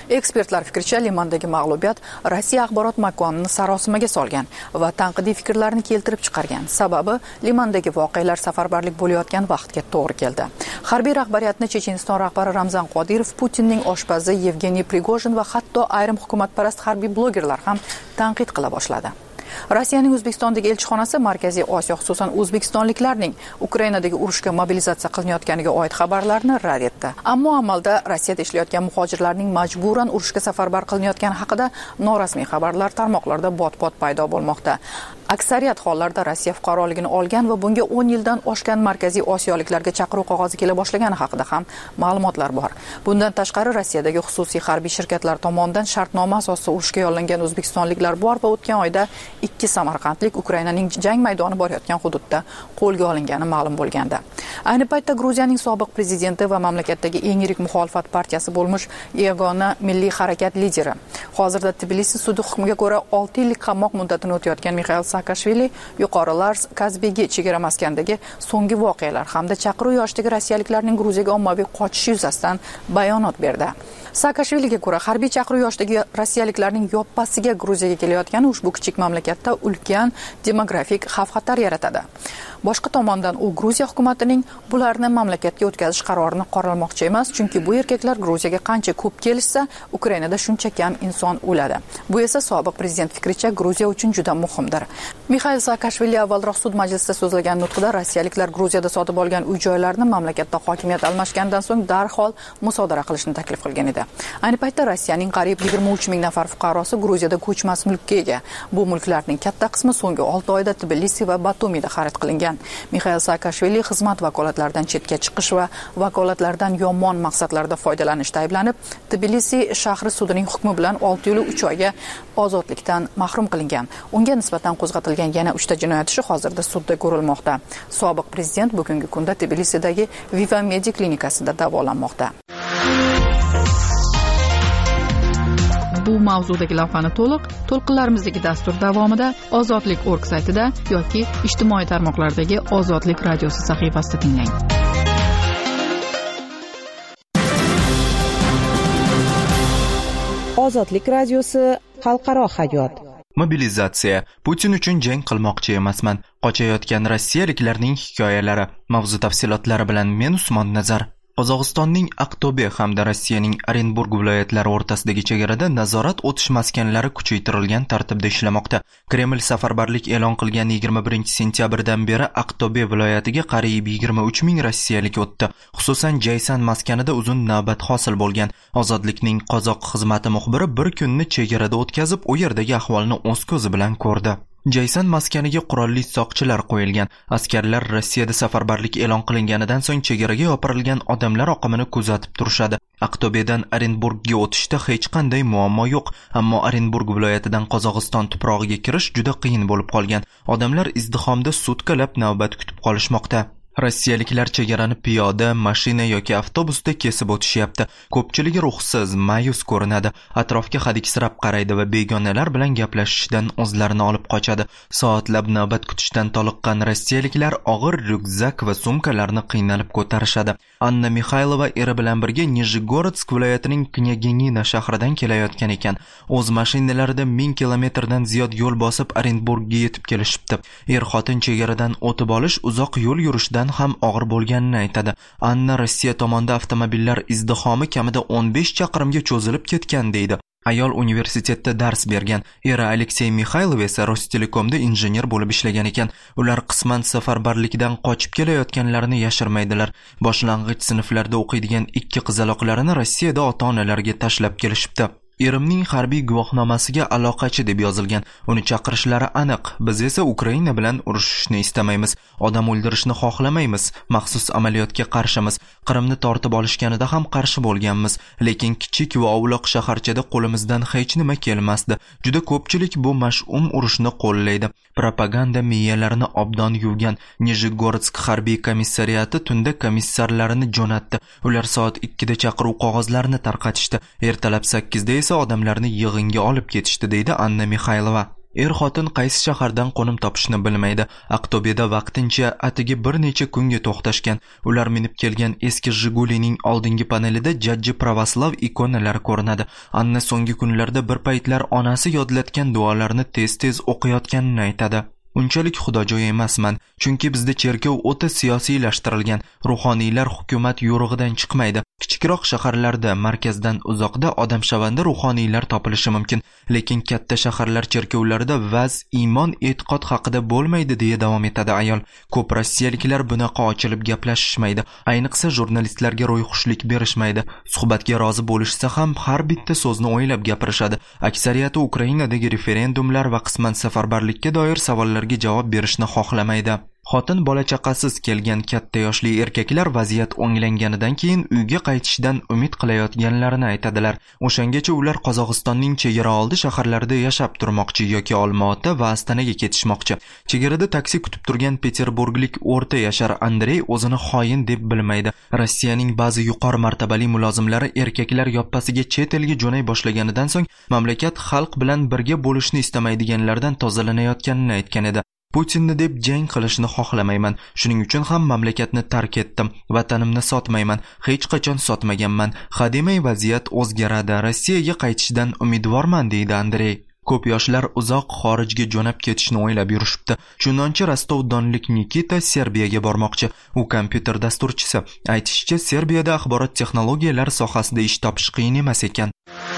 Ekspertlar fikricha, Limandagi mag'lubiyat Rossiya axborot makonini sarosimaga solgan va tanqidiy fikrlarni keltirib chiqargan. Sababi Limandagi voqealar safarbarlik bo'layotgan vaqtga to'g'ri keldi. Harbiy rahbariyatni Checheniston rahbari Ramzan Qodirov, Putinning oshpazi Yevgeniy Prigojin va hatto ayrim hukumatparast harbiy blogerlar ham tanqid qila boshladi. Rossiyaning O'zbekistondagi elchixonasi Markaziy Osiyo, xususan O'zbekistonliklarning Ukrainadagi urushga mobilizatsiya qilinayotganiga oid xabarlarni rad etdi. Ammo amalda Rossiyada ishlayotgan muhojirlarning majburan urushga safarbar qilinayotgani haqida norasmiy xabarlar tarmoqlarda bot-bot paydo bo'lmoqda. Aksariyat hollarda Rossiya fuqaroligini olgan va bunga o'n yildan oshgan Markaziy Osiyoliklarga chaqiruv qog'ozi kela boshlagani haqida ham ma'lumotlar bor. Bundan tashqari Rossiyadagi xususiy harbiy shirkatlar tomonidan shartnoma asosida urushga yollangan o'zbekistonliklar bor va o'tgan oyda ikki samarqandlik Ukrainaning jang maydoni borayotgan hududda qo'lga olingani ma'lum bo'lgandi. Ayni paytda Gruziyaning sobiq prezidenti va mamlakatdagi eng yirik muxolifat partiyasi bo'lmish Yagona Milliy harakat lideri, hozirda Tbilisi sudi hukmiga ko'ra olti yillik qamoq muddatini o'tayotgan Mixail Saakashvili yuqori Lars Kazbegi chegara maskandagi so'nggi voqealar hamda chaqiruv yoshidagi rossiyaliklarning Gruziyaga ommaviy qochishi yuzasidan bayonot berdi. Saakashviliga ko'ra, harbiy chaqiruv yoshidagi rossiyaliklarning yoppasiga Gruziyaga kelayotgani ushbu kichik mamlakatda ulkan demografik xavf-xatar yaratadi. Boshqa tomondan u Gruziya hukumatining bularni mamlakatga o'tkazish qarorini qoralamoqchi emas, chunki bu erkaklar Gruziyaga qancha ko'p kelishsa, Ukrainada shuncha kam inson o'ladi. Bu esa sobiq prezident fikricha Gruziya uchun juda muhimdir. Mixail Saakashvili avvalroq sud majlisida so'zlagan nutqida rossiyaliklar Gruziyada sotib olgan uy-joylarni mamlakatda hokimiyat almashgandan so'ng darhol musodara qilishni taklif qilgan edi. Ayni paytda Rossiyaning qariyb yigirma uch ming nafar fuqarosi Gruziyada ko'chmas mulkka ega. Bu mulklarning katta qismi so'nggi olti oyda Tbilisi va Batumida xarid qilingan. Mixail Saakashvili xizmat vakolatlaridan chetga chiqish va vakolatlardan yomon maqsadlarda foydalanishda ayblanib, Tbilisi shahri sudining hukmi bilan olti yil uch oyga ozodlikdan mahrum qilingan. Unga nisbatan qo'zg'atilgan yana uchta jinoyat ishi hozirda sudda ko'rilmoqda. Sobiq prezident bugungi kunda Tbilisidagi Viva Medi klinikasida davolanmoqda. Bu mavzudagi lavhani to'liq to'lqinlarimizdagi dastur davomida ozodlik точка org saytida yoki ijtimoiy tarmoqlardagi Ozodlik radiosi sahifasida tinglang. Ozodlik radiosi xalqaro hayot. Mobilizatsiya. Putin uchun jang qilmoqchi emasman. Qochayotgan rossiyaliklarning hikoyalari. Mavzu tafsilotlari bilan men Usmon Nazar. Qozog'istonning Aqto'be hamda Rossiyaning Orenburg viloyatlari o'rtasidagi chegarada nazorat o'tish maskanlari kuchaytirilgan tartibda ishlamoqda. Kreml safarbarlik e'lon qilgan yigirma birinchi sentyabrdan beri Aqto'be viloyatiga qariyb yigirma uch ming rossiyalik o'tdi. Xususan Jaysan maskanida uzun navbat hosil bo'lgan. Ozodlikning qozoq xizmati muxbiri bir kunni chegarada o'tkazib, u yerdagi ahvolni o'z ko'zi bilan ko'rdi. Jaysan maskaniga qurolli soqchilar qo'yilgan. Askarlar Rossiyada safarbarlik e'lon qilinganidan so'ng chegaraga yopirilgan odamlar oqimini kuzatib turishadi. Aqto'bedan Orenburgga o'tishda hech qanday muammo yo'q, ammo Orenburg viloyatidan Qozog'iston tuprog'iga kirish juda qiyin bo'lib qolgan. Odamlar izdihomda sutkalab navbat kutib qolishmoqda. Rossiyaliklar chegarani piyoda, mashina yoki avtobusda kesib o'tishyapti. Ko'pchiligi ruhsiz, ma'yus ko'rinadi. Atrofga hadiksirab qaraydi va begonalar bilan gaplashishdan o'zlarini olib qochadi. Soatlab navbat kutishdan toliqqan rossiyaliklar og'ir ryukzak va sumkalarni qiynalib ko'tarishadi. Anna Mikhaylova eri bilan birga Nizhgorodsk viloyatining Knyaginina shahridan kelayotgan ekan. O'z mashinalarida ming kilometrdan ziyod yo'l bosib Orenburgga yetib kelishibdi. Er-xotin chegaradan o'tib olish uzoq yo'l yurishdan ham og'ir bo'lganini aytadi. Anna Rossiya tomonidan avtomobillar izdihomi kamida o'n besh chaqirimga cho'zilib ketgan deydi. Ayol universitetda dars bergan. Eri Aleksey Mikhaylov esa Rostelekomda injener bo'lib ishlagan ekan. Ular qisman safarbarlikdan qochib kelayotganlarini yashirmaydilar. Boshlang'ich sinflarda o'qiydigan ikki qizaloqlarini Rossiyada ota-onalariga tashlab kelishibdi. Erimning harbiy guvohnomasiga aloqachi deb yozilgan. Uni chaqirishlari aniq. Biz esa Ukraina bilan urushishni istamaymiz. Odam o'ldirishni xohlamaymiz. Maxsus amaliyotga qarshimiz. Qrimni tortib olishganida ham qarshi bo'lganmiz. Lekin kichik va ovloq shaharchada qo'limizdan hech nima kelmasdi. Juda ko'pchilik bu mash'um urushni qo'llaydi. Propaganda miyalarini obdon yuvgan. Nizhgorodsk harbiy komissariyati tunda komissarlarini jo'natdi. Ular soat ikkida chaqiruv qog'ozlarini tarqatishdi. Ertalab sakkizda esa odamlarni yig'inga olib ketishdi, deydi Anna Mikhaylova. Er-xotin qaysi shahardan qo'nim topishni bilmaydi. Aqto'beda vaqtincha atigi bir necha kunga to'xtashgan. Ular minib kelgan eski Jigulining oldingi panelida jajji pravoslav ikonalari ko'rinadi. Anna so'nggi kunlarda bir paytlar onasi yodlatgan duolarni tez-tez o'qiyotganini aytadi. Unchalik xudojo'y emasman, chunki bizda cherkov o'ta siyosiylashtirilgan. Ruhoniylar hukumat yo'rig'idan chiqmaydi. Kichikroq shaharlarda, markazdan uzoqda odamshavanda ruhoniylar topilishi mumkin, lekin katta shaharlar cherkovlarida vaz, iymon, e'tiqod haqida bo'lmaydi, deya davom etadi ayol. Ko'p rossiyaliklar bunaqa ochilib gaplashishmaydi, ayniqsa jurnalistlarga ro'yxushlik berishmaydi. Suhbatga rozi bo'lishsa ham har bitta so'zni o'ylab gapirishadi. Aksariyati Ukrainadagi referendumlar va qisman safarbarlikka doir savollarga javob berishni xohlamaydi. Xotin bola chaqasiz kelgan katta yoshli erkaklar vaziyat o'nglanganidan keyin uyga qaytishdan umid qilayotganlarini aytadilar. O'shangacha ular Qozog'istonning chegara oldi shaharlarida yashab turmoqchi yoki Olmaota va Astanaga ketishmoqchi. Chegarada taksi kutib turgan Peterburglik o'rta yashar Andrey o'zini xoin deb bilmaydi. Rossiyaning ba'zi yuqori martabali mulozimlari erkaklar yoppasiga chet elga jo'nay boshlaganidan so'ng mamlakat xalq bilan birga bo'lishni istamaydiganlardan tozalanayotganini aytgan edi. Putinni deb jang qilishni xohlamayman. Shuning uchun ham mamlakatni tark etdim. Vatanimni sotmayman. Hech qachon sotmaganman. Hademay vaziyat o'zgaradi. Rossiyaga qaytishdan umidvorman, deydi Andrey. Ko'p yoshlar uzoq xorijga jo'nab ketishni o'ylab yurishibdi. Chunonchi Rostov-Donlik Nikita Serbiyaga bormoqchi. U kompyuter dasturchisi. Aytishicha, Serbiyada axborot texnologiyalari sohasida ish topish qiyin emas ekan.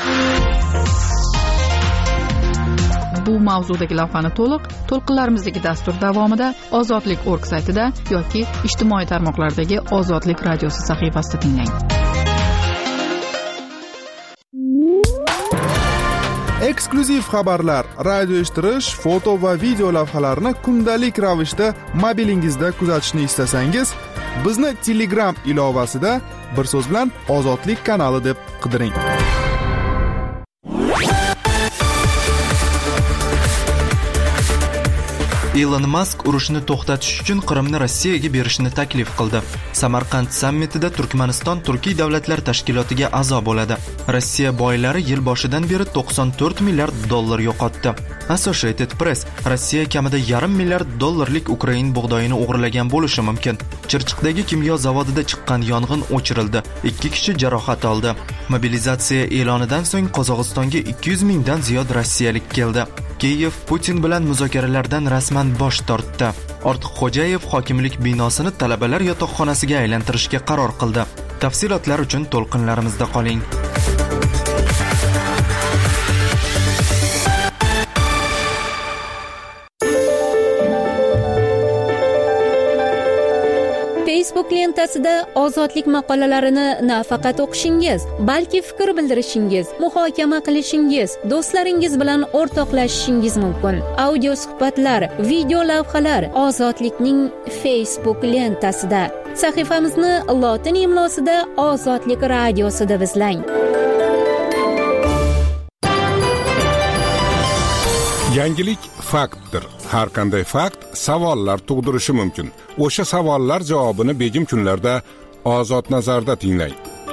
Bu mavzudagi lavhani to'liq to'lqinlarimizdagi dastur davomida ozodlik org saytida yoki ijtimoiy tarmoqlardagi Ozodlik radiosi sahifasida tinglang. Eksklyuziv xabarlar, radio eshittirish, foto va video lavhalarni kundalik ravishda mobilingizda kuzatishni istasangiz, bizni Telegram ilovasida bir so'z bilan Ozodlik kanali deb qidiring. Elon Musk urushni to'xtatish uchun Qrimni Rossiyaga berishni taklif qildi. Samarqand sammitida Turkmaniston Turkiy davlatlar tashkilotiga a'zo bo'ladi. Rossiya boylari yil boshidan beri to'qson to'rt milliard dollar yo'qotdi. Associated Press: Rossiya kamida yarim milliard dollarlik Ukrain bug'doyini o'g'irlagan bo'lishi mumkin. Chirchiqdagi kimyo zavodida chiqqan yong'in o'chirildi. ikki kishi jarohat oldi. Mobilizatsiya e'lonidan so'ng Qozog'istonga ikki yuz mingdan ziyod rossiyalik keldi. Kiyev Putin bilan muzokaralardan rasman bosh tortdi. Ortiqxo'jayev hokimlik binosini talabalar yotoqxonasiga aylantirishga qaror qildi. Tafsilotlar uchun to'lqinlarimizda qoling. Facebook lentasida ozodlik maqolalarini nafaqat o'qishingiz, balki fikr bildirishingiz, muhokama qilishingiz, do'stlaringiz bilan o'rtoqlashishingiz mumkin. Audio suhbatlar, video lavhalar Ozodlikning Facebook lentasida. Sahifamizni lotin imlosida Ozodlik radiosida izlang. Yangilik faktdir. Har qanday fakt savollar tug'dirishi mumkin. O'sha savollar javobini begim kunlarda Ozod nazarda tinglang.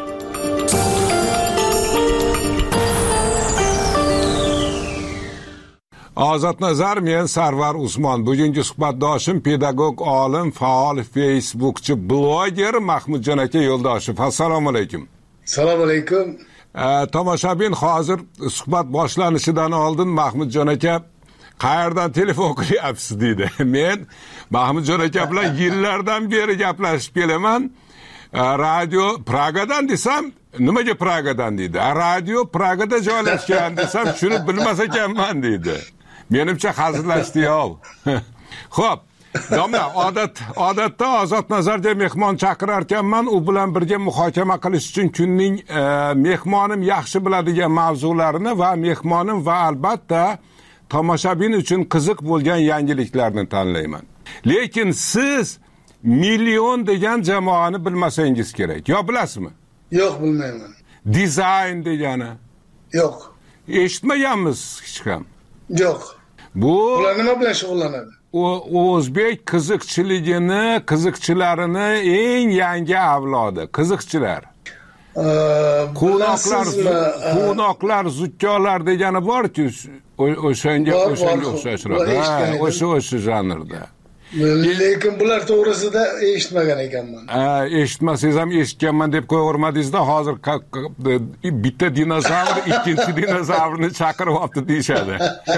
Ozod nazar, men Sarvar Usmon. Bugungi suhbatdoshim pedagog, olim, faol, Facebookchi, bloger Mahmudjon aka Yo'ldoshev. Assalomu alaykum. Assalomu alaykum. Tomoshabin hozir suhbat boshlanishidan oldin Mahmudjon aka qayerdan telefon qilyapsiz dedi. Men Mahmudjon aka bilan yillardan beri gaplashib kelaman. Radio Pragadan desam, nimaga Pragadan dedi. Radio Pragada joylashgan desam, shuni bilmas ekanman dedi. Menimcha hazillashdi-yo'q. Xo'p, domla, odat odatda Ozod nazarga mehmon chaqirar ekanman, u bilan birga muhokama qilish uchun kunning e, mehmonim yaxshi biladigan mavzularini va mehmonim va albatta tomoshabin uchun qiziq bo'lgan yangiliklarni tanlayman. Lekin siz million degan jamoani bilmasangiz kerak. Yo bilasizmi? Yo'q, bilmayman. Dizayn degani? Yo'q. Eshitmaganmiz hech ham? Yo'q. Bu ular nima bilan shug'ullanadi? O o'zbek qiziqchiligini, qiziqchilarini eng yangi avlodi, qiziqchilar. Quvnoqlar, quvnoqlar, zukkolar degani bor-ku, o'shanga o'shanga o'xshashroq. Ha, o'sha o'sha janrda. Lekin bular to'g'risida eshitmagan ekanman. Ha, eshitmasangiz ham eshitganman deb qo'yavermadingiz-da, hozir bitta dinozavr ikkinchi dinozavrni chaqirib olibdi deyshadi.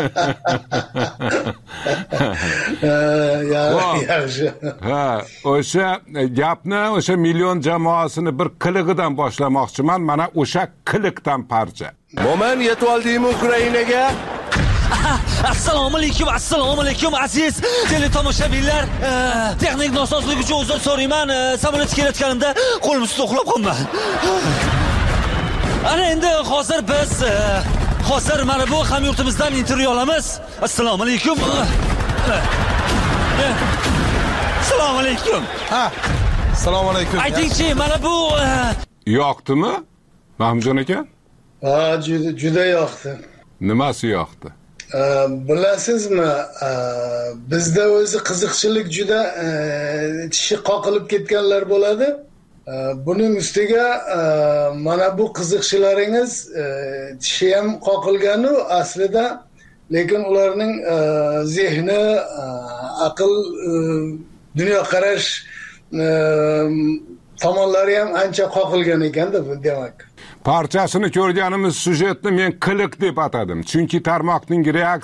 Yaxshi. Ha, o'sha gapni, o'sha million jamoasini bir qilig'idan boshlamoqchiman. Mana o'sha qiliqdan parcha. Mo'min yetib oldingmi Ukrainaga? Assalomu alaykum, assalomu alaykum aziz teletomoshabinlar. Texnik nosozlik uchun uzr so'rayman. Samolyot kelayotganimda qo'lim ustida uxlab qolman. Ana endi hozir biz hozir mana bu hamyurtimizdan intervyu olamiz. Assalomu alaykum. Assalomu alaykum. Ha. Assalomu alaykum. Aytingchi, mana bu yoqdimi? Mahmudjon aka? Ha, juda juda yoqdi. Nimasi yoqdi? Bilasizmi, bizda o'zi qiziqchilik juda tishi qoqilib ketganlar bo'ladi. Buning ustiga mana bu qiziqchilaringiz tishi ham qoqilganu aslida, lekin ularning zehni, aql, dunyoqarash tomonlari ham ancha qoqilgan ekanda bu demak. Parchasini ko'rganimiz syujetni men qiliq deb atadim. Chunki tarmoqning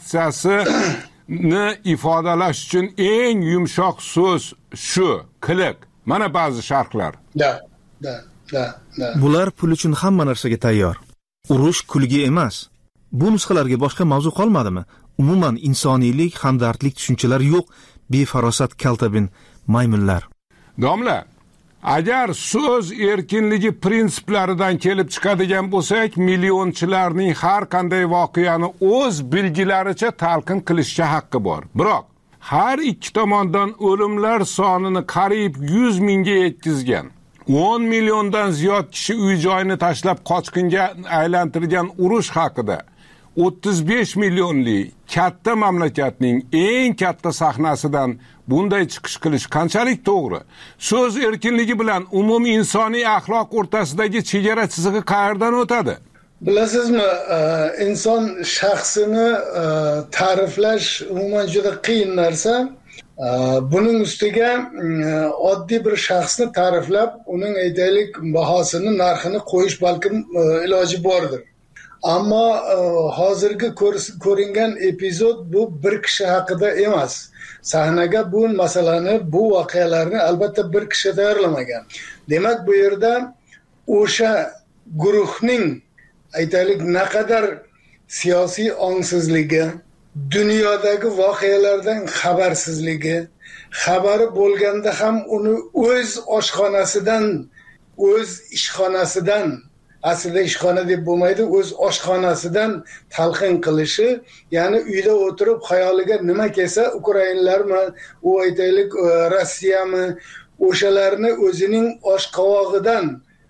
reaksiyasini ifodalash uchun eng yumshoq so'z shu, qiliq. Mana ba'zi sharhlar. Da, da, da, da. Bular pul uchun hamma narsaga tayyor. Urush kulgi emas. Bu nusxalarga boshqa mavzu qolmadimi? Umuman insoniylik, hamdardlik tushunchalar yo'q, befarosat kaltabin maymunlar. Domla, agar so'z erkinligi prinsiplaridan kelib chiqadigan bo'lsak, millionchilarning har qanday voqeani o'z bilgilaricha talqin qilishga haqqi bor. Biroq har ikki tomondan o'limlar sonini qariyb yuz mingga yetkazgan, o'n milliondan ziyod kishi uy-joyini tashlab qochqinga aylantirgan urush haqida o'ttiz besh millionli katta mamlakatning eng katta sahnasidan bunday chiqish qilish qanchalik to'g'ri? So'z erkinligi bilan umumiy insoniy axloq o'rtasidagi chegara chizig'i qayerdan o'tadi? Bilasizmi, inson shaxsini ta'riflash umuman juda qiyin narsa. Buning ustiga oddiy bir shaxsni ta'riflab, uning aytaylik bahosini, narxini qo'yish balkim iloji bordir. Ammo hozirgi ko'ringan epizod bu bir kishi haqida emas. Sahnaga bu masalani, bu voqealarni albatta bir kishi tayyorlamagan. Demak, bu yerda o'sha guruhning aytaylik naqadar siyosiy ongsizligi, dunyodagi voqealardan xabarsizligi, xabari bo'lganda ham uni o'z oshxonasidan, o'z ishxonasidan, aslida ishxona deb bo'lmaydi, o'z oshxonasidan talqin qilishi, ya'ni uyda o'tirib xayoliga nima kelsa, Ukrainalarmi, u aytaylik Rossiyami, o'shalarni o'zining oshqovog'idan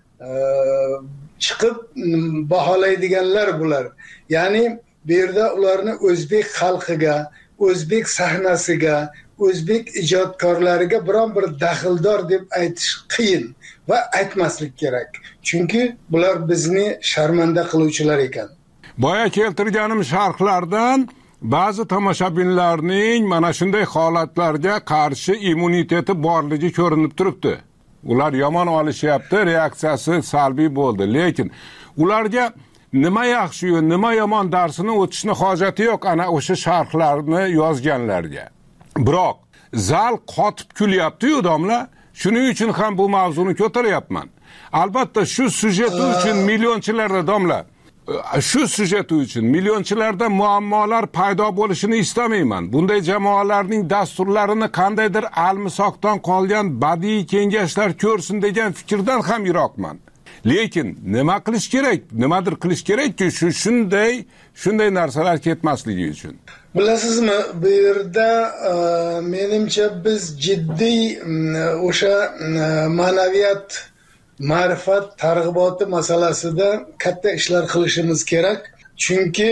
chiqib baholaydiganlar bular. Ya'ni bu yerda ularni o'zbek xalqiga, o'zbek sahnasiga, o'zbek ijodkorlariga biron bir daxldor deb aytish qiyin va aytmaslik kerak. Chunki bular bizni sharmanda qiluvchilar ekan. Boya keltirganim sharhlardan ba'zi tomoshabinlarning mana shunday holatlarga qarshi immuniteti borligi ko'rinib turibdi. Ular yomon olishyapti, reaksiyasi salbiy bo'ldi. Lekin ularga nima yaxshi, nima yomon darsini o'tishni hojati yo'q ana o'sha sharhlarni yozganlarga. Biroq zal qotib kulyapti-yu domla. Shuning uchun ham bu mavzuni ko'taryapman. Albatta shu syujet uchun millionchilarda domla, shu syujet uchun millionchilarda muammolar paydo bo'lishini istamayman. Bunday jamoalarning dasturlarini qandaydir almisoqdan qolgan badiiy kengashlar ko'rsin degan fikrdan ham yiroqman. Lekin nima qilish kerak? Nimadir qilish kerakki, shu shunday shunday narsalar ketmasligi uchun. Bilasizmi, bu yerda menimcha biz jiddiy o'sha ma'naviyat, ma'rifat targ'iboti masalasida katta ishlar qilishimiz kerak. Chunki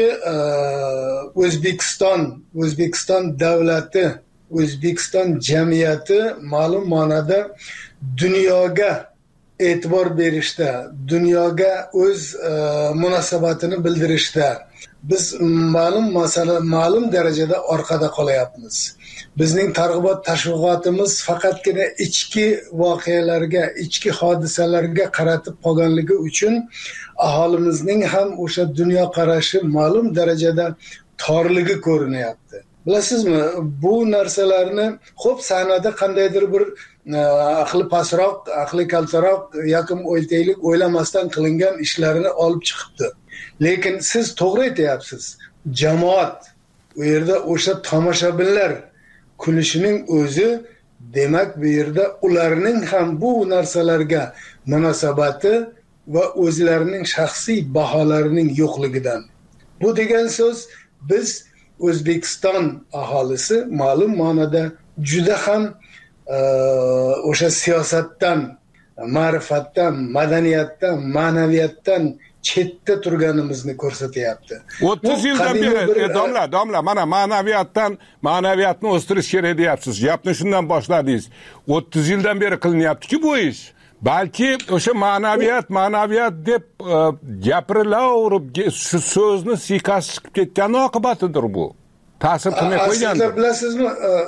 O'zbekiston, O'zbekiston davlati, O'zbekiston jamiyati ma'lum ma'noda dunyoga e'tibor berishda, dunyoga o'z munosabatini bildirishda biz ma'lum masala, ma'lum darajada orqada qolyapmiz. Bizning targ'ibot tashviqotimiz faqatgina ichki voqealarga, ichki hodisalarga qaratib qolganligi uchun aholimizning ham o'sha dunyo qarashi ma'lum darajada torligi ko'rinyapti. Bilasizmi, bu narsalarni xo'p sahnada qandaydir bir aqli pastroq, aqli kaltaroq, yaqin o'ytaylik o'ylamasdan qilingan ishlarini olib chiqibdi. Lekin siz to'g'ri aytyapsiz. Jamoat u yerda o'sha tomoshabinlar kulishining o'zi demak bu yerda ularning ham bu narsalarga munosabati va o'zlarining shaxsiy baholarining yo'qligidan. Bu degan so'z biz O'zbekiston aholisi ma'lum ma'noda juda ham o'sha siyosatdan, ma'rifatdan, madaniyatdan, ma'naviyatdan chetda turganimizni ko'rsatyapti. o'ttiz yildan beri domla, domla mana ma'naviyatdan ma'naviyatni o'stirish kerak deyapsiz. Gapni shundan boshladingiz. o'ttiz yildan beri qilinyapti-ku bu ish. Balki o'sha ma'naviyat, ma'naviyat deb gapirilaverib, shu so'zni siykasi chiqib ketgan oqibatidir bu. Ta'sir qilmay qo'ygandir. Aslida bilasizmi,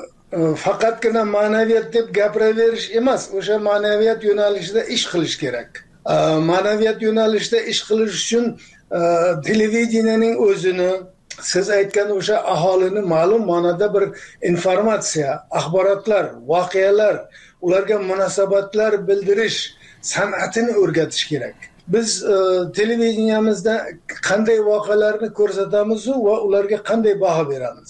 faqatgina ma'naviyat deb gapiraverish emas, o'sha ma'naviyat yo'nalishida ish qilish kerak. Ma'naviyat yo'nalishida ish qilish uchun televideniyaning o'zini, siz aytgan o'sha aholini ma'lum ma'noda bir informatsiya, axborotlar, voqealar, ularga munosabatlar bildirish san'atini o'rgatish kerak. Biz televideniyamizda qanday voqealarni ko'rsatamiz va ularga qanday baho beramiz?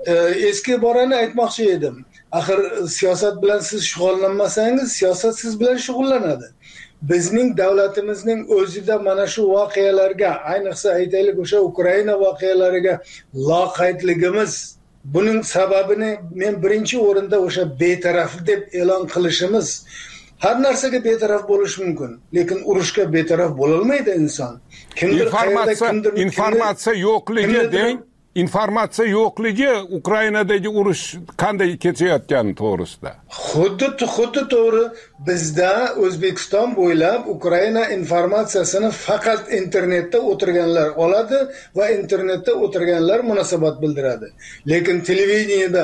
Eski borani aytmoqchi edim. Axir siyosat bilan siz shug'ullanmasangiz, siyosat siz bilan shug'ullanadi. Bizning davlatimizning o'zida mana shu voqealarga, ayniqsa aytaylik o'sha Ukraina voqealariga loqaydligimiz, buning sababini men birinchi o'rinda o'sha betaraf deb e'lon qilishimiz. Har narsaga betaraf bo'lish mumkin, lekin urushga betaraf bo'la olmaydi inson. Kimdir informatsiya informatsiya yo'qligi deng, informatsiya yo'qligi Ukrainadagi urush qanday kechayotgani to'g'risida. Xuddi xuddi to'g'ri, bizda O'zbekiston bo'ylab Ukraina informatsiyasini faqat internetda o'tirganlar oladi va internetda o'tirganlar munosabat bildiradi. Lekin televideniyada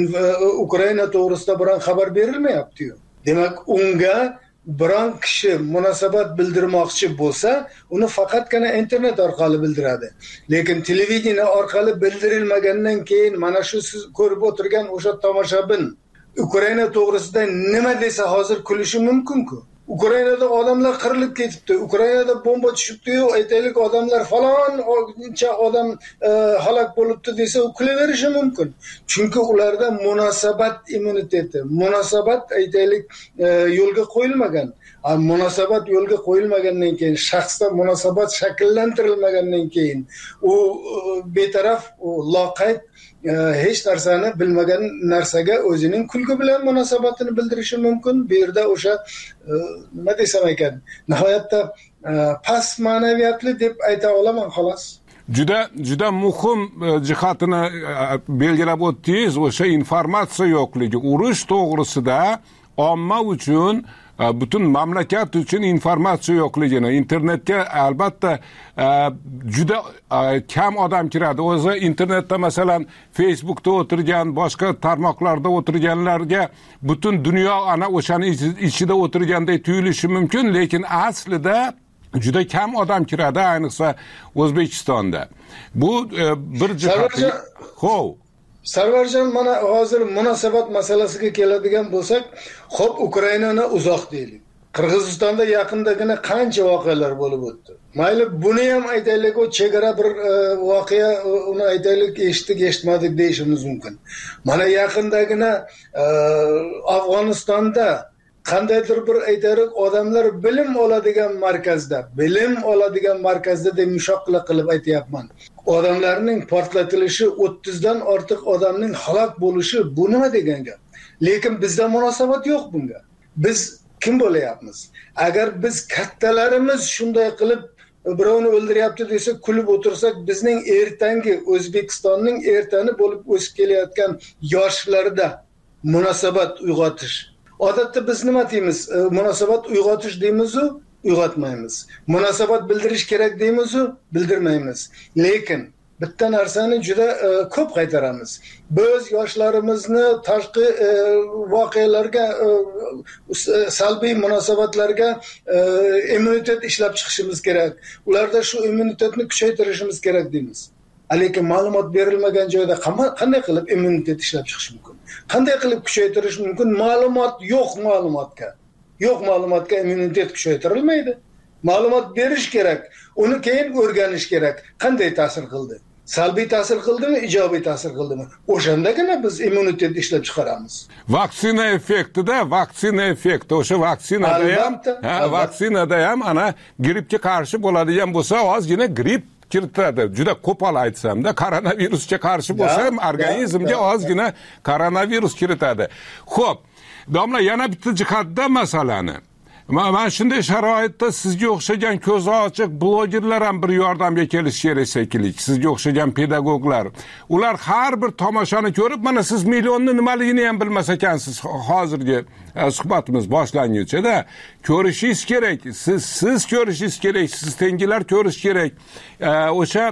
Ukraina to'g'risida biron xabar berilmayapti-yu. Demak, unga biron kishi munosabat bildirmoqchi bo'lsa, uni faqatgina internet orqali bildiradi. Lekin televideniya orqali bildirilmagandan keyin mana shu siz ko'rib o'tirgan o'sha tomoshabin Ukraina to'g'risida nima desa hozir kulishi mumkin-ku. Ukrainada odamlar qirilib ketibdi. Ukrainada bomba tushibdi-yu, aytaylik odamlar faloncha odam halok bo'libdi desa, u kulaverishi mumkin. Chunki ularda munosabat immuniteti, munosabat aytaylik yo'lga qo'yilmagan. Munosabat yo'lga qo'yilmagandan keyin, shaxsda munosabat shakllantirilmagandan keyin u betaraf, u loqayd hech narsani bilmagan narsaga o'zining kulgi bilan munosabatini bildirishi mumkin. Bu yerda o'sha nima desam ekan, nihoyatda past ma'naviyatli deb ayta olaman xolos. Juda juda muhim jihatini belgilab o'tdingiz, o'sha informatsiya yo'qligi, urush to'g'risida omma uchun, butun mamlakat uchun informatsiya yo'qligini, internetga albatta juda kam odam kiradi. O'zi internetda masalan Facebookda o'tirgan, boshqa tarmoqlarda o'tirganlarga butun dunyo ana o'shani ichida o'tirganday tuyulishi mumkin, lekin aslida juda kam odam kiradi, ayniqsa O'zbekistonda. Bu bir jihat. Xo'p, Sarvarjon, mana hozir munosabat masalasiga keladigan bo'lsak, xo'p, Ukrainani uzoq deylik. Qirg'izistonda yaqindagina qancha voqealar bo'lib o'tdi. Mayli, buni ham aytaylik, o chegara bir voqea, uni aytaylik, eshitdik, eshitmadik deyishimiz mumkin. Mana yaqindagina Afg'onistonda qandaydir bir aytaylik odamlar bilim oladigan markazda, bilim oladigan markazda deb mushoqla qilib aytayapman. Odamlarning portlatilishi, o'ttizdan ortiq odamning halok bo'lishi, bu nima degan gap? Lekin bizda munosabat yo'q bunga. Biz kim bo'layapmiz? Agar biz kattalarimiz shunday qilib birovni o'ldiryapti desa kulib o'tirsak, bizning ertangi O'zbekistonning ertani bo'lib o'sib kelayotgan yoshlarda munosabat uyg'otish, odatda biz nima deymiz? Munosabat uyg'otish deymiz-u, uyg'otmaymiz. Munosabat bildirish kerak deymiz-u, bildirmaymiz. Lekin bitta narsani juda ko'p qaytaramiz. Biz yoshlarimizni tashqi voqealarga, salbiy munosabatlarga immunitet ishlab chiqishimiz kerak. Ularda shu immunitetni kuchaytirishimiz kerak deymiz. Lekin ma'lumot berilmagan joyda qanday qilib immunitet ishlab chiqish mumkin? Qanday qilib kuchaytirish mumkin? Ma'lumot yo'q ma'lumotga. Yo'q ma'lumotga immunitet kuchaytirilmaydi. Ma'lumot berish kerak, uni keyin o'rganish kerak. Qanday ta'sir qildi? Salbiy ta'sir qildimi, ijobiy ta'sir qildimi? O'shandagina biz immunitet ishlab chiqaramiz. Vaksina effektida, vaksina effekti, o'sha vaksinada ham, ha, vaksinada ham ana grippga qarshi bo'ladigan bo'lsa, ozgina gripp kiritadi. Juda qo'pol aytsam-da, koronavirusga qarshi bo'lsa ham organizmga ozgina koronavirus kiritadi. Xo'p, domla, yana bitta jihatda masalani. Mana shunday sharoitda sizga o'xshagan ko'zi ochiq blogerlar ham bir yordamga kelishi kerak shekilli. Sizga o'xshagan pedagoglar. Ular har bir tomoshani ko'rib, mana siz millionni nimaligini ham bilmas ekansiz hozirgi suhbatimiz boshlanguncha-da. Ko'rishingiz kerak. Siz siz ko'rishingiz kerak, siz tengilar ko'rish kerak. O'sha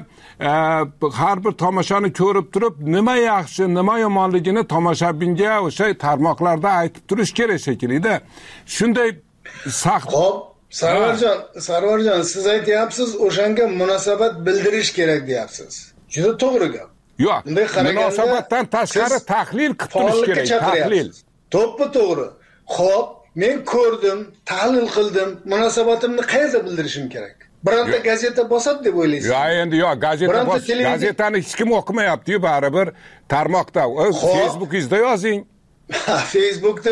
har bir tomoshani ko'rib turib, nima yaxshi, nima yomonligini tomoshabinga o'sha tarmoqlarda aytib turish kerak shekilli-da. Shunday Saxt. Xo'p, Sarvarjon, Sarvarjon, siz aytyapsiz, o'shanga munosabat bildirish kerak deyapsiz. Juda to'g'ri gap. Yo'q, munosabatdan tashqari tahlil qilib turish kerak, tahlil. To'ppa to'g'ri. Xo'p, men ko'rdim, tahlil qildim, munosabatimni qayerda bildirishim kerak? Bironta gazeta bosadi deb o'ylaysiz? Yo'q, endi yo'q, gazeta bos, gazetani hech kim o'qimayapti-yu, baribir tarmoqda, Facebookingizda yozing. Facebookda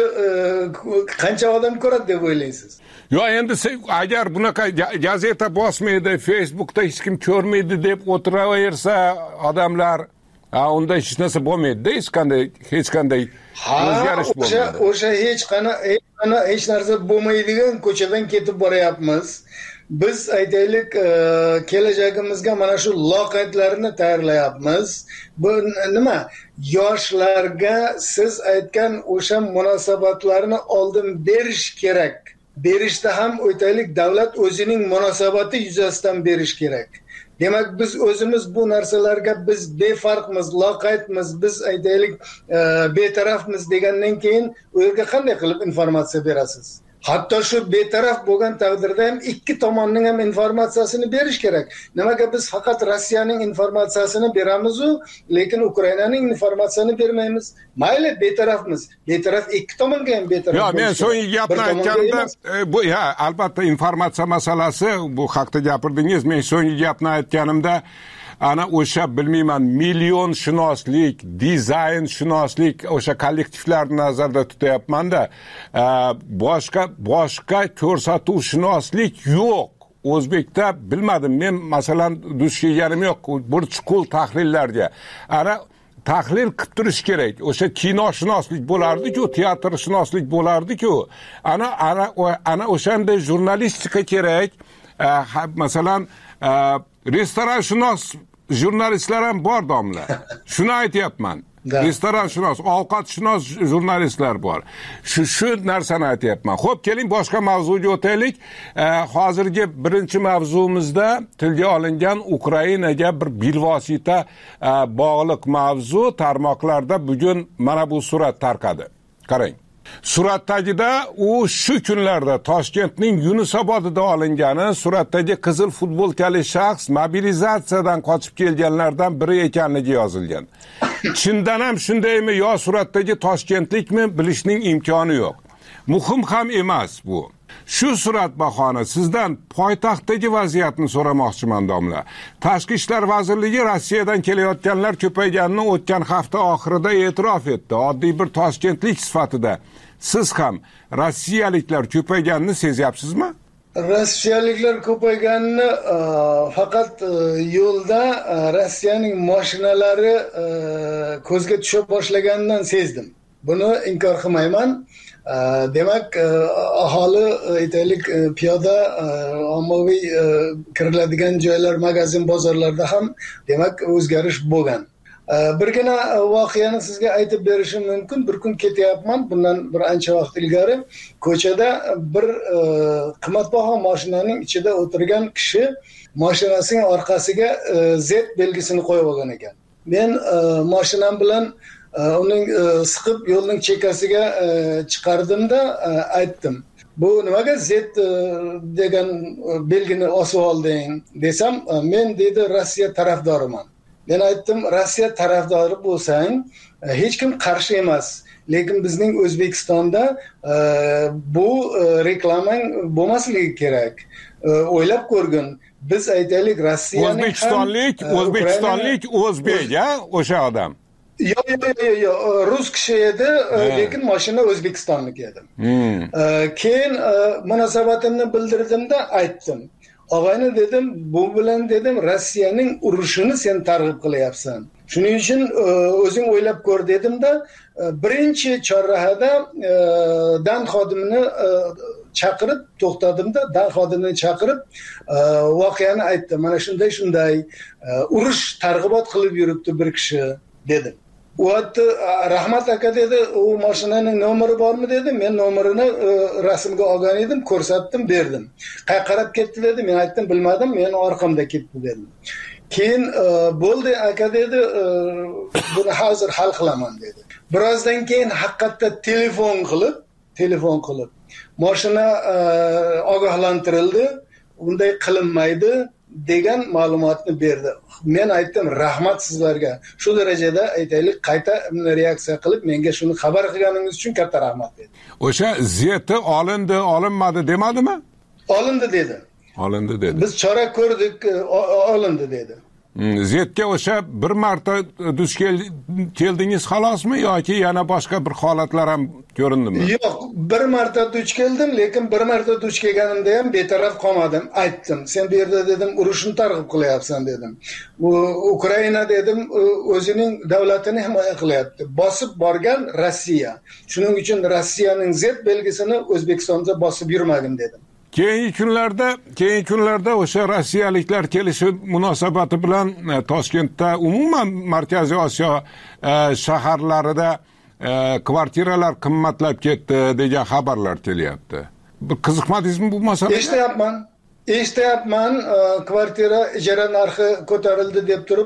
qancha odam ko'radi deb o'ylaysiz? Yo'q, endi agar bunaqa gazeta bosmaydi, Facebookda hech kim ko'rmaydi deb o'tiraversa odamlar, unda hech narsa bo'lmaydi-da, hech qanday hech qanday o'zgarish bo'lmaydi. O'sha hech qana hech narsa bo'lmaydigan ko'chadan ketib boryapmiz. Biz aytaylik, kelajagimizga mana shu loqaydlarni tayyorlayapmiz. Bu nima? Yoshlarga siz aytgan o'sha munosabatlarni oldin berish kerak. Berishda ham aytaylik, davlat o'zining munosabati yuzasidan berish kerak. Demak, biz o'zimiz bu narsalarga biz befarqmiz, loqaydmiz, biz aytaylik, betarafmiz degandan keyin u yerga qanday qilib informatsiya berasiz? Hatto shu betaraf bo'lgan taqdirda ham ikki tomonning ham informatsiyasini berish kerak. Nimaga biz faqat Rossiyaning informatsiyasini beramiz-u, lekin Ukrainaning informatsiyasini bermaymiz? Mayli, betarafmiz. Betaraf ikki tomonga ham betaraf. Yo'q, men so'nggi gapni aytganimda, bu ha, albatta informatsiya masalasi, bu haqda gapirdingiz. Men so'nggi gapni aytganimda ana o'sha bilmayman millionshunoslik, dizaynshunoslik o'sha kollektivlarni nazarda tutyapman-da. Boshqa boshqa ko'rsatuvshunoslik yo'q. O'zbekda bilmadim, men masalan duch kelganim yo'q bir chuqur tahlillarga. Ana tahlil qilib turish kerak. O'sha kinoshunoslik bo'lardi-ku, teatrshunoslik bo'lardi-ku. Ana ana ana o'shanday jurnalistika kerak. Masalan, restoranshunos jurnalistlar ham bor, domla. Shuni aytyapman. Restoranshunos, ovqatshunos jurnalistlar bor. Shu shu narsani aytyapman. Xo'p, keling boshqa mavzuga o'taylik. Hozirgi birinchi mavzumizda tilga olingan Ukrainaga bir bilvosita bog'liq mavzu tarmoqlarda bugun mana bu surat tarqadi. Qarang. Suratdagida u shu kunlarda Toshkentning Yunusobodida olingani, suratdagi qizil futbolkali shaxs mobilizatsiyadan qochib kelganlardan biri ekanligi yozilgan. Chindan ham shundaymi yo suratdagi toshkentlikmi bilishning imkoni yo'q. Muhim ham emas bu. Shu surat bahona sizdan poytaxtdagi vaziyatni so'ramoqchiman, domla. Tashqi ishlar vazirligi Rossiyadan kelayotganlar ko'payganini o'tgan hafta oxirida e'tirof etdi. Oddiy bir toshkentlik sifatida siz ham rossiyaliklar ko'payganini sezyapsizmi? Rossiyaliklar ko'payganini faqat yo'lda Rossiyaning mashinalari ko'zga tusha boshlaganidan sezdim. Buni inkor qilmayman. Demak, aholi aytaylik piyoda ommaviy kiriladigan joylar, magazin, bozorlarda ham demak o'zgarish bo'lgan. birgina voqeani sizga aytib berishim mumkin. Bir kun ketyapman, bundan bir ancha vaqt ilgari ko'chada bir qimmatbaho mashinaning ichida o'tirgan kishi mashinasining orqasiga Z belgisini qo'yib olgan ekan. Men mashinam bilan uning siqib yo'lning chekkasiga chiqardimda aytdim. Bu nimaga Z degan belgini osib olding desam, men dedi Rossiya tarafdoriman. Men aytdim, Rossiya tarafdori bo'lsang, hech kim qarshi emas. Lekin bizning O'zbekistonda bu reklamang bo'lmasligi kerak. O'ylab ko'rgin. Biz aytaylik, Rossiyaning O'zbekistonlik, O'zbekistonlik o'zbek, ha, o'sha odam. Yo'q, yo'q, yo'q, yo'q, rus kishi edi, lekin mashina O'zbekistonlik edi. Keyin munosabatimni bildirdimda aytdim. Og'ayni dedim, bu bilan dedim Rossiyaning urushini sen targ'ib qilyapsan. Shuning uchun o'zing o'ylab ko'r dedimda, birinchi chorrahada dan xodimini chaqirib to'xtadimda, dan xodimini chaqirib voqeani aytdim. Mana shunday shunday urush targ'ibot qilib yuribdi bir kishi dedim. U aytdi, rahmat aka dedi, u mashinaning nomeri bormi dedi. Men nomerini rasmga olgan edim, ko'rsatdim, berdim. Qayerga qarab ketdi dedi. Men aytdim, bilmadim, men orqamda ketdi dedim. Keyin bo'ldi aka dedi, buni hozir hal qilaman dedi. Birozdan keyin haqiqatda telefon qilib, telefon qilib mashina ogohlantirildi, unday qilinmaydi degan ma'lumotni berdi. Men aytdim, rahmat sizlarga. Shu darajada aytaylik, qayta reaksiya qilib menga shuni xabar qilganingiz uchun katta rahmat dedi. O'sha zeti olindi, olinmadi demadimi? Olindi dedi. Olindi dedi. Biz chora ko'rdik, olindi dedi. Zetga o'sha bir marta duch keldingiz xalosmi yoki yana boshqa bir holatlar ham ko'rindimi? Yo'q, bir marta duch keldim, lekin bir marta duch kelganimda ham betaraf qolmadim. Aytdim, sen bu yerda dedim urushni targ'ib qilyapsan dedim. Bu Ukraina dedim o'zining davlatini himoya qilyapti. Bosib borgan Rossiya. Shuning uchun Rossiyaning Z belgisini O'zbekistonda bosib yurmagin dedim. Keyingi kunlarda, keyingi kunlarda o'sha rossiyaliklar kelishi munosabati bilan Toshkentda umuman Markaziy Osiyo shaharlarida kvartiralar qimmatlab ketdi degan xabarlar kelyapti. Bir qiziqmadingizmi bu masalaga? Eshityapman. Eshityapman, kvartira ijara narxi ko'tarildi deb turib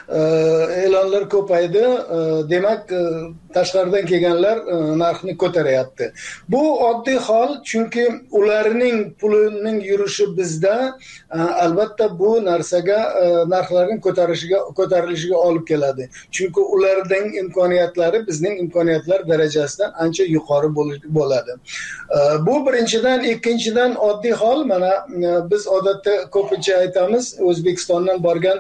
e'lonlar ko'paydi. Demak, tashqaridan kelganlar narxni ko'taryapti. Bu oddiy hol, chunki ularning pulining yurishi bizda albatta bu narsaga narxlarning ko'tarishiga ko'tarilishiga olib keladi. Chunki ularning imkoniyatlari bizning imkoniyatlar darajasidan ancha yuqori bo'ladi. Bu birinchidan, ikkinchidan oddiy hol, mana biz odatda ko'pincha aytamiz, O'zbekistondan borgan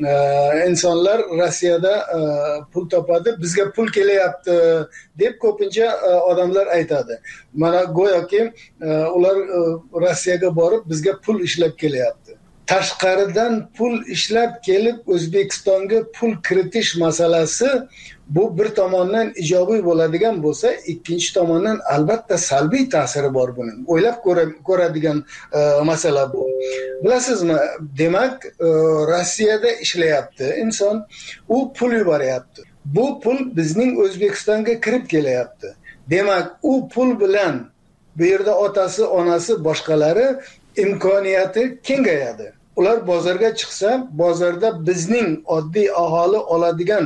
insonlar Rossiyada pul topadi, bizga pul kelyapti deb ko'pincha odamlar aytadi. Mana go'yoki ular Rossiyaga borib bizga pul ishlab kelyapti. Tashqaridan pul ishlab kelib O'zbekistonga pul kiritish masalasi bu bir tomondan ijobiy bo'ladigan bo'lsa, ikkinchi tomondan albatta salbiy ta'siri bor buning. O'ylab ko'radigan masala bu. Bilasizmi, demak, Rossiyada ishlayapti inson, u pul yuboryapti. Bu pul bizning O'zbekistonga kirib kelyapti. Demak, u pul bilan bu yerda otasi, onasi, boshqalari imkoniyati kengayadi. Ular bozorga chiqsa, bozorda bizning oddiy aholi oladigan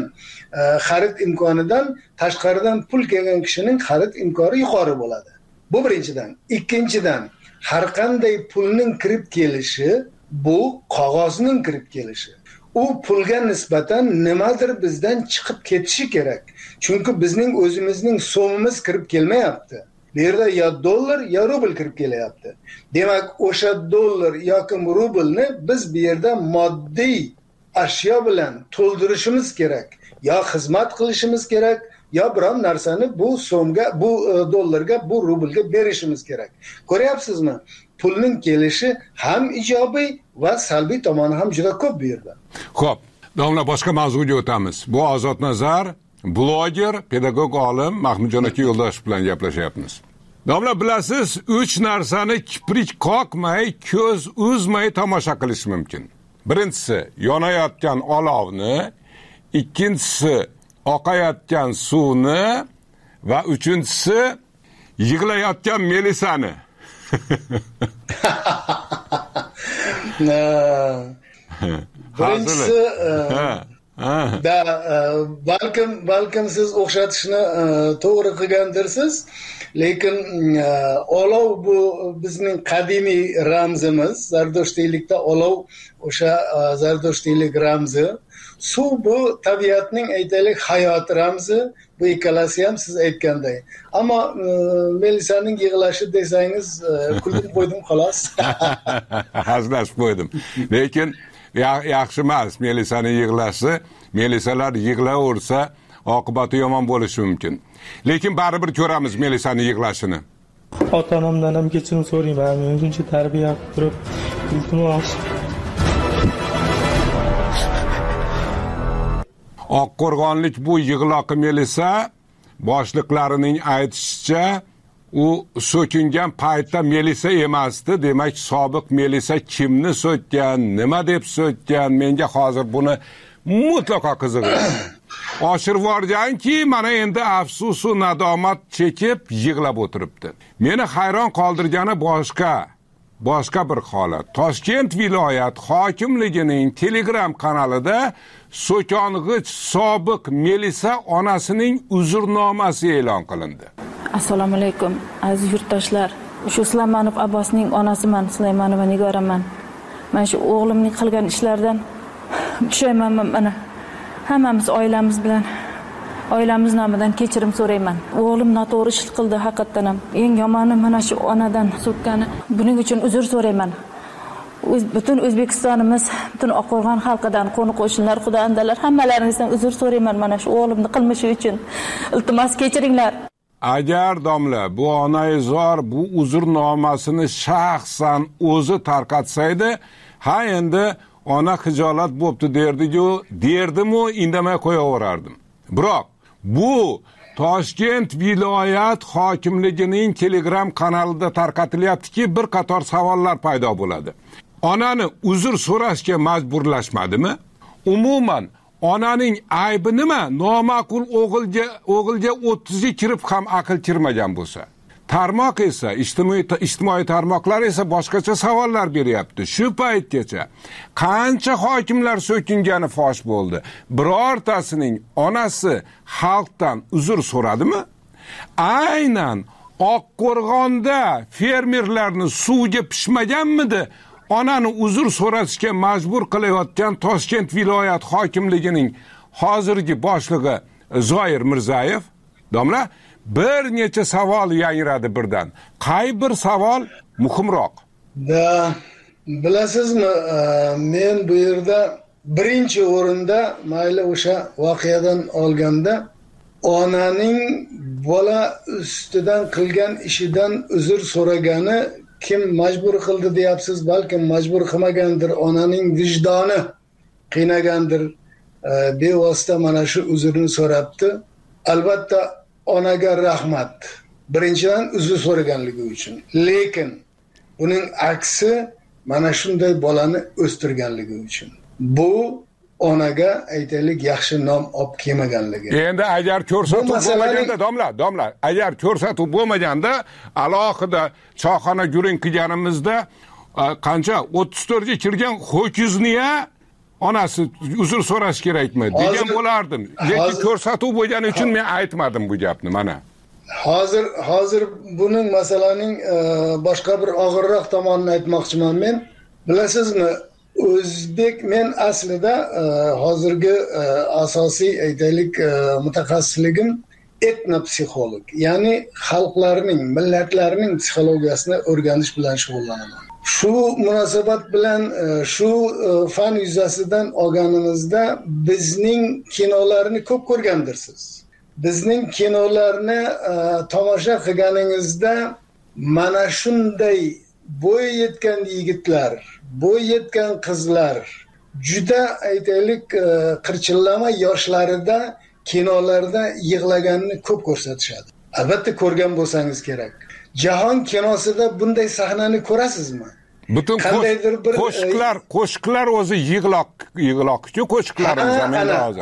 xarid imkonidan tashqaridan pul kelgan kishining xarid imkoni yuqori bo'ladi. Bu birinchidan. Ikkinchidan, har qanday pulning kirib kelishi bu qog'ozning kirib kelishi. U pulga nisbatan nimadir bizdan chiqib ketishi kerak. Chunki bizning o'zimizning so'mimiz kirib kelmayapti. Bu yerda ya dollar ya rubl kirib kelyapti. Demak, o'sha dollar yoki rublni biz bu yerda moddiy ashyo bilan to'ldirishimiz kerak. Ya xizmat qilishimiz kerak, ya biron narsani bu so'mga, bu dollarga, bu rublga berishimiz kerak. Ko'ryapsizmi? Pulning kelishi ham ijobiy va salbiy tomoni ham juda ko'p bu yerda. Xo'p, domla boshqa mavzuga o'tamiz. Bu Ozod Nazar, bloger, pedagog olim Mahmudjon aka Yo'ldoshev bilan gaplashyapmiz. Domla, bilasiz, uch narsani kiprik qoqmay, ko'z uzmay tomosha qilish mumkin. Birinchisi, yonayotgan olovni, ikkinchisi oqayotgan suvni va uchinchisi yig'layotgan Melisani. Birinchisi da balkim balkim siz o'xshatishni to'g'ri qilgandirsiz, lekin olov bu bizning qadimiy ramzimiz. Zardoshtiylikda olov o'sha zardoshtilik ramzi. Suv bu tabiatning aytaylik hayot ramzi. Bu ikkalasi ham siz aytganday. Ammo Melisaning yig'lashi desangiz kulib qo'ydim xolos. Hazlashib qo'ydim. Lekin yaxshi emas Melisaning yig'lashi. Melisalar yig'laversa oqibati yomon bo'lishi mumkin. Lekin baribir ko'ramiz Melisaning yig'lashini. Ota-onamdan ham kechirim so'rayman. Men shuncha tarbiya qilib turib, iltimos. Oqqo'rg'onlik bu yig'loqi Melisa boshliqlarining aytishicha u so'kingan paytda Melisa emasdi. Demak, sobiq Melisa kimni so'kkan, nima deb so'kkan? Menga hozir buni mutlaqo qiziq. Oshirib yuborganki, mana endi afsus va nadomat chekib yig'lab o'tiribdi. Meni hayron qoldirgani boshqa. Boshqa bir holat. Toshkent viloyat hokimligining Telegram kanalida so'kong'ich sobiq Melisa onasining uzrnomasi e'lon qilindi. Assalomu alaykum aziz yurtdoshlar. Shu Suleymanov Abbosning onasiman, Suleymanova Nigoraman. Men shu o'g'limning qilgan ishlaridan pushaymonman mana. Hammamiz oilamiz bilan oilamiz nomidan kechirim so'rayman. O'g'lim noto'g'ri ish qildi haqiqatan ham. Eng yomoni mana shu onadan so'kkani. Buning uchun uzr so'rayman. Butun O'zbekistonimiz, butun Oqqo'rg'on xalqidan, qo'ni-qo'shnilar, xudoandalar hammalaringizdan uzr so'rayman mana shu o'g'limning qilmishi uchun. Iltimos kechiringlar. Agar domla bu onaizor bu uzrnomasini shaxsan o'zi tarqatsaydi, ha endi ona hijolat bo'pti derdi-ku, derdim-u, indamay qo'yaverardim. Biroq bu Toshkent viloyat hokimligining Telegram kanalida tarqatilyaptiki, bir qator savollar paydo bo'ladi. Onani uzr so'rashga majburlashmadimi? Umuman onaning aybi nima? Noma'qul o'g'ilga o'g'ilga o'ttizga kirib ham aql kirmagan bo'lsa. Tarmoq esa, ijtimoiy ijtimoiy tarmoqlar esa boshqacha savollar beryapti. Shu paytgacha qancha hokimlar so'kingani fosh bo'ldi. Birortasining onasi xalqdan uzr so'radimi? Aynan Oqqo'rg'onda fermerlarni suvga pishmaganmidi? Onani uzr so'rashga majbur qilayotgan Toshkent viloyat hokimligining hozirgi boshlig'i Zoir Mirzayev, domla, bir necha savol yangradi birdan. Qay bir savol muhimroq? Da, bilasizmi, men bu yerda birinchi o'rinda mayli o'sha voqeadan olganda onaning bola ustidan qilgan ishidan uzr so'ragani kim majbur qildi deyapsiz, balkim majbur qilmagandir, onaning vijdoni qiynagandir, bevosita mana shu uzrni so'rabdi. Albatta onaga rahmat. Birinchidan uzr so'raganligi uchun. Lekin buning aksi mana shunday bolani o'stirganligi uchun. Bu onaga aytaylik yaxshi nom olib kelmaganligi. Endi agar ko'rsatuv bo'lmaganda, domla, domla, agar ko'rsatuv bo'lmaganda, alohida choyxona guring qilganimizda qancha o'ttiz to'rtga kirgan ho'kizni-ya onasi uzr so'rash kerakmi degan bo'lardim. Lekin ko'rsatuv bo'lgani uchun men aytmadim bu gapni mana. Hozir hozir buning masalaning boshqa bir og'irroq tomonini aytmoqchiman men. Bilasizmi, o'zbek men aslida hozirgi asosiy aytaylik mutaxassisligim etnopsixolog, ya'ni xalqlarning, millatlarning psixologiyasini o'rganish bilan shug'ullanaman. Shu munosabat bilan shu fan yuzasidan olganimizda bizning kinolarni ko'p ko'rgandirsiz. Bizning kinolarni tomosha qilganingizda mana shunday bo'y yetgan yigitlar, bo'y yetgan qizlar juda aytaylik qirchillama yoshlarida kinolarda yig'laganini ko'p ko'rsatishadi. Albatta ko'rgan bo'lsangiz kerak. Jahon kinosida bunday sahnani ko'rasizmi? Butun qo'shiqlar, qo'shiqlar o'zi yig'loq, yig'loq-ku qo'shiqlarimiz ham endi hozir.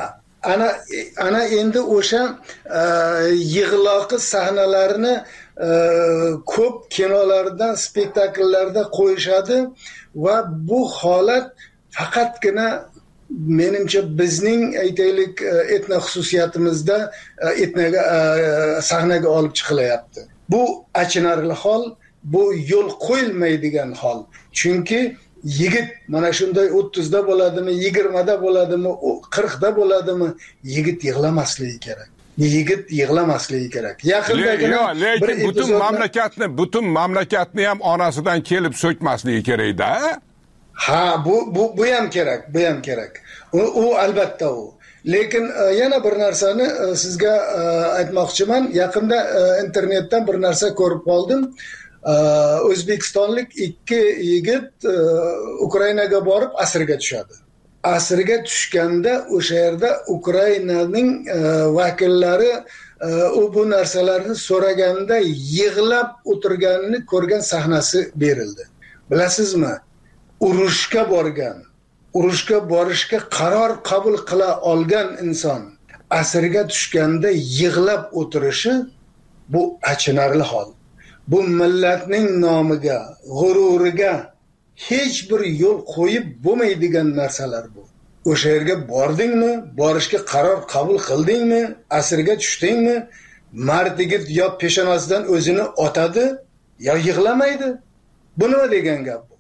ana ana endi o'sha yig'loqi sahnalarni ko'p kinolarda, spektakllarda qo'yishadi va bu holat faqatgina menimcha bizning aytaylik etno xususiyatimizda etnaga sahnaga olib chiqilyapti. Bu achinarli hol, bu yo'l qo'yilmaydigan hol. Chunki yigit mana shunday o'ttizda bo'ladimi, yigirmada bo'ladimi, qirqda bo'ladimi, yigit yig'lamasligi kerak. Yigit yig'lamasligi kerak. Yaqindagina yo'q, lekin butun mamlakatni, butun mamlakatni ham onasidan kelib so'kmasligi kerak-da. Ha, bu bu bu ham kerak, bu ham kerak. U, u albatta u. Lekin yana bir narsani sizga aytmoqchiman. Yaqinda internetdan bir narsa ko'rib qoldim. O'zbekistonlik ikki yigit Ukrainaga borib asirga tushadi. Asirga tushganda o'sha yerda Ukrainaning vakillari u bu narsalarni so'raganda yig'lab o'tirganini ko'rgan sahnasi berildi. Bilasizmi? Urushga borgan, urushga borishga qaror qabul qila olgan inson asirga tushganda yig'lab o'tirishi bu achinarli hol. Bu millatning nomiga, g'ururiga hech bir yo'l qo'yib bo'lmaydigan narsalar bu. O'sha yerga bordingmi, borishga qaror qabul qildingmi, asirga tushdingmi, mard yigit yo peshonasidan o'zini otadi, yo yig'lamaydi. Bu nima degan gap bu?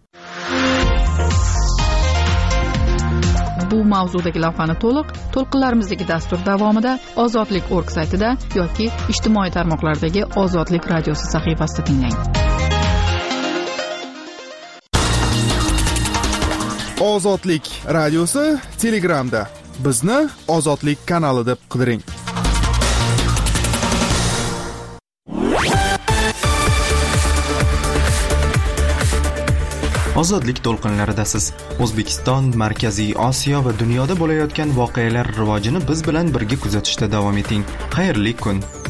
Bu mavzudagi lavhani to'liq to'lqinlarimizdagi dastur davomida ozodlik org saytida yoki ijtimoiy tarmoqlardagi Ozodlik radiosi sahifasida tinglang. Ozodlik radiosi Telegramda. Bizni Ozodlik kanali deb qidiring. Ozodlik to'lqinlaridasiz. O'zbekiston, Markaziy Osiyo va dunyoda bo'layotgan voqealar rivojini biz bilan birga kuzatishda davom eting. Xayrli kun.